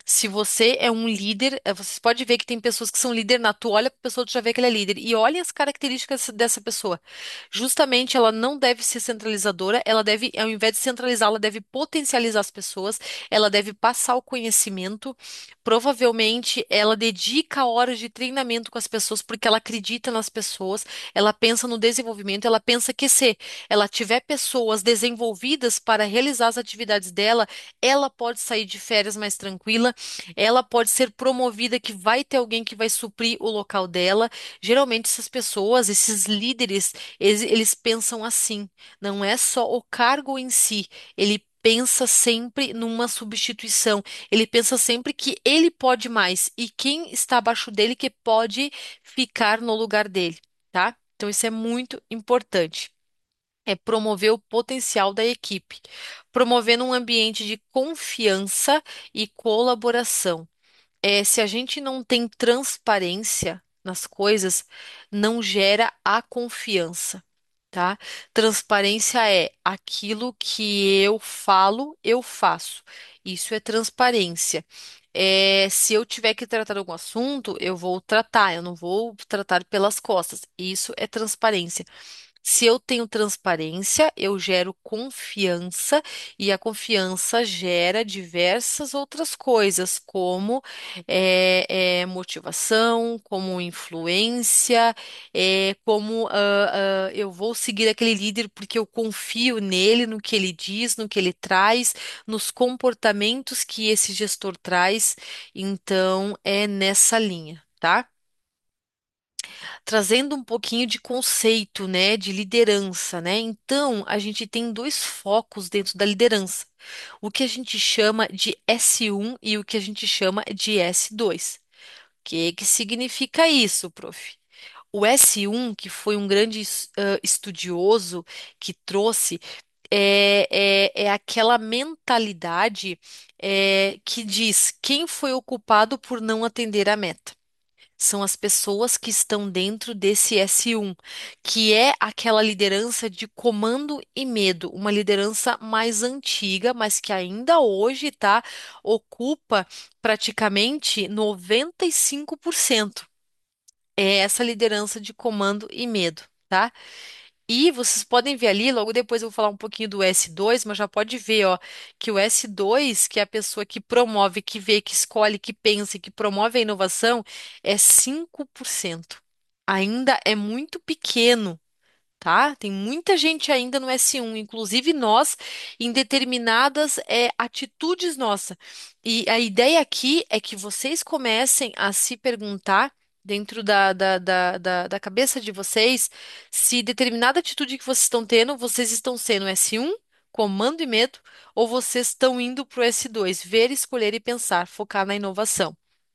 Speaker 1: Se você é um líder, você pode ver que tem pessoas que são líder na tu olha para a pessoa, tu já vê que ela é líder. E olha as características dessa pessoa. Justamente ela não deve ser centralizadora, ela deve, ao invés de centralizar, ela deve potencializar as pessoas, ela deve passar o conhecimento. Provavelmente ela dedica horas de treinamento com as pessoas porque ela acredita nas pessoas, ela pensa no desenvolvimento, ela pensa que se ela tiver pessoas desenvolvidas para realizar as atividades dela, ela pode sair de férias mais tranquila, ela pode ser promovida, que vai ter alguém que vai suprir o local dela. Geralmente, essas pessoas, esses líderes, eles pensam assim. Não é só o cargo em si, ele pensa sempre numa substituição. Ele pensa sempre que ele pode mais e quem está abaixo dele que pode ficar no lugar dele, tá? Então, isso é muito importante. É promover o potencial da equipe, promovendo um ambiente de confiança e colaboração. Se a gente não tem transparência nas coisas, não gera a confiança, tá? Transparência é aquilo que eu falo, eu faço. Isso é transparência. Se eu tiver que tratar algum assunto, eu vou tratar, eu não vou tratar pelas costas. Isso é transparência. Se eu tenho transparência, eu gero confiança e a confiança gera diversas outras coisas, como motivação, como influência, como eu vou seguir aquele líder porque eu confio nele, no que ele diz, no que ele traz, nos comportamentos que esse gestor traz. Então, é nessa linha, tá? Trazendo um pouquinho de conceito, né, de liderança, né? Então, a gente tem dois focos dentro da liderança. O que a gente chama de S1 e o que a gente chama de S2. O que significa isso, prof? O S1, que foi um grande estudioso que trouxe, é aquela mentalidade que diz quem foi o culpado por não atender a meta. São as pessoas que estão dentro desse S1, que é aquela liderança de comando e medo, uma liderança mais antiga, mas que ainda hoje, tá, ocupa praticamente 95%. É essa liderança de comando e medo, tá? E vocês podem ver ali, logo depois eu vou falar um pouquinho do S2, mas já pode ver, ó, que o S2, que é a pessoa que promove, que vê, que escolhe, que pensa e que promove a inovação, é 5%. Ainda é muito pequeno, tá? Tem muita gente ainda no S1, inclusive nós, em determinadas atitudes nossas. E a ideia aqui é que vocês comecem a se perguntar, dentro da cabeça de vocês, se determinada atitude que vocês estão tendo, vocês estão sendo S1, comando e medo, ou vocês estão indo para o S2, ver, escolher e pensar, focar na inovação.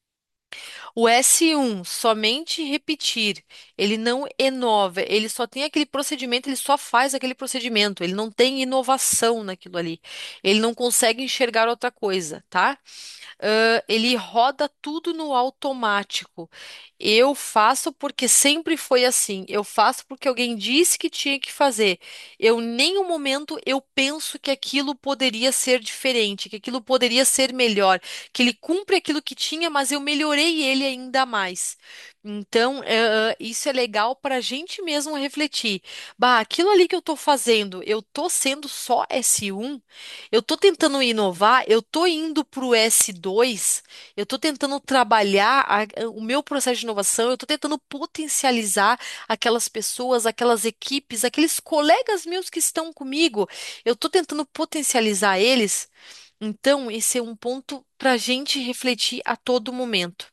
Speaker 1: O S1, somente repetir, ele não inova, ele só tem aquele procedimento, ele só faz aquele procedimento, ele não tem inovação naquilo ali, ele não consegue enxergar outra coisa, tá? Ele roda tudo no automático. Eu faço porque sempre foi assim. Eu faço porque alguém disse que tinha que fazer. Eu, em nenhum momento, eu penso que aquilo poderia ser diferente, que aquilo poderia ser melhor, que ele cumpre aquilo que tinha, mas eu melhorei ele ainda mais. Então, isso é legal para a gente mesmo refletir. Bah, aquilo ali que eu estou fazendo, eu estou sendo só S1? Eu estou tentando inovar, eu estou indo para o S2, eu estou tentando trabalhar o meu processo de inovação, eu estou tentando potencializar aquelas pessoas, aquelas equipes, aqueles colegas meus que estão comigo, eu estou tentando potencializar eles. Então, esse é um ponto para a gente refletir a todo momento.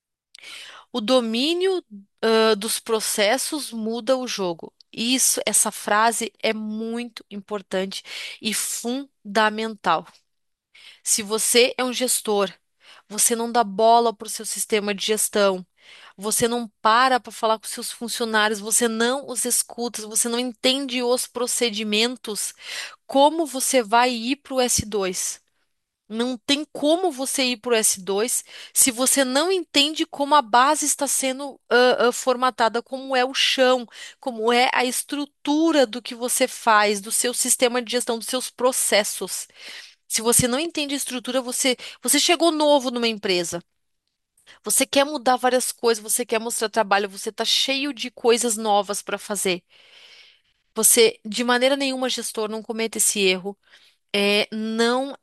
Speaker 1: O domínio, dos processos muda o jogo. Isso, essa frase é muito importante e fundamental. Se você é um gestor, você não dá bola para o seu sistema de gestão, você não para falar com seus funcionários, você não os escuta, você não entende os procedimentos, como você vai ir para o S2? Não tem como você ir para o S2 se você não entende como a base está sendo formatada, como é o chão, como é a estrutura do que você faz, do seu sistema de gestão, dos seus processos. Se você não entende a estrutura, você chegou novo numa empresa. Você quer mudar várias coisas, você quer mostrar trabalho, você está cheio de coisas novas para fazer. Você, de maneira nenhuma, gestor, não cometa esse erro. Não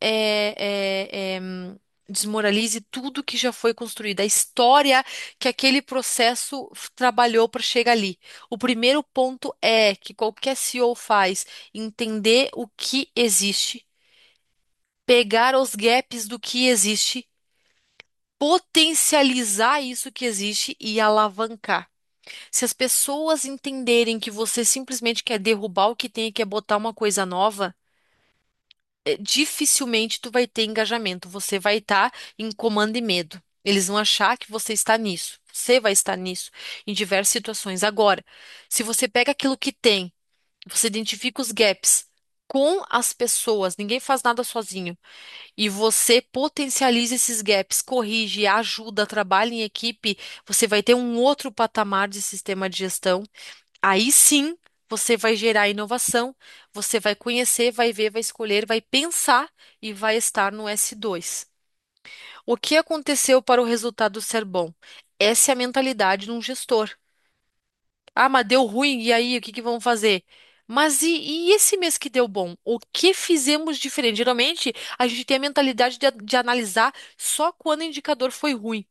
Speaker 1: desmoralize tudo que já foi construído, a história que aquele processo trabalhou para chegar ali. O primeiro ponto é que qualquer CEO faz entender o que existe, pegar os gaps do que existe, potencializar isso que existe e alavancar. Se as pessoas entenderem que você simplesmente quer derrubar o que tem e quer botar uma coisa nova, dificilmente tu vai ter engajamento. Você vai estar em comando e medo. Eles vão achar que você está nisso. Você vai estar nisso em diversas situações. Agora, se você pega aquilo que tem, você identifica os gaps com as pessoas, ninguém faz nada sozinho, e você potencializa esses gaps, corrige, ajuda, trabalha em equipe, você vai ter um outro patamar de sistema de gestão. Aí sim, você vai gerar inovação, você vai conhecer, vai ver, vai escolher, vai pensar e vai estar no S2. O que aconteceu para o resultado ser bom? Essa é a mentalidade de um gestor. Ah, mas deu ruim, e aí, o que que vamos fazer? Mas e esse mês que deu bom? O que fizemos diferente? Geralmente, a gente tem a mentalidade de analisar só quando o indicador foi ruim.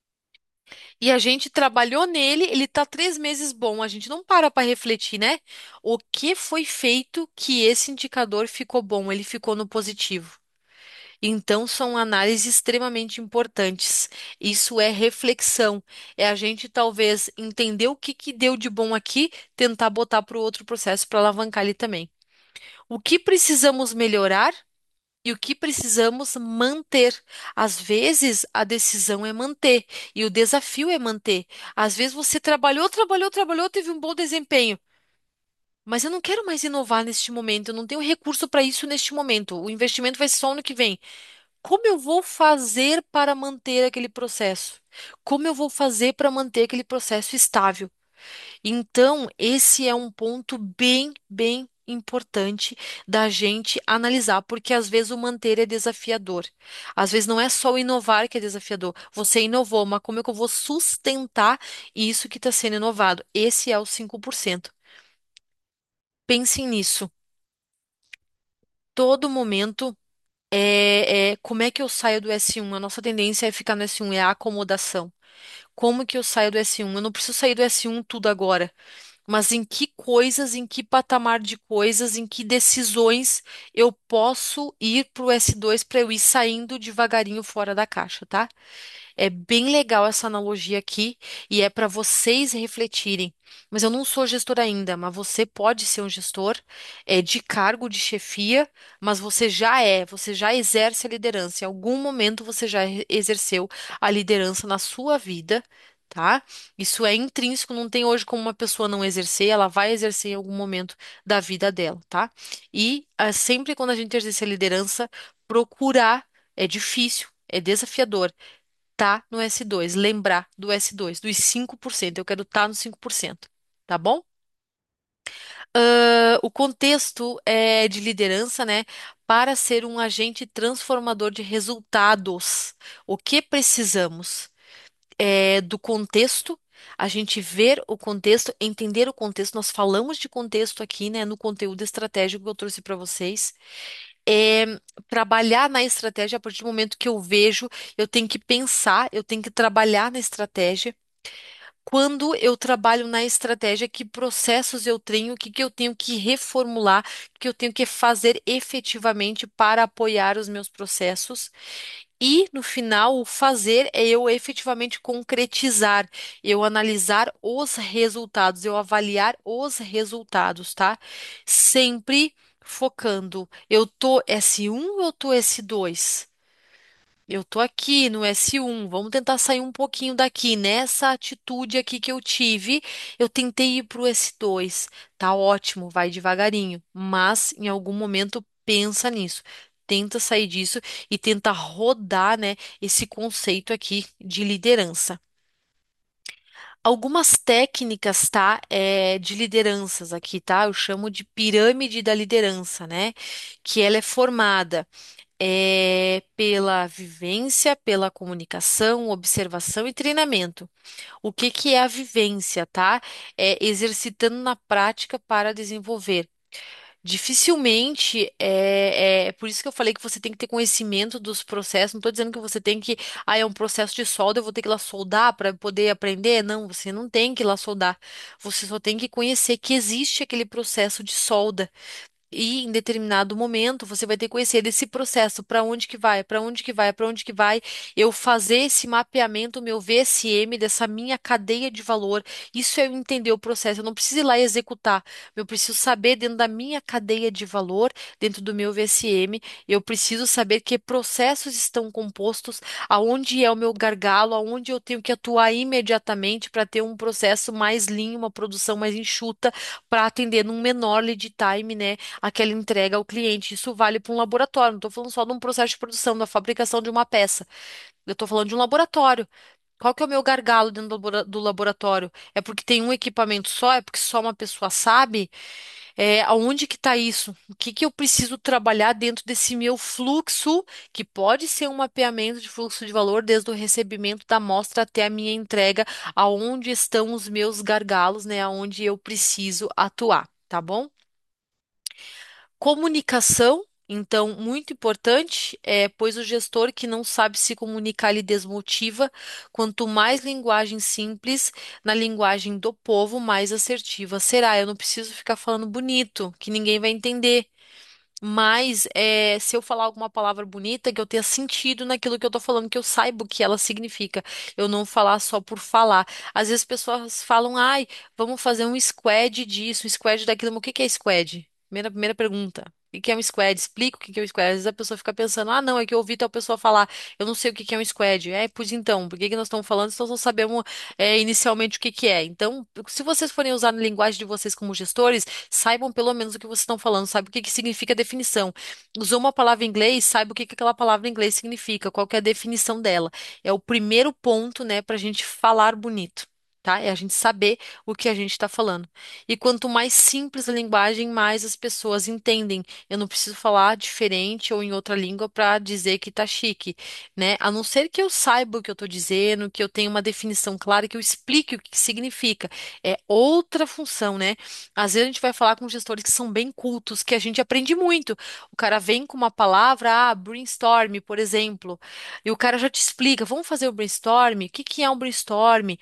Speaker 1: E a gente trabalhou nele, ele está 3 meses bom. A gente não para refletir, né? O que foi feito que esse indicador ficou bom? Ele ficou no positivo. Então, são análises extremamente importantes. Isso é reflexão. É a gente talvez entender o que que deu de bom aqui, tentar botar para o outro processo para alavancar ele também. O que precisamos melhorar? E o que precisamos manter. Às vezes, a decisão é manter e o desafio é manter. Às vezes, você trabalhou, trabalhou, trabalhou, teve um bom desempenho, mas eu não quero mais inovar neste momento, eu não tenho recurso para isso neste momento. O investimento vai ser só ano que vem. Como eu vou fazer para manter aquele processo? Como eu vou fazer para manter aquele processo estável? Então, esse é um ponto bem, bem importante da gente analisar, porque às vezes o manter é desafiador. Às vezes não é só o inovar que é desafiador. Você inovou, mas como é que eu vou sustentar isso que está sendo inovado? Esse é o 5%. Pensem nisso. Todo momento como é que eu saio do S1? A nossa tendência é ficar no S1, é a acomodação. Como que eu saio do S1? Eu não preciso sair do S1 tudo agora. Mas em que coisas, em que patamar de coisas, em que decisões eu posso ir para o S2 para eu ir saindo devagarinho fora da caixa, tá? É bem legal essa analogia aqui e é para vocês refletirem. Mas eu não sou gestor ainda, mas você pode ser um gestor de cargo de chefia, mas você já exerce a liderança. Em algum momento você já exerceu a liderança na sua vida, tá? Isso é intrínseco, não tem hoje como uma pessoa não exercer, ela vai exercer em algum momento da vida dela, tá? E sempre quando a gente exerce a liderança, procurar é difícil, é desafiador tá no S2, lembrar do S2, dos 5%. Eu quero estar no 5%, tá bom? O contexto é de liderança, né? Para ser um agente transformador de resultados. O que precisamos? Do contexto, a gente ver o contexto, entender o contexto. Nós falamos de contexto aqui, né, no conteúdo estratégico que eu trouxe para vocês. É, trabalhar na estratégia a partir do momento que eu vejo, eu tenho que pensar, eu tenho que trabalhar na estratégia. Quando eu trabalho na estratégia, que processos eu tenho, o que que eu tenho que reformular, o que eu tenho que fazer efetivamente para apoiar os meus processos. E no final, o fazer é eu efetivamente concretizar, eu analisar os resultados, eu avaliar os resultados, tá? Sempre focando, eu tô S1 ou eu tô S2? Eu tô aqui no S1, vamos tentar sair um pouquinho daqui. Nessa atitude aqui que eu tive, eu tentei ir pro S2. Tá ótimo, vai devagarinho, mas em algum momento pensa nisso. Tenta sair disso e tenta rodar, né, esse conceito aqui de liderança. Algumas técnicas, tá, de lideranças aqui, tá? Eu chamo de pirâmide da liderança, né? Que ela é formada. É pela vivência, pela comunicação, observação e treinamento. O que que é a vivência, tá? É exercitando na prática para desenvolver. Dificilmente é por isso que eu falei que você tem que ter conhecimento dos processos. Não estou dizendo que você tem que, é um processo de solda, eu vou ter que ir lá soldar para poder aprender. Não, você não tem que ir lá soldar. Você só tem que conhecer que existe aquele processo de solda. E em determinado momento você vai ter que conhecer esse processo, para onde que vai, para onde que vai, para onde que vai, eu fazer esse mapeamento, meu VSM dessa minha cadeia de valor. Isso é eu entender o processo, eu não preciso ir lá e executar, eu preciso saber dentro da minha cadeia de valor, dentro do meu VSM, eu preciso saber que processos estão compostos, aonde é o meu gargalo, aonde eu tenho que atuar imediatamente para ter um processo mais lean, uma produção mais enxuta, para atender num menor lead time, né? Aquela entrega ao cliente. Isso vale para um laboratório. Não estou falando só de um processo de produção, da fabricação de uma peça. Eu estou falando de um laboratório. Qual que é o meu gargalo dentro do laboratório? É porque tem um equipamento só? É porque só uma pessoa sabe? Aonde que está isso? O que que eu preciso trabalhar dentro desse meu fluxo, que pode ser um mapeamento de fluxo de valor desde o recebimento da amostra até a minha entrega, aonde estão os meus gargalos, né? Aonde eu preciso atuar, tá bom? Comunicação, então, muito importante, pois o gestor que não sabe se comunicar, ele desmotiva. Quanto mais linguagem simples, na linguagem do povo, mais assertiva será. Eu não preciso ficar falando bonito, que ninguém vai entender. Mas se eu falar alguma palavra bonita, que eu tenha sentido naquilo que eu tô falando, que eu saiba o que ela significa. Eu não falar só por falar. Às vezes pessoas falam, ai, vamos fazer um squad disso, um squad daquilo. Mas o que que é squad? Primeira pergunta. O que que é um squad? Explica o que que é um squad. Às vezes a pessoa fica pensando, ah, não, é que eu ouvi tal pessoa falar, eu não sei o que que é um squad. Pois então, por que que nós estamos falando se nós não sabemos inicialmente o que que é? Então, se vocês forem usar na linguagem de vocês como gestores, saibam pelo menos o que vocês estão falando, saibam o que que significa a definição. Usou uma palavra em inglês, saiba o que que aquela palavra em inglês significa, qual que é a definição dela. É o primeiro ponto, né, para a gente falar bonito. Tá? É a gente saber o que a gente está falando. E quanto mais simples a linguagem, mais as pessoas entendem. Eu não preciso falar diferente ou em outra língua para dizer que tá chique, né? A não ser que eu saiba o que eu estou dizendo, que eu tenha uma definição clara, que eu explique o que significa. É outra função, né? Às vezes a gente vai falar com gestores que são bem cultos, que a gente aprende muito. O cara vem com uma palavra, brainstorm, por exemplo, e o cara já te explica, vamos fazer o brainstorm? O que que é um brainstorm?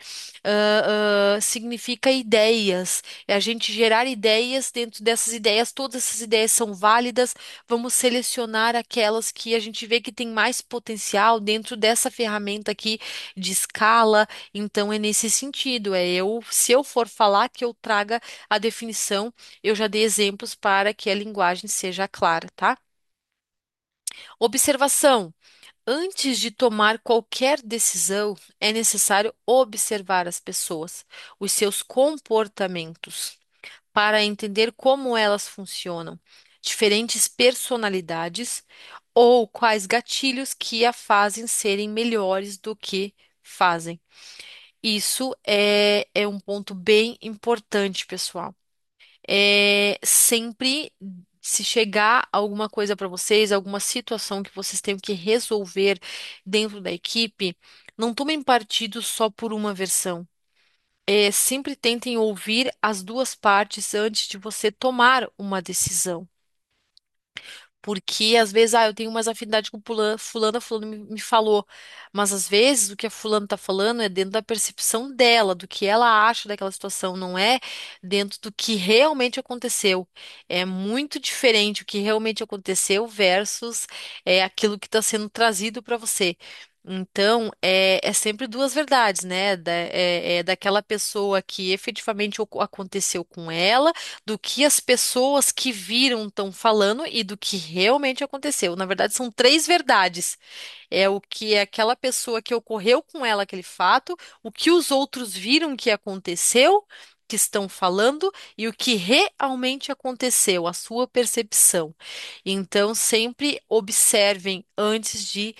Speaker 1: Significa ideias, é a gente gerar ideias, dentro dessas ideias, todas essas ideias são válidas, vamos selecionar aquelas que a gente vê que tem mais potencial dentro dessa ferramenta aqui de escala, então é nesse sentido, se eu for falar que eu traga a definição, eu já dei exemplos para que a linguagem seja clara, tá? Observação. Antes de tomar qualquer decisão, é necessário observar as pessoas, os seus comportamentos, para entender como elas funcionam, diferentes personalidades ou quais gatilhos que a fazem serem melhores do que fazem. Isso é um ponto bem importante, pessoal. Sempre se chegar alguma coisa para vocês, alguma situação que vocês tenham que resolver dentro da equipe, não tomem partido só por uma versão. Sempre tentem ouvir as duas partes antes de você tomar uma decisão. Porque às vezes, eu tenho mais afinidade com fulano me falou. Mas às vezes o que a fulana tá falando é dentro da percepção dela, do que ela acha daquela situação, não é dentro do que realmente aconteceu. É muito diferente o que realmente aconteceu versus aquilo que está sendo trazido para você. Então, é sempre duas verdades, né? É daquela pessoa que efetivamente aconteceu com ela, do que as pessoas que viram estão falando e do que realmente aconteceu. Na verdade, são três verdades. É o que é aquela pessoa que ocorreu com ela aquele fato, o que os outros viram que aconteceu, que estão falando, e o que realmente aconteceu, a sua percepção. Então, sempre observem antes de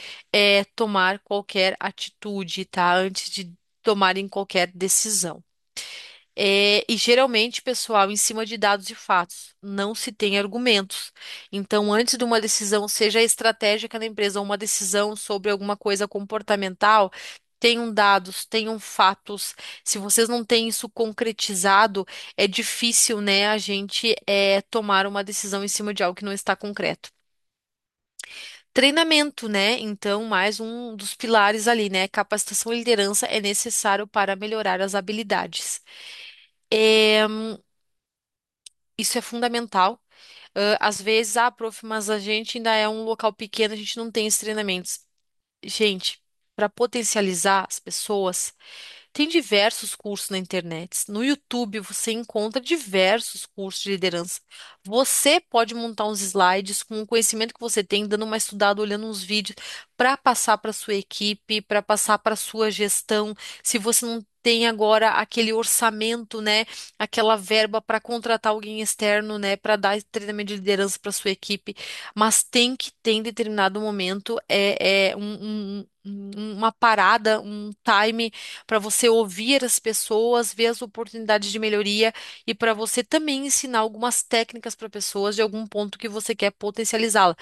Speaker 1: tomar qualquer atitude, tá? Antes de tomarem qualquer decisão. E geralmente, pessoal, em cima de dados e fatos, não se tem argumentos. Então, antes de uma decisão, seja estratégica na empresa ou uma decisão sobre alguma coisa comportamental, tenham dados, tenham fatos. Se vocês não têm isso concretizado, é difícil, né, a gente tomar uma decisão em cima de algo que não está concreto. Treinamento, né? Então, mais um dos pilares ali, né? Capacitação e liderança é necessário para melhorar as habilidades. É, isso é fundamental. Às vezes, prof, mas a gente ainda é um local pequeno, a gente não tem esses treinamentos. Gente, para potencializar as pessoas, tem diversos cursos na internet. No YouTube você encontra diversos cursos de liderança. Você pode montar uns slides com o conhecimento que você tem, dando uma estudada, olhando uns vídeos para passar para sua equipe, para passar para sua gestão. Se você não tem agora aquele orçamento, né, aquela verba para contratar alguém externo, né, para dar treinamento de liderança para sua equipe, mas tem que ter em determinado momento uma parada, um time para você ouvir as pessoas, ver as oportunidades de melhoria e para você também ensinar algumas técnicas para pessoas de algum ponto que você quer potencializá-la.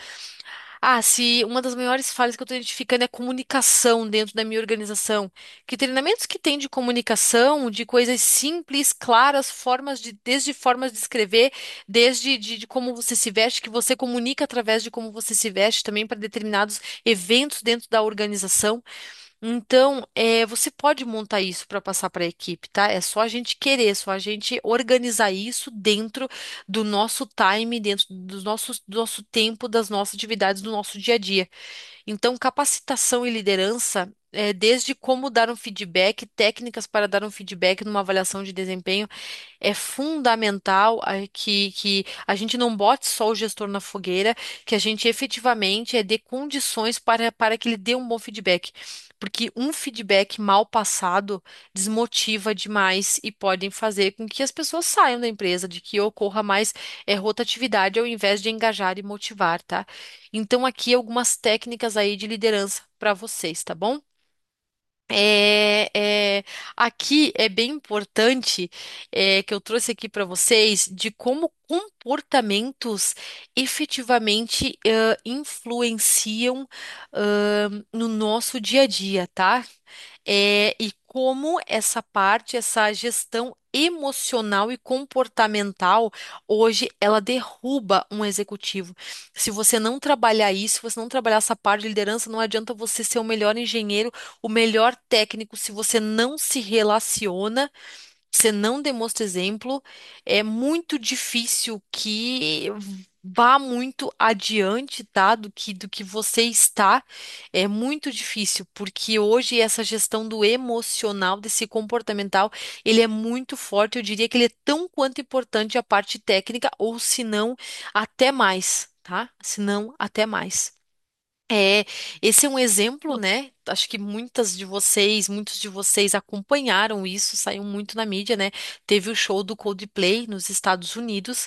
Speaker 1: Se uma das maiores falhas que eu estou identificando é comunicação dentro da minha organização. Que treinamentos que tem de comunicação, de coisas simples, claras, desde formas de escrever, desde de como você se veste, que você comunica através de como você se veste também para determinados eventos dentro da organização. Então, você pode montar isso para passar para a equipe, tá? É só a gente querer, é só a gente organizar isso dentro do nosso time, dentro do nosso tempo, das nossas atividades, do nosso dia a dia. Então, capacitação e liderança, desde como dar um feedback, técnicas para dar um feedback numa avaliação de desempenho, é fundamental que a gente não bote só o gestor na fogueira, que a gente efetivamente dê condições para que ele dê um bom feedback. Porque um feedback mal passado desmotiva demais e podem fazer com que as pessoas saiam da empresa, de que ocorra mais rotatividade ao invés de engajar e motivar, tá? Então, aqui algumas técnicas aí de liderança para vocês, tá bom? É, é, aqui é bem importante que eu trouxe aqui para vocês de como comportamentos efetivamente influenciam no nosso dia a dia, tá? E como essa parte, essa gestão emocional e comportamental, hoje ela derruba um executivo. Se você não trabalhar isso, se você não trabalhar essa parte de liderança, não adianta você ser o melhor engenheiro, o melhor técnico, se você não se relaciona. Você não demonstra exemplo, é muito difícil que vá muito adiante, tá? Do que você está. É muito difícil, porque hoje essa gestão do emocional, desse comportamental, ele é muito forte. Eu diria que ele é tão quanto importante a parte técnica, ou se não, até mais, tá? Se não, até mais. É, esse é um exemplo, né? Acho que muitos de vocês acompanharam isso, saiu muito na mídia, né? Teve o show do Coldplay nos Estados Unidos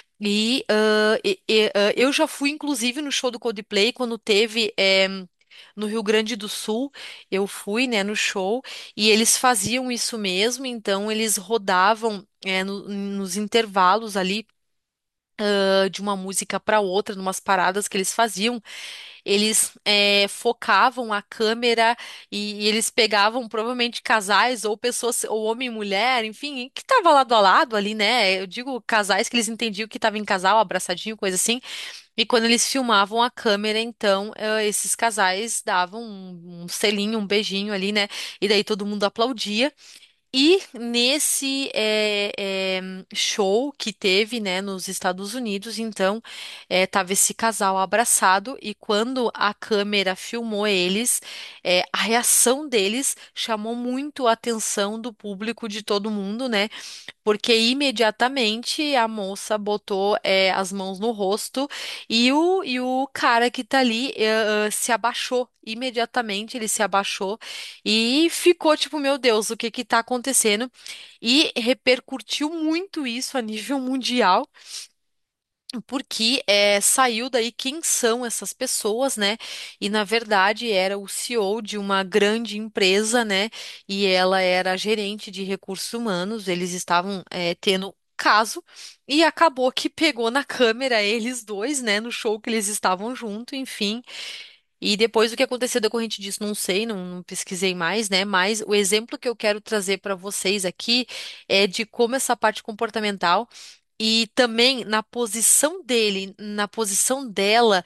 Speaker 1: eu já fui, inclusive, no show do Coldplay quando teve no Rio Grande do Sul. Eu fui, né, no show e eles faziam isso mesmo. Então eles rodavam nos intervalos ali de uma música para outra, numas paradas que eles faziam. Eles focavam a câmera e eles pegavam provavelmente casais ou pessoas, ou homem e mulher, enfim, que tava lado a lado ali, né? Eu digo casais que eles entendiam que tava em casal, abraçadinho, coisa assim. E quando eles filmavam a câmera, então, esses casais davam um selinho, um beijinho ali, né? E daí todo mundo aplaudia. E nesse show que teve, né, nos Estados Unidos, então, tava esse casal abraçado e quando a câmera filmou eles, a reação deles chamou muito a atenção do público de todo mundo, né? Porque imediatamente a moça botou as mãos no rosto e o cara que tá ali se abaixou. Imediatamente ele se abaixou e ficou tipo, meu Deus, o que que tá acontecendo? E repercutiu muito isso a nível mundial. porque saiu daí quem são essas pessoas, né? E na verdade era o CEO de uma grande empresa, né? E ela era gerente de recursos humanos. Eles estavam tendo caso e acabou que pegou na câmera eles dois, né? No show que eles estavam junto, enfim. E depois o que aconteceu decorrente disso, não sei, não pesquisei mais, né? Mas o exemplo que eu quero trazer para vocês aqui é de como essa parte comportamental e também na posição dele, na posição dela,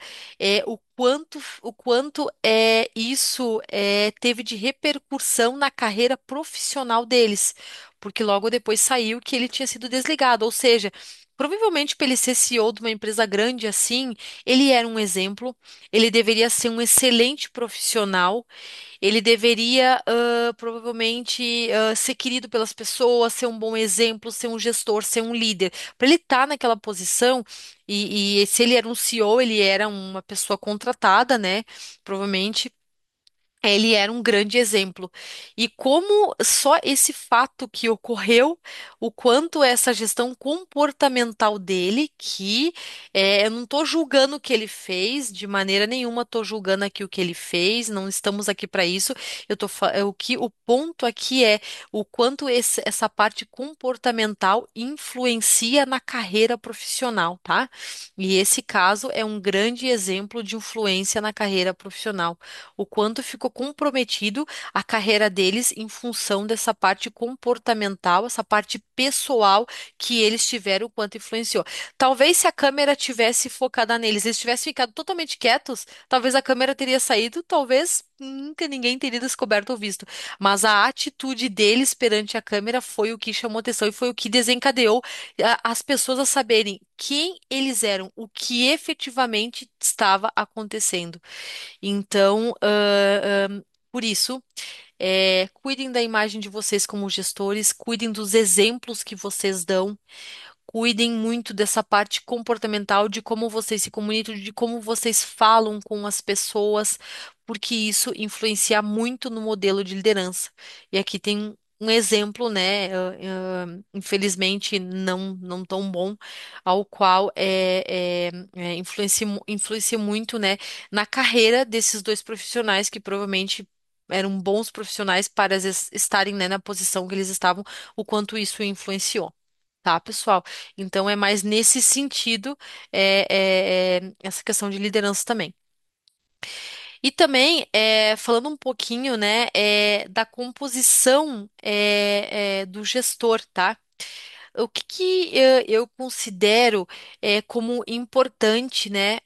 Speaker 1: o quanto isso teve de repercussão na carreira profissional deles, porque logo depois saiu que ele tinha sido desligado, ou seja, provavelmente para ele ser CEO de uma empresa grande assim, ele era um exemplo, ele deveria ser um excelente profissional, ele deveria, provavelmente, ser querido pelas pessoas, ser um bom exemplo, ser um gestor, ser um líder. Para ele estar naquela posição, e se ele era um CEO, ele era uma pessoa contratada, né? Provavelmente. Ele era um grande exemplo. E como só esse fato que ocorreu, o quanto essa gestão comportamental dele, que eu não estou julgando o que ele fez, de maneira nenhuma estou julgando aqui o que ele fez, não estamos aqui para isso. O ponto aqui é o quanto essa parte comportamental influencia na carreira profissional, tá? E esse caso é um grande exemplo de influência na carreira profissional, o quanto ficou comprometido a carreira deles em função dessa parte comportamental, essa parte pessoal que eles tiveram, o quanto influenciou. Talvez se a câmera tivesse focada neles, eles tivessem ficado totalmente quietos, talvez a câmera teria saído, talvez nunca ninguém teria descoberto ou visto. Mas a atitude deles perante a câmera foi o que chamou atenção e foi o que desencadeou as pessoas a saberem quem eles eram, o que efetivamente estava acontecendo. Então, por isso, cuidem da imagem de vocês como gestores, cuidem dos exemplos que vocês dão, cuidem muito dessa parte comportamental, de como vocês se comunicam, de como vocês falam com as pessoas, porque isso influencia muito no modelo de liderança. E aqui tem um exemplo, né, infelizmente não tão bom, ao qual influencia muito, né, na carreira desses dois profissionais que provavelmente eram bons profissionais para estarem, né, na posição que eles estavam, o quanto isso influenciou. Tá, pessoal? Então é mais nesse sentido essa questão de liderança também. E também falando um pouquinho, né, da composição do gestor, tá? O que, eu considero como importante, né,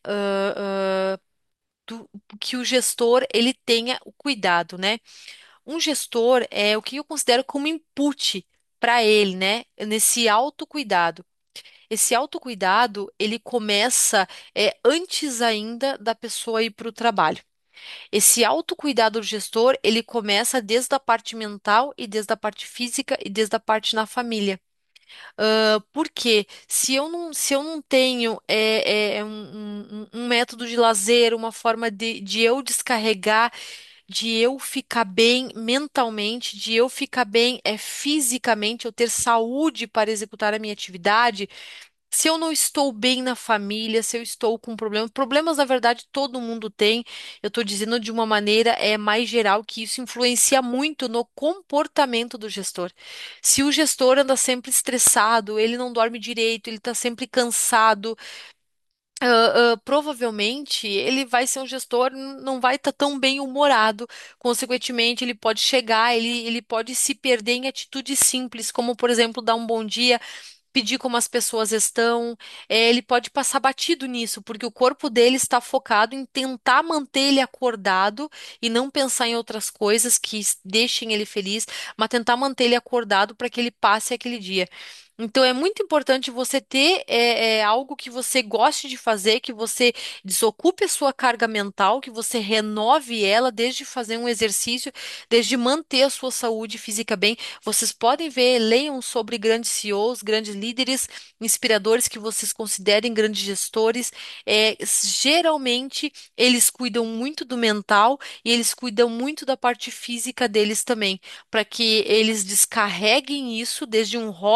Speaker 1: que o gestor ele tenha o cuidado, né? Um gestor é o que eu considero como input para ele, né, nesse autocuidado. Esse autocuidado, ele começa antes ainda da pessoa ir para o trabalho. Esse autocuidado do gestor, ele começa desde a parte mental e desde a parte física e desde a parte na família. Porque se eu não tenho um método de lazer, uma forma de eu descarregar, de eu ficar bem mentalmente, de eu ficar bem fisicamente, eu ter saúde para executar a minha atividade, se eu não estou bem na família, se eu estou com problemas, problemas na verdade todo mundo tem. Eu estou dizendo de uma maneira mais geral que isso influencia muito no comportamento do gestor. Se o gestor anda sempre estressado, ele não dorme direito, ele está sempre cansado, provavelmente ele vai ser um gestor, não vai estar tão bem humorado. Consequentemente, ele pode chegar, ele pode se perder em atitudes simples, como por exemplo dar um bom dia, pedir como as pessoas estão, ele pode passar batido nisso, porque o corpo dele está focado em tentar manter ele acordado e não pensar em outras coisas que deixem ele feliz, mas tentar manter ele acordado para que ele passe aquele dia. Então é muito importante você ter algo que você goste de fazer, que você desocupe a sua carga mental, que você renove ela, desde fazer um exercício, desde manter a sua saúde física bem. Vocês podem ver, leiam sobre grandes CEOs, grandes líderes, inspiradores que vocês considerem grandes gestores. Geralmente, eles cuidam muito do mental e eles cuidam muito da parte física deles também, para que eles descarreguem isso desde um hobby,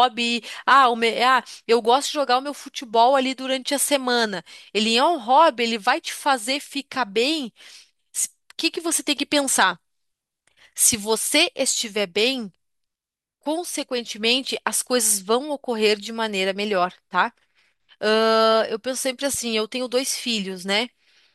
Speaker 1: Eu gosto de jogar o meu futebol ali durante a semana. Ele é um hobby, ele vai te fazer ficar bem. O que que você tem que pensar? Se você estiver bem, consequentemente, as coisas vão ocorrer de maneira melhor, tá? Eu penso sempre assim, eu tenho dois filhos, né?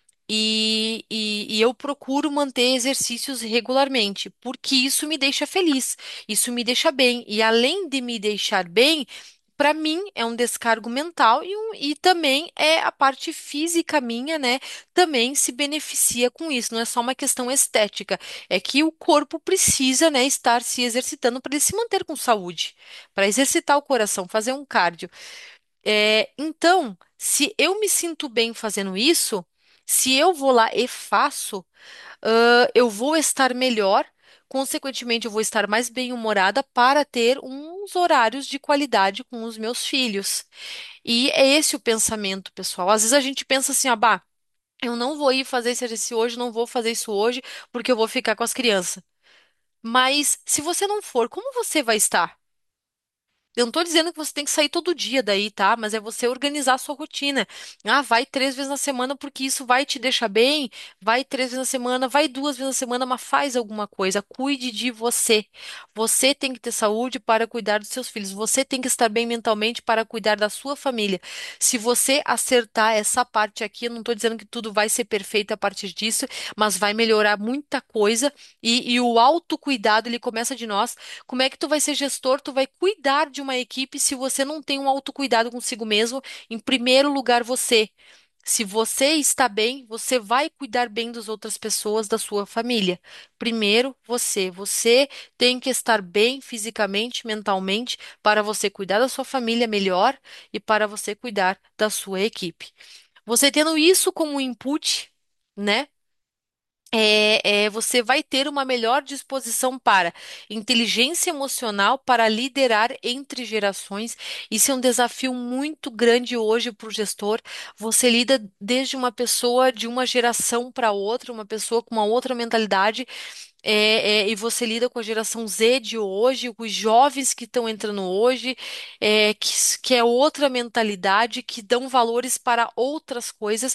Speaker 1: E eu procuro manter exercícios regularmente, porque isso me deixa feliz, isso me deixa bem. E além de me deixar bem, para mim é um descargo mental e também é a parte física minha, né? Também se beneficia com isso. Não é só uma questão estética, é que o corpo precisa, né, estar se exercitando para ele se manter com saúde, para exercitar o coração, fazer um cardio. Então, se eu me sinto bem fazendo isso, se eu vou lá e faço, eu vou estar melhor, consequentemente, eu vou estar mais bem-humorada para ter uns horários de qualidade com os meus filhos. E é esse o pensamento, pessoal. Às vezes a gente pensa assim, ah, bah, eu não vou ir fazer esse exercício hoje, não vou fazer isso hoje, porque eu vou ficar com as crianças. Mas se você não for, como você vai estar? Eu não tô dizendo que você tem que sair todo dia daí, tá? Mas é você organizar a sua rotina. Ah, vai 3 vezes na semana porque isso vai te deixar bem. Vai 3 vezes na semana, vai 2 vezes na semana, mas faz alguma coisa. Cuide de você. Você tem que ter saúde para cuidar dos seus filhos. Você tem que estar bem mentalmente para cuidar da sua família. Se você acertar essa parte aqui, eu não tô dizendo que tudo vai ser perfeito a partir disso, mas vai melhorar muita coisa. E o autocuidado, ele começa de nós. Como é que tu vai ser gestor? Tu vai cuidar de uma equipe se você não tem um autocuidado consigo mesmo? Em primeiro lugar, você. Se você está bem, você vai cuidar bem das outras pessoas da sua família. Primeiro, você. Você tem que estar bem fisicamente, mentalmente, para você cuidar da sua família melhor e para você cuidar da sua equipe. Você tendo isso como input, né? Você vai ter uma melhor disposição para inteligência emocional para liderar entre gerações. Isso é um desafio muito grande hoje para o gestor. Você lida desde uma pessoa de uma geração para outra, uma pessoa com uma outra mentalidade, e você lida com a geração Z de hoje, com os jovens que estão entrando hoje, que é outra mentalidade, que dão valores para outras coisas,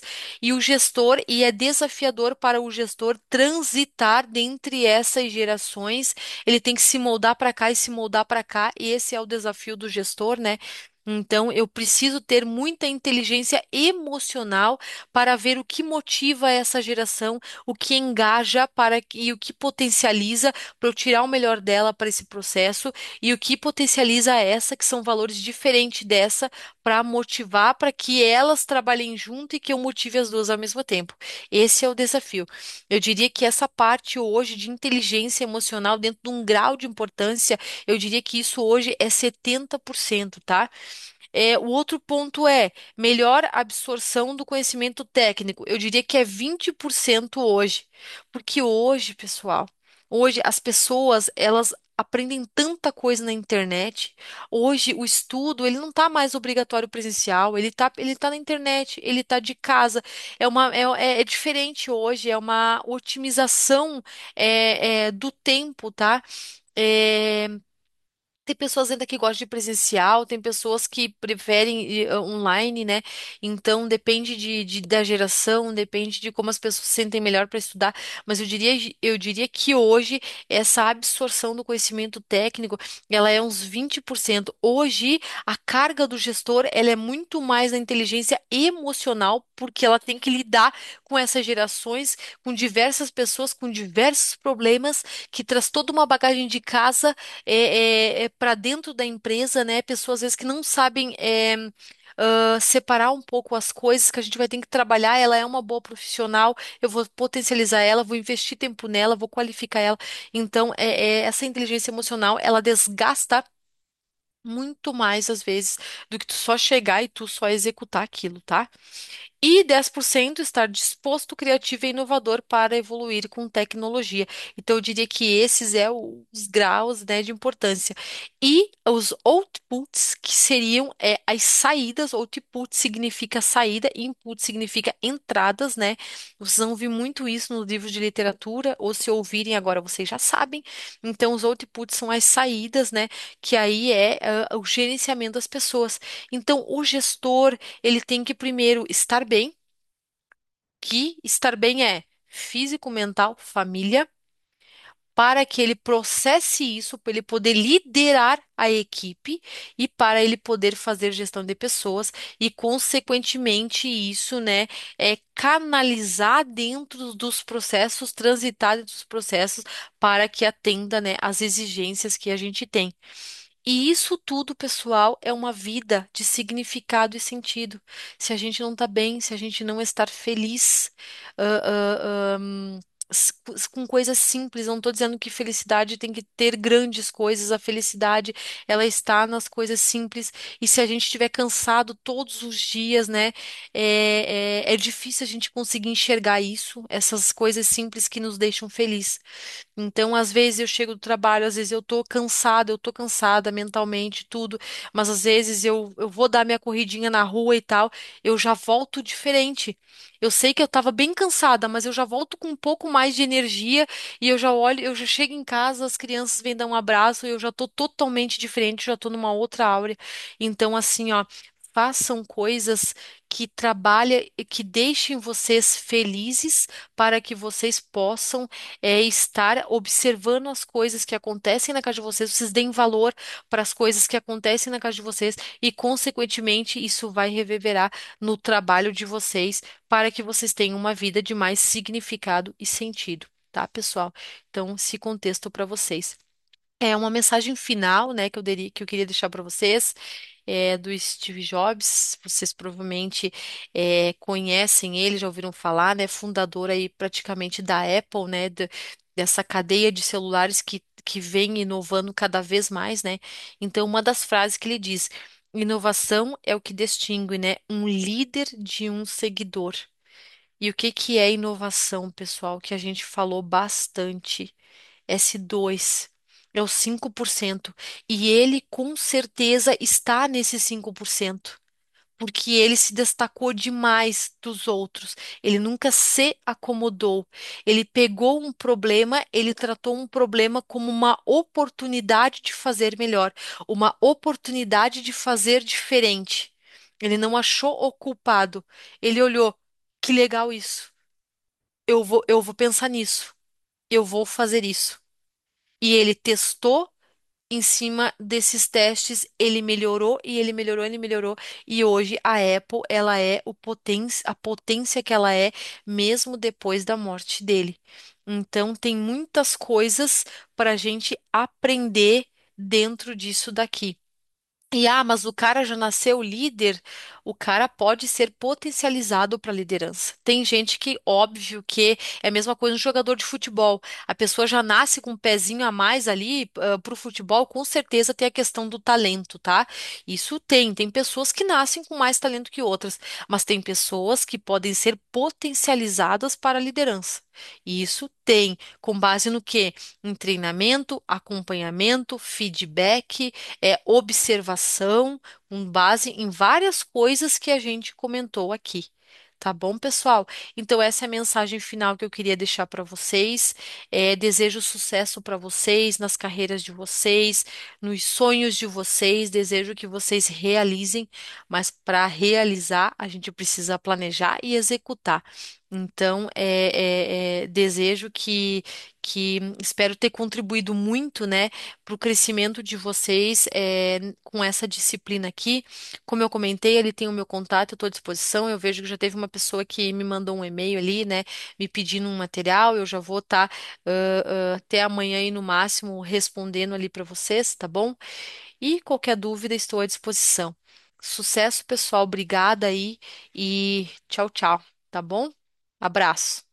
Speaker 1: e é desafiador para o gestor transitar dentre essas gerações. Ele tem que se moldar para cá e se moldar para cá, e esse é o desafio do gestor, né? Então, eu preciso ter muita inteligência emocional para ver o que motiva essa geração, o que engaja e o que potencializa para eu tirar o melhor dela para esse processo e o que potencializa essa, que são valores diferentes dessa, para motivar para que elas trabalhem junto e que eu motive as duas ao mesmo tempo. Esse é o desafio. Eu diria que essa parte hoje de inteligência emocional, dentro de um grau de importância, eu diria que isso hoje é 70%, tá? O outro ponto é melhor absorção do conhecimento técnico. Eu diria que é 20% hoje. Porque hoje, pessoal, hoje as pessoas, elas aprendem tanta coisa na internet. Hoje o estudo, ele não está mais obrigatório presencial, ele tá na internet, ele está de casa. É diferente hoje, é uma otimização do tempo, tá? É, tem pessoas ainda que gostam de presencial, tem pessoas que preferem online, né? Então depende da geração, depende de como as pessoas se sentem melhor para estudar. Mas eu diria que hoje essa absorção do conhecimento técnico, ela é uns 20%. Hoje a carga do gestor, ela é muito mais na inteligência emocional, porque ela tem que lidar com essas gerações, com diversas pessoas, com diversos problemas, que traz toda uma bagagem de casa para dentro da empresa, né? Pessoas às vezes que não sabem separar um pouco as coisas que a gente vai ter que trabalhar. Ela é uma boa profissional, eu vou potencializar ela, vou investir tempo nela, vou qualificar ela. Então, essa inteligência emocional, ela desgasta muito mais às vezes do que tu só chegar e tu só executar aquilo, tá? E 10% estar disposto, criativo e inovador para evoluir com tecnologia. Então, eu diria que esses é os graus, né, de importância. E os outputs, que seriam as saídas. Output significa saída, input significa entradas, né? Vocês vão ouvir muito isso nos livros de literatura, ou se ouvirem agora, vocês já sabem. Então, os outputs são as saídas, né? Que aí é o gerenciamento das pessoas. Então, o gestor ele tem que primeiro estar bem, que estar bem é físico, mental, família, para que ele processe isso, para ele poder liderar a equipe e para ele poder fazer gestão de pessoas e, consequentemente, isso, né, é canalizar dentro dos processos, transitar dentro dos processos para que atenda, né, às exigências que a gente tem. E isso tudo, pessoal, é uma vida de significado e sentido. Se a gente não está bem, se a gente não estar feliz, com coisas simples, não estou dizendo que felicidade tem que ter grandes coisas, a felicidade, ela está nas coisas simples. E se a gente estiver cansado todos os dias, né, é difícil a gente conseguir enxergar isso, essas coisas simples que nos deixam felizes. Então, às vezes eu chego do trabalho, às vezes eu tô cansada mentalmente, tudo, mas às vezes eu vou dar minha corridinha na rua e tal, eu já volto diferente. Eu sei que eu estava bem cansada, mas eu já volto com um pouco mais de energia e eu já olho, eu já chego em casa, as crianças vêm dar um abraço e eu já tô totalmente diferente, já tô numa outra áurea. Então, assim, ó, façam coisas que trabalhem, que deixem vocês felizes para que vocês possam estar observando as coisas que acontecem na casa de vocês, vocês deem valor para as coisas que acontecem na casa de vocês e, consequentemente, isso vai reverberar no trabalho de vocês para que vocês tenham uma vida de mais significado e sentido, tá, pessoal? Então, esse contexto para vocês. É uma mensagem final, né, que eu queria deixar para vocês, do Steve Jobs. Vocês provavelmente conhecem ele, já ouviram falar, né, fundador aí praticamente da Apple, né, dessa cadeia de celulares que vem inovando cada vez mais, né? Então, uma das frases que ele diz: inovação é o que distingue, né, um líder de um seguidor. E o que que é inovação, pessoal? Que a gente falou bastante. S2 é o 5%. E ele com certeza está nesse 5%, porque ele se destacou demais dos outros. Ele nunca se acomodou. Ele pegou um problema, ele tratou um problema como uma oportunidade de fazer melhor, uma oportunidade de fazer diferente. Ele não achou o culpado. Ele olhou, que legal isso. Eu vou pensar nisso. Eu vou fazer isso. E ele testou em cima desses testes, ele melhorou e ele melhorou, ele melhorou. E hoje a Apple, ela é a potência que ela é, mesmo depois da morte dele. Então, tem muitas coisas para a gente aprender dentro disso daqui. Mas o cara já nasceu líder, o cara pode ser potencializado para liderança. Tem gente que, óbvio, que é a mesma coisa no jogador de futebol. A pessoa já nasce com um pezinho a mais ali para o futebol, com certeza tem a questão do talento, tá? Isso tem pessoas que nascem com mais talento que outras, mas tem pessoas que podem ser potencializadas para a liderança. E isso tem, com base no quê? Em treinamento, acompanhamento, feedback, observação, com base em várias coisas que a gente comentou aqui. Tá bom, pessoal? Então, essa é a mensagem final que eu queria deixar para vocês. Desejo sucesso para vocês nas carreiras de vocês, nos sonhos de vocês. Desejo que vocês realizem, mas para realizar, a gente precisa planejar e executar. Então, desejo que espero ter contribuído muito, né, para o crescimento de vocês com essa disciplina aqui. Como eu comentei, ele tem o meu contato, eu estou à disposição. Eu vejo que já teve uma pessoa que me mandou um e-mail ali, né, me pedindo um material. Eu já vou estar até amanhã aí no máximo respondendo ali para vocês, tá bom? E qualquer dúvida, estou à disposição. Sucesso, pessoal. Obrigada aí e tchau, tchau, tá bom? Abraço.